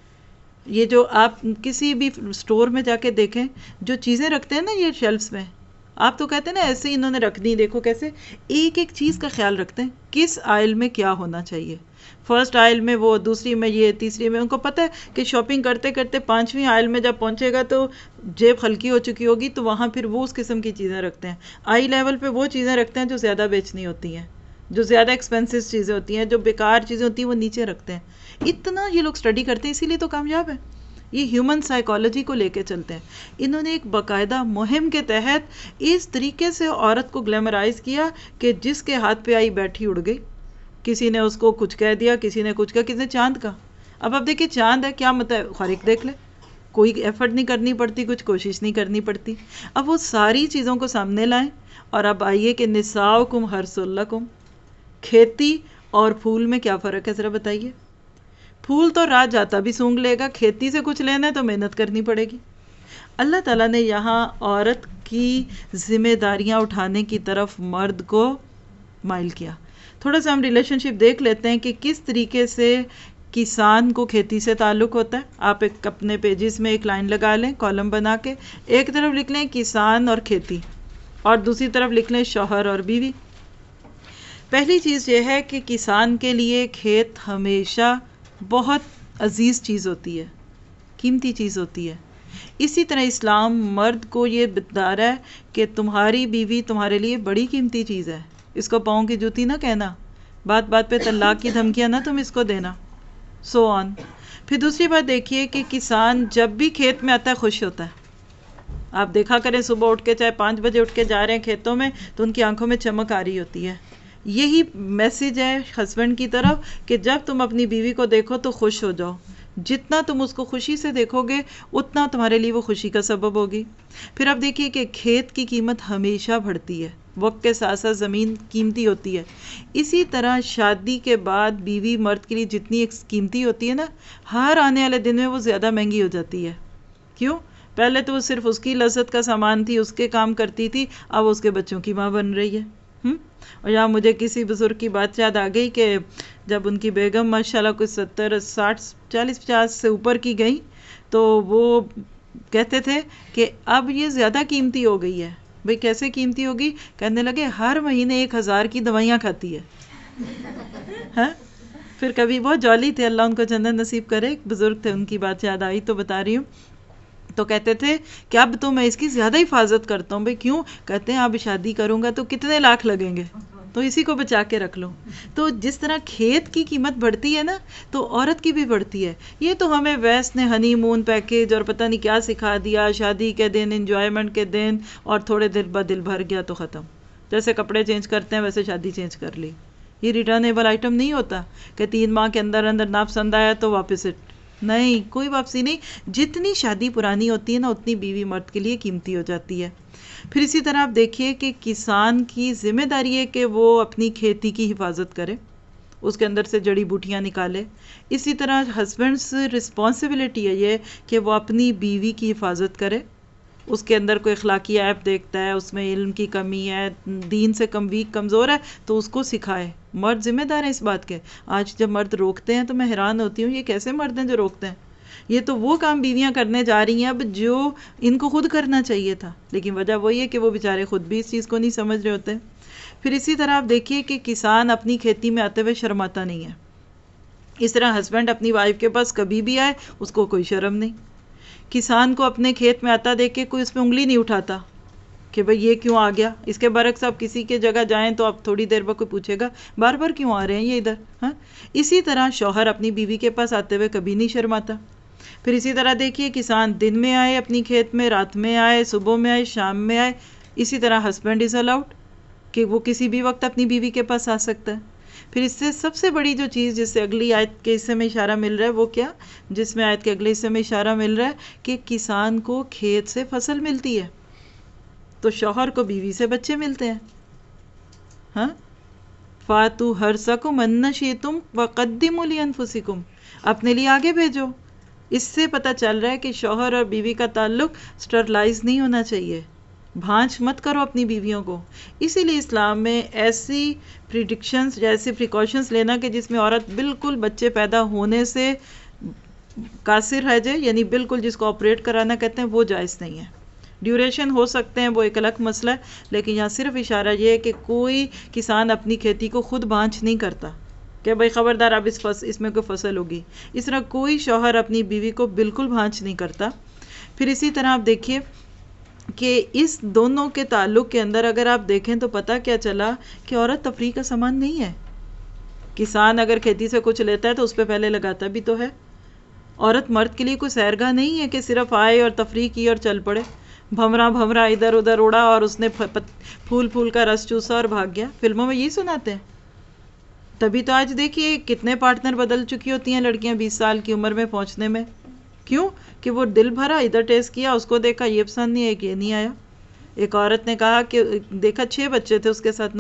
یہ جو آپ کسی بھی سٹور میں جا کے دیکھیں، جو چیزیں رکھتے ہیں نا یہ شیلفز میں، آپ تو کہتے ہیں نا ایسے ہی انہوں نے رکھ دی، دیکھو کیسے ایک ایک چیز کا خیال رکھتے ہیں، کس آئل میں کیا ہونا چاہیے. فرسٹ آئل میں وہ، دوسری میں یہ، تیسری میں. ان کو پتہ ہے کہ شاپنگ کرتے کرتے 5ویں آئل میں جب پہنچے گا تو جیب ہلکی ہو چکی ہوگی، تو وہاں پھر وہ اس قسم کی چیزیں رکھتے ہیں. آئی لیول پہ وہ چیزیں رکھتے ہیں جو زیادہ بیچنی ہوتی ہیں، جو زیادہ ایکسپینسو چیزیں ہوتی ہیں، جو بیکار چیزیں ہوتی ہیں وہ نیچے رکھتے ہیں. اتنا یہ لوگ اسٹڈی کرتے ہیں، اسی لیے تو کامیاب ہیں. یہ ہیومن سائیکالوجی کو لے کے چلتے ہیں. انہوں نے ایک باقاعدہ مہم کے تحت اس طریقے سے عورت کو گلیمرائز کیا کہ جس کے ہاتھ پہ آئی بیٹھی اڑ گئی. کسی نے اس کو کچھ کہہ دیا، کسی نے کچھ کہا، کسی نے چاند کا. اب دیکھیے چاند ہے، کیا مطلب خارق دیکھ لے، کوئی ایفرٹ نہیں کرنی پڑتی، کچھ کوشش نہیں کرنی پڑتی. اب وہ ساری چیزوں کو سامنے لائیں اور اب آئیے کہ نساؤکم حرث لکم. کھیتی اور پھول میں کیا فرق ہے ذرا بتائیے. پھول تو رات جاتا بھی سونگ لے گا، کھیتی سے کچھ لینا ہے تو محنت کرنی پڑے گی. اللہ تعالیٰ نے یہاں عورت کی ذمہ داریاں اٹھانے کی طرف مرد کو مائل کیا. تھوڑا سا ہم ریلیشن شپ دیکھ لیتے ہیں کہ کس طریقے سے کسان کو کھیتی سے تعلق ہوتا ہے. آپ ایک اپنے پیجز میں ایک لائن لگا لیں، کالم بنا کے، ایک طرف لکھ لیں کسان اور کھیتی، اور دوسری طرف لکھ لیں شوہر اور بیوی. پہلی چیز یہ ہے کہ کسان کے لیے کھیت ہمیشہ بہت عزیز چیز ہوتی ہے، قیمتی چیز ہوتی ہے. اسی طرح اسلام مرد کو یہ بتا رہا ہے کہ تمہاری بیوی تمہارے لیے بڑی قیمتی چیز ہے. اس کو پاؤں کی جوتی نہ کہنا، بات بات پہ طلاق کی دھمکیاں نہ تم اس کو دینا، سو آن. پھر دوسری بات دیکھیے کہ کسان جب بھی کھیت میں آتا ہے خوش ہوتا ہے. آپ دیکھا کریں صبح اٹھ کے چاہے 5 بجے اٹھ کے جا رہے ہیں کھیتوں میں تو ان کی آنکھوں میں چمک آ رہی ہوتی ہے. یہی میسج ہے ہسبینڈ کی طرف کہ جب تم اپنی بیوی کو دیکھو تو خوش ہو جاؤ. جتنا تم اس کو خوشی سے دیکھو گے اتنا تمہارے لیے وہ خوشی کا سبب ہوگی. پھر اب دیکھیے کہ کھیت کی قیمت ہمیشہ بڑھتی ہے، وقت کے ساتھ ساتھ زمین قیمتی ہوتی ہے. اسی طرح شادی کے بعد بیوی مرد کے لیے جتنی قیمتی ہوتی ہے نا، ہر آنے والے دن میں وہ زیادہ مہنگی ہو جاتی ہے. کیوں؟ پہلے تو وہ صرف اس کی لذت کا سامان تھی، اس کے کام کرتی تھی، اب اس کے بچوں کی ماں بن رہی ہے. اور یہاں مجھے کسی بزرگ کی بات یاد آ گئی کہ جب ان کی بیگم ماشاءاللہ کچھ 70 60 40 50 سے اوپر کی گئی تو وہ کہتے تھے کہ اب یہ زیادہ قیمتی ہو گئی ہے. بھئی کیسے قیمتی ہوگی؟ کہنے لگے ہر مہینے 1000 کی دوائیاں کھاتی ہے. پھر کبھی بہت جولی تھے، اللہ ان کو جنت نصیب کرے، ایک بزرگ تھے، ان کی بات یاد آئی تو بتا رہی ہوں. تو کہتے تھے کہ اب تو میں اس کی زیادہ حفاظت کرتا ہوں. بھئی کیوں؟ کہتے ہیں اب شادی کروں گا تو کتنے لاکھ لگیں گے، تو اسی کو بچا کے رکھ لوں. تو جس طرح کھیت کی قیمت بڑھتی ہے نا تو عورت کی بھی بڑھتی ہے. یہ تو ہمیں ویسٹ نے ہنی مون پیکیج اور پتہ نہیں کیا سکھا دیا، شادی کے دن، انجوائمنٹ کے دن، اور تھوڑے دیر بعد دل بھر گیا تو ختم. جیسے کپڑے چینج کرتے ہیں ویسے شادی چینج کر لی. یہ ریٹرنیبل آئٹم نہیں ہوتا کہ 3 ماہ کے اندر اندر ناپسند آیا تو واپس نہیں، کوئی واپسی نہیں. جتنی شادی پرانی ہوتی ہے نا اتنی بیوی مرد کے لیے قیمتی ہو جاتی ہے. پھر اسی طرح آپ دیکھیے کہ کسان کی ذمہ داری ہے کہ وہ اپنی کھیتی کی حفاظت کرے، اس کے اندر سے جڑی بوٹیاں نکالے. اسی طرح ہسبینڈس رسپانسبلٹی ہے یہ کہ وہ اپنی بیوی کی حفاظت کرے. اس کے اندر کوئی اخلاقی عیب دیکھتا ہے، اس میں علم کی کمی ہے، دین سے کمزور ہے، تو اس کو سکھائے۔ مرد ذمہ دار ہیں اس بات کے۔ آج جب مرد روکتے ہیں تو میں حیران ہوتی ہوں، یہ کیسے مرد ہیں جو روکتے ہیں؟ یہ تو وہ کام بیویاں کرنے جا رہی ہیں اب جو ان کو خود کرنا چاہیے تھا، لیکن وجہ وہی ہے کہ وہ بیچارے خود بھی اس چیز کو نہیں سمجھ رہے ہوتے۔ پھر اسی طرح آپ دیکھیے کہ کسان اپنی کھیتی میں آتے ہوئے شرماتا نہیں ہے، اس طرح ہسبینڈ اپنی وائف کے پاس کبھی بھی آئے اس کو کوئی شرم نہیں۔ کسان کو اپنے کھیت میں آتا دیکھ کے کوئی اس پہ انگلی نہیں اٹھاتا کہ بھئی یہ کیوں آ گیا۔ اس کے برعکس آپ کسی کے جگہ جائیں تو آپ تھوڑی دیر بعد کوئی پوچھے گا بار بار کیوں آ رہے ہیں یہ ادھر، ہاں۔ اسی طرح شوہر اپنی بیوی کے پاس آتے ہوئے کبھی نہیں شرماتا۔ پھر اسی طرح دیکھیے کسان دن میں آئے اپنی کھیت میں، رات میں آئے، صبح میں آئے، شام میں آئے، اسی طرح ہسبینڈ از الاؤڈ کہ وہ کسی بھی وقت اپنی بیوی کے پاس آ سکتا ہے۔ پھر اس سے سب سے بڑی جو چیز جس سے اگلی آیت کے حصے میں اشارہ مل رہا ہے وہ کیا، جس میں آیت کے اگلے حصے میں اشارہ مل رہا ہے کہ کسان کو کھیت سے فصل ملتی ہے تو شوہر کو بیوی سے بچے ملتے ہیں، ہاں۔ فاتو حرثکم ان شئتم وقدموا لانفسکم، اپنے لیے آگے بھیجو۔ اس سے پتہ چل رہا ہے کہ شوہر اور بیوی کا تعلق سٹرلائز نہیں ہونا چاہیے، بھانچ مت کرو اپنی بیویوں کو۔ اسی لیے اسلام میں ایسی پریڈکشنز جیسے پریکاشنز لینا کہ جس میں عورت بالکل بچے پیدا ہونے سے قاصر رہ جائے، یعنی بالکل جس کو آپریٹ کرانا کہتے ہیں، وہ جائز نہیں ہے۔ ڈیوریشن ہو سکتے ہیں، وہ ایک الگ مسئلہ ہے، لیکن یہاں صرف اشارہ یہ ہے کہ کوئی کسان اپنی کھیتی کو خود بھانچ نہیں کرتا کہ بھائی خبردار اب اس میں کوئی فصل ہوگی۔ اس طرح کوئی شوہر اپنی بیوی کو بالکل بھانچ نہیں کرتا۔ پھر اسی طرح آپ دیکھیے کہ اس دونوں کے تعلق کے اندر اگر آپ دیکھیں تو پتہ کیا چلا کہ عورت تفریح کا سامان نہیں ہے۔ کسان اگر کھیتی سے کچھ لیتا ہے تو اس پہ پہلے لگاتا بھی تو ہے۔ عورت مرد کے لیے کوئی سیرگاہ نہیں ہے کہ صرف آئے اور تفریح کی اور چل پڑے، بھمرا ادھر ادھر اڑا اور اس نے پھول کا رس چوسا اور بھاگ گیا۔ فلموں میں یہی سناتے ہیں۔ تبھی تو آج دیکھیے کتنے پارٹنر بدل چکی ہوتی ہیں لڑکیاں 20 سال کی عمر میں پہنچنے میں۔ کیوں؟ کہ وہ دل بھرا، ادھر ٹیسٹ کیا، اس کو دیکھا یہ پسند نہیں ہے، یہ نہیں آیا۔ ایک عورت نے کہا کہ دیکھا 6 بچے تھے اس کے ساتھ،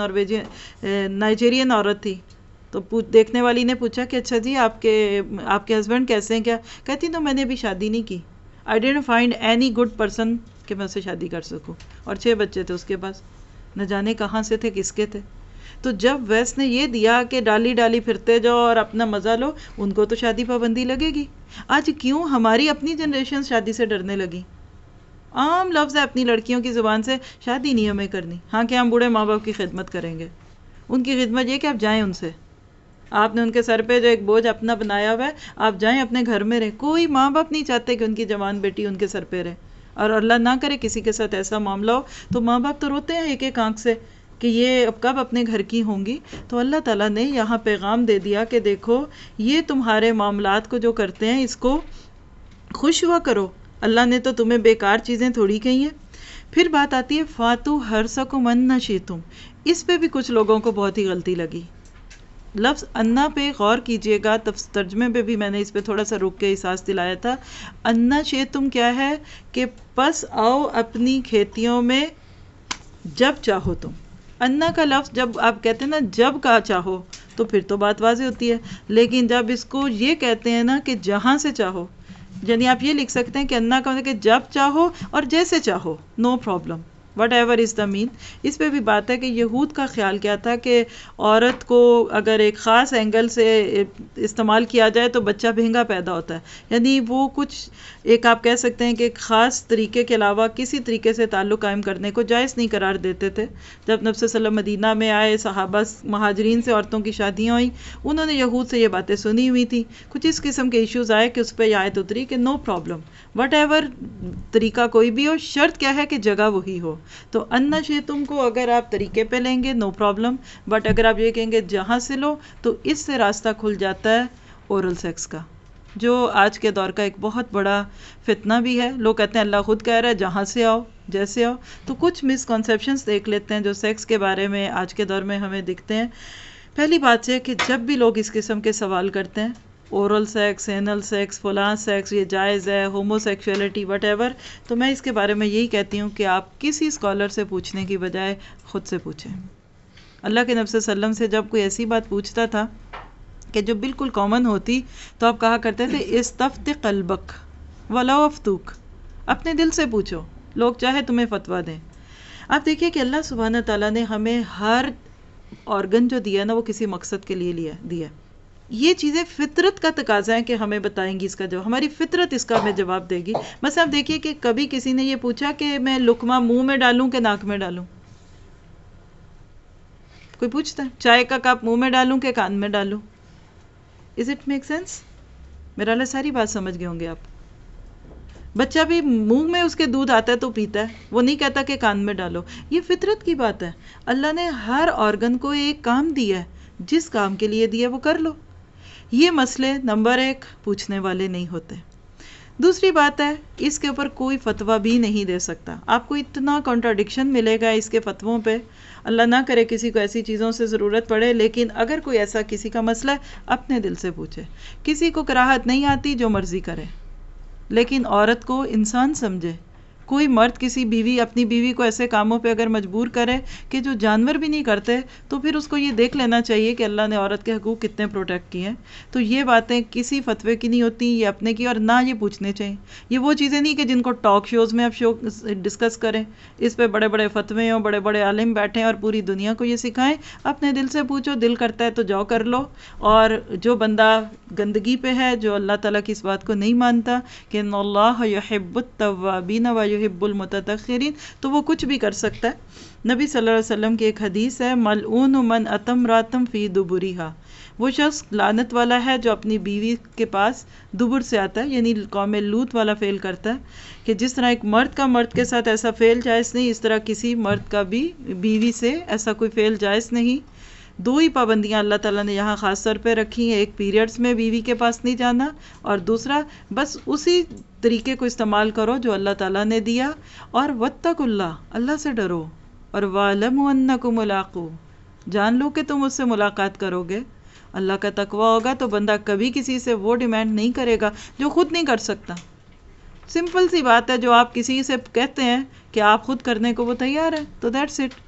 نائجیرین عورت تھی، تو دیکھنے والی نے پوچھا کہ اچھا جی آپ کے ہسبینڈ کیسے ہیں کیا؟ کہتی تو میں نے ابھی شادی نہیں کی، I didn't find any good person کہ میں اسے شادی کر سکوں، اور 6 بچے تھے اس کے پاس، نہ جانے کہاں سے تھے، کس کے تھے۔ تو جب ویسٹ نے یہ دیا کہ ڈالی پھرتے جاؤ اور اپنا مزہ لو، ان کو تو شادی پابندی لگے گی۔ آج کیوں ہماری اپنی جنریشن شادی سے ڈرنے لگی؟ عام لفظ ہے اپنی لڑکیوں کی زبان سے، شادی نہیں ہمیں کرنی، ہاں کہ ہم بوڑھے ماں باپ کی خدمت کریں گے۔ ان کی خدمت یہ کہ آپ جائیں ان سے، آپ نے ان کے سر پہ جو ایک بوجھ اپنا بنایا ہوا ہے، آپ جائیں اپنے گھر میں رہیں۔ کوئی ماں باپ نہیں چاہتے کہ ان کی جوان بیٹی ان کے سر پہ رہے، اور اللہ نہ کرے کسی کے ساتھ ایسا معاملہ ہو تو ماں باپ تو روتے ہیں ایک ایک آنکھ سے کہ یہ اب کب اپنے گھر کی ہوں گی۔ تو اللہ تعالیٰ نے یہاں پیغام دے دیا کہ دیکھو یہ تمہارے معاملات کو جو کرتے ہیں اس کو خوش ہوا کرو، اللہ نے تو تمہیں بیکار چیزیں تھوڑی کہی ہیں۔ پھر بات آتی ہے فاتو حرثکم ان شئتم، اس پہ بھی کچھ لوگوں کو بہت ہی غلطی لگی۔ لفظ انا پہ غور کیجئے گا، ترجمے پہ بھی میں نے اس پہ تھوڑا سا رک کے احساس دلایا تھا۔ انا شئتم کیا ہے کہ پس آؤ اپنی کھیتیوں میں جب چاہو تم۔ انا کا لفظ جب آپ کہتے ہیں نا جب کا چاہو تو پھر تو بات واضح ہوتی ہے، لیکن جب اس کو یہ کہتے ہیں نا کہ جہاں سے چاہو، یعنی آپ یہ لکھ سکتے ہیں کہ انا کا مطلب کہ جب چاہو اور جیسے چاہو، no problem, whatever is the man. اس پہ بھی بات ہے کہ یہود کا خیال کیا تھا کہ عورت کو اگر ایک خاص اینگل سے استعمال کیا جائے تو بچہ بھینگا پیدا ہوتا ہے، یعنی وہ کچھ ایک آپ کہہ سکتے ہیں کہ ایک خاص طریقے کے علاوہ کسی طریقے سے تعلق قائم کرنے کو جائز نہیں قرار دیتے تھے۔ جب نبی صلی اللہ علیہ وسلم مدینہ میں آئے، صحابہ مہاجرین سے عورتوں کی شادیاں ہوئیں، انہوں نے یہود سے یہ باتیں سنی ہوئی تھی، کچھ اس قسم کے ایشوز آئے کہ اس پہ یہ آیت اتری کہ نو پرابلم، وٹ ایور طریقہ کوئی بھی ہو، شرط کیا ہے کہ جگہ وہی ہو۔ تو انا شئتم کو اگر آپ طریقے پہ لیں گے نو پرابلم، بٹ اگر آپ یہ کہیں گے جہاں سے لو تو اس سے راستہ کھل جاتا ہے اورل سیکس کا، جو آج کے دور کا ایک بہت بڑا فتنہ بھی ہے۔ لوگ کہتے ہیں اللہ خود کہہ رہا ہے جہاں سے آؤ جیسے آؤ، تو کچھ مسکنسیپشنز دیکھ لیتے ہیں جو سیکس کے بارے میں آج کے دور میں ہمیں دکھتے ہیں۔ پہلی بات یہ کہ جب بھی لوگ اس قسم کے سوال کرتے ہیں، اورل سیکس، اینل سیکس، فلاں سیکس یہ جائز ہے، ہومو سیکشولیٹی وٹ ایور، تو میں اس کے بارے میں یہی کہتی ہوں کہ آپ کسی اسکالر سے پوچھنے کی بجائے خود سے پوچھیں۔ اللہ کے نبی صلی اللہ علیہ وسلم سے جب کوئی ایسی بات پوچھتا تھا کہ جو بالکل کامن ہوتی تو آپ کہا کرتے تھے استفت قلبک ولو افتوک، اپنے دل سے پوچھو، لوگ چاہے تمہیں فتویٰ دیں. آپ دیکھیے کہ اللہ سبحانہ تعالیٰ نے ہمیں ہر آرگن جو دیا نا وہ کسی مقصد کے لیے دیا. یہ چیزیں فطرت کا تقاضا ہے کہ ہمیں بتائیں گی اس کا جواب، ہماری فطرت اس کا ہمیں جواب دے گی. بس آپ دیکھیے کہ کبھی کسی نے یہ پوچھا کہ میں لقمہ منہ میں ڈالوں کہ ناک میں ڈالوں؟ کوئی پوچھتا ہے چائے کا کپ منہ میں ڈالوں کہ کان میں ڈالوں؟ Is it make sense? میرا اللہ ساری بات سمجھ گئے ہوں گے آپ. بچہ بھی منہ میں اس کے دودھ آتا ہے تو پیتا ہے، وہ نہیں کہتا کہ کان میں ڈالو. یہ فطرت کی بات ہے. اللہ نے ہر آرگن کو ایک کام دیا ہے، جس کام کے لیے دیا وہ کر لو. یہ مسئلے نمبر 1 پوچھنے والے نہیں ہوتے. دوسری بات ہے اس کے اوپر کوئی فتویٰ بھی نہیں دے سکتا. آپ کو اتنا کنٹراڈکشن ملے گا اس کے فتووں پہ. اللہ نہ کرے کسی کو ایسی چیزوں سے ضرورت پڑے، لیکن اگر کوئی ایسا کسی کا مسئلہ ہے اپنے دل سے پوچھے. کسی کو کراہت نہیں آتی، جو مرضی کرے، لیکن عورت کو انسان سمجھے. کوئی مرد کسی اپنی بیوی کو ایسے کاموں پہ اگر مجبور کرے کہ جو جانور بھی نہیں کرتے، تو پھر اس کو یہ دیکھ لینا چاہیے کہ اللہ نے عورت کے حقوق کتنے پروٹیکٹ کیے ہیں. تو یہ باتیں کسی فتوے کی نہیں ہوتی، یہ اپنے کی، اور نہ یہ پوچھنے چاہیے. یہ وہ چیزیں نہیں کہ جن کو ٹاک شوز میں آپ ڈسکس کریں، اس پہ بڑے بڑے فتوے ہوں، بڑے بڑے عالم بیٹھیں اور پوری دنیا کو یہ سکھائیں. اپنے دل سے پوچھو، دل کرتا ہے تو جاؤ کر لو. اور جو بندہ گندگی پہ ہے، جو اللہ تعالیٰ کی اس بات کو نہیں مانتا کہ ان اللہ یحب التوابین و یحب المتطہرین، تو وہ کچھ بھی کر سکتا ہے. نبی صلی اللہ علیہ وسلم کی ایک حدیث ہے، ملعون من اتم راتم فی دبریہا. وہ شخص لعنت والا ہے جو اپنی بیوی کے پاس دبر سے آتا ہے، یعنی قوم لوط والا فعل کرتا ہے کہ جس طرح ایک مرد کا مرد کے ساتھ ایسا فعل جائز نہیں، اس طرح کسی مرد کا بھی بیوی سے ایسا کوئی فعل جائز نہیں. 2 ہی پابندیاں اللہ تعالیٰ نے یہاں خاص طور پہ رکھی ہیں. ایک پیریڈز میں بیوی کے پاس نہیں جانا، اور دوسرا بس اسی طریقے کو استعمال کرو جو اللہ تعالیٰ نے دیا. اور واتقوا اللہ، اللہ سے ڈرو. اور وَاعْلَمُوا أَنَّكُمْ مُلَاقُوهُ، جان لو کہ تم اس سے ملاقات کرو گے. اللہ کا تقویٰ ہوگا تو بندہ کبھی کسی سے وہ ڈیمانڈ نہیں کرے گا جو خود نہیں کر سکتا. سمپل سی بات ہے، جو آپ کسی سے کہتے ہیں کہ آپ خود کرنے کو وہ تیار ہے، تو دیٹس اٹ.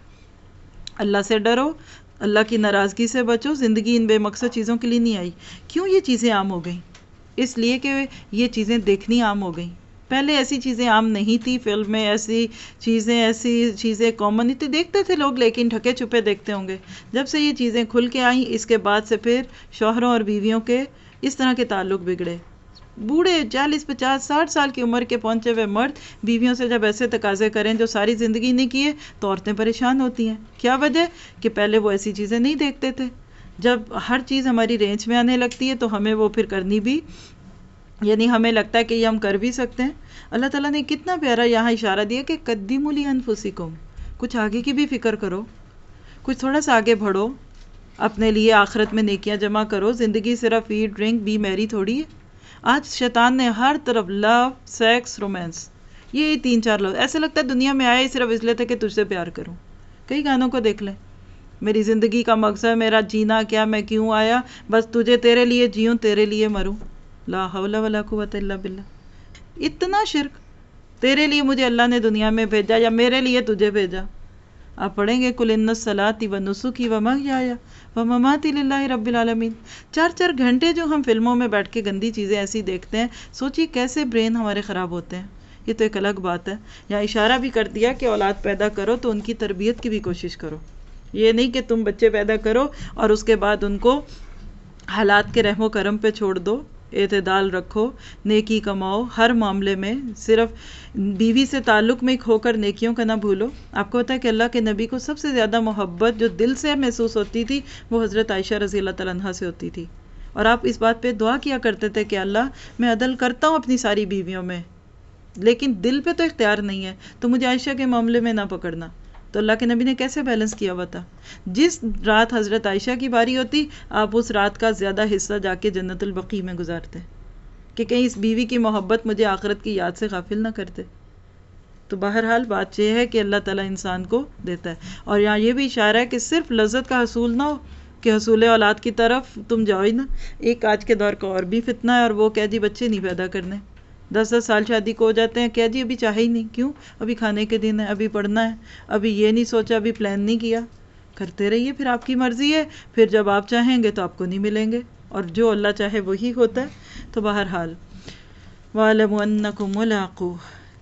اللہ سے ڈرو، اللہ کی ناراضگی سے بچو. زندگی ان بے مقصد چیزوں کے لیے نہیں آئی. کیوں یہ چیزیں عام ہو گئیں؟ اس لیے کہ یہ چیزیں دیکھنی عام ہو گئیں. پہلے ایسی چیزیں عام نہیں تھی. فلم میں ایسی چیزیں کامن نہیں تھی، دیکھتے تھے لوگ، لیکن ڈھکے چھپے دیکھتے ہوں گے. جب سے یہ چیزیں کھل کے آئیں، اس کے بعد سے پھر شوہروں اور بیویوں کے اس طرح کے تعلق بگڑے. بوڑھے 40 50 60 سال کی عمر کے پہنچے ہوئے مرد بیویوں سے جب ایسے تقاضے کریں جو ساری زندگی نہیں کیے، تو عورتیں پریشان ہوتی ہیں. کیا وجہ؟ کہ پہلے وہ ایسی چیزیں نہیں دیکھتے تھے. جب ہر چیز ہماری رینج میں آنے لگتی ہے تو ہمیں وہ پھر کرنی بھی، یعنی ہمیں لگتا ہے کہ یہ ہم کر بھی سکتے ہیں. اللہ تعالیٰ نے کتنا پیارا یہاں اشارہ دیا کہ قدموا لانفسکم، کچھ آگے کی بھی فکر کرو، کچھ تھوڑا سا آگے بڑھو، اپنے لیے آخرت میں نیکیاں جمع کرو. زندگی صرف ایٹ ڈرنک بی میری تھوڑی ہے. آج شیطان نے ہر طرف لو، سیکس، رومانس، یہ 3 4 لفظ، ایسے لگتا ہے دنیا میں آیا ہی صرف اس لیے تھے کہ تجھ سے پیار کروں. کئی گانوں کو دیکھ لیں، میری زندگی کا مقصد، میرا جینا کیا، میں کیوں آیا، بس تجھے، تیرے لیے جیوں، تیرے لیے مروں. لا حول ولا قوت الا باللہ. اتنا شرک. تیرے لیے مجھے اللہ نے دنیا میں بھیجا یا میرے لیے تجھے بھیجا. آپ پڑھیں گے قل ان الصلاۃ ونسکی ومحیای ومماتی للہ رب العالمین. 4 گھنٹے جو ہم فلموں میں بیٹھ کے گندی چیزیں ایسی دیکھتے ہیں، سوچیے کیسے برین ہمارے خراب ہوتے ہیں. یہ تو ایک الگ بات ہے. یہاں اشارہ بھی کر دیا کہ اولاد پیدا کرو تو ان کی تربیت کی بھی کوشش کرو. یہ نہیں کہ تم بچے پیدا کرو اور اس کے بعد ان کو حالات کے رحم و کرم پہ چھوڑ دو. اعتدال رکھو، نیکی کماؤ ہر معاملے میں. صرف بیوی سے تعلق میں کھو کر نیکیوں کا نہ بھولو. آپ کو پتہ ہے کہ اللہ کے نبی کو سب سے زیادہ محبت جو دل سے محسوس ہوتی تھی وہ حضرت عائشہ رضی اللہ تعالیٰ عنہا سے ہوتی تھی. اور آپ اس بات پہ دعا کیا کرتے تھے کہ اللہ، میں عدل کرتا ہوں اپنی ساری بیویوں میں، لیکن دل پہ تو اختیار نہیں ہے، تو مجھے عائشہ کے معاملے میں نہ پکڑنا. تو اللہ کے نبی نے کیسے بیلنس کیا ہوا تھا؟ جس رات حضرت عائشہ کی باری ہوتی، آپ اس رات کا زیادہ حصہ جا کے جنت البقیع میں گزارتے کہ کہیں اس بیوی کی محبت مجھے آخرت کی یاد سے غافل نہ کرتے. تو بہرحال بات یہ ہے کہ اللہ تعالیٰ انسان کو دیتا ہے. اور یہاں یہ بھی اشارہ ہے کہ صرف لذت کا حصول نہ ہو کہ حصول اولاد کی طرف تم جاؤ ہی نا. ایک آج کے دور کا اور بھی فتنہ ہے، اور وہ کہہ جی بچے نہیں پیدا کرنے. 10 سال شادی کو ہو جاتے ہیں، کہہ جی ابھی چاہے ہی نہیں. کیوں؟ ابھی کھانے کے دن ہے، ابھی پڑھنا ہے، ابھی یہ نہیں سوچا، ابھی پلان نہیں کیا. کرتے رہیے، پھر آپ کی مرضی ہے. پھر جب آپ چاہیں گے تو آپ کو نہیں ملیں گے، اور جو اللہ چاہے وہی ہوتا ہے. تو بہرحال وَاعْلَمُوا أَنَّكُمْ مُلَاقُوهُ،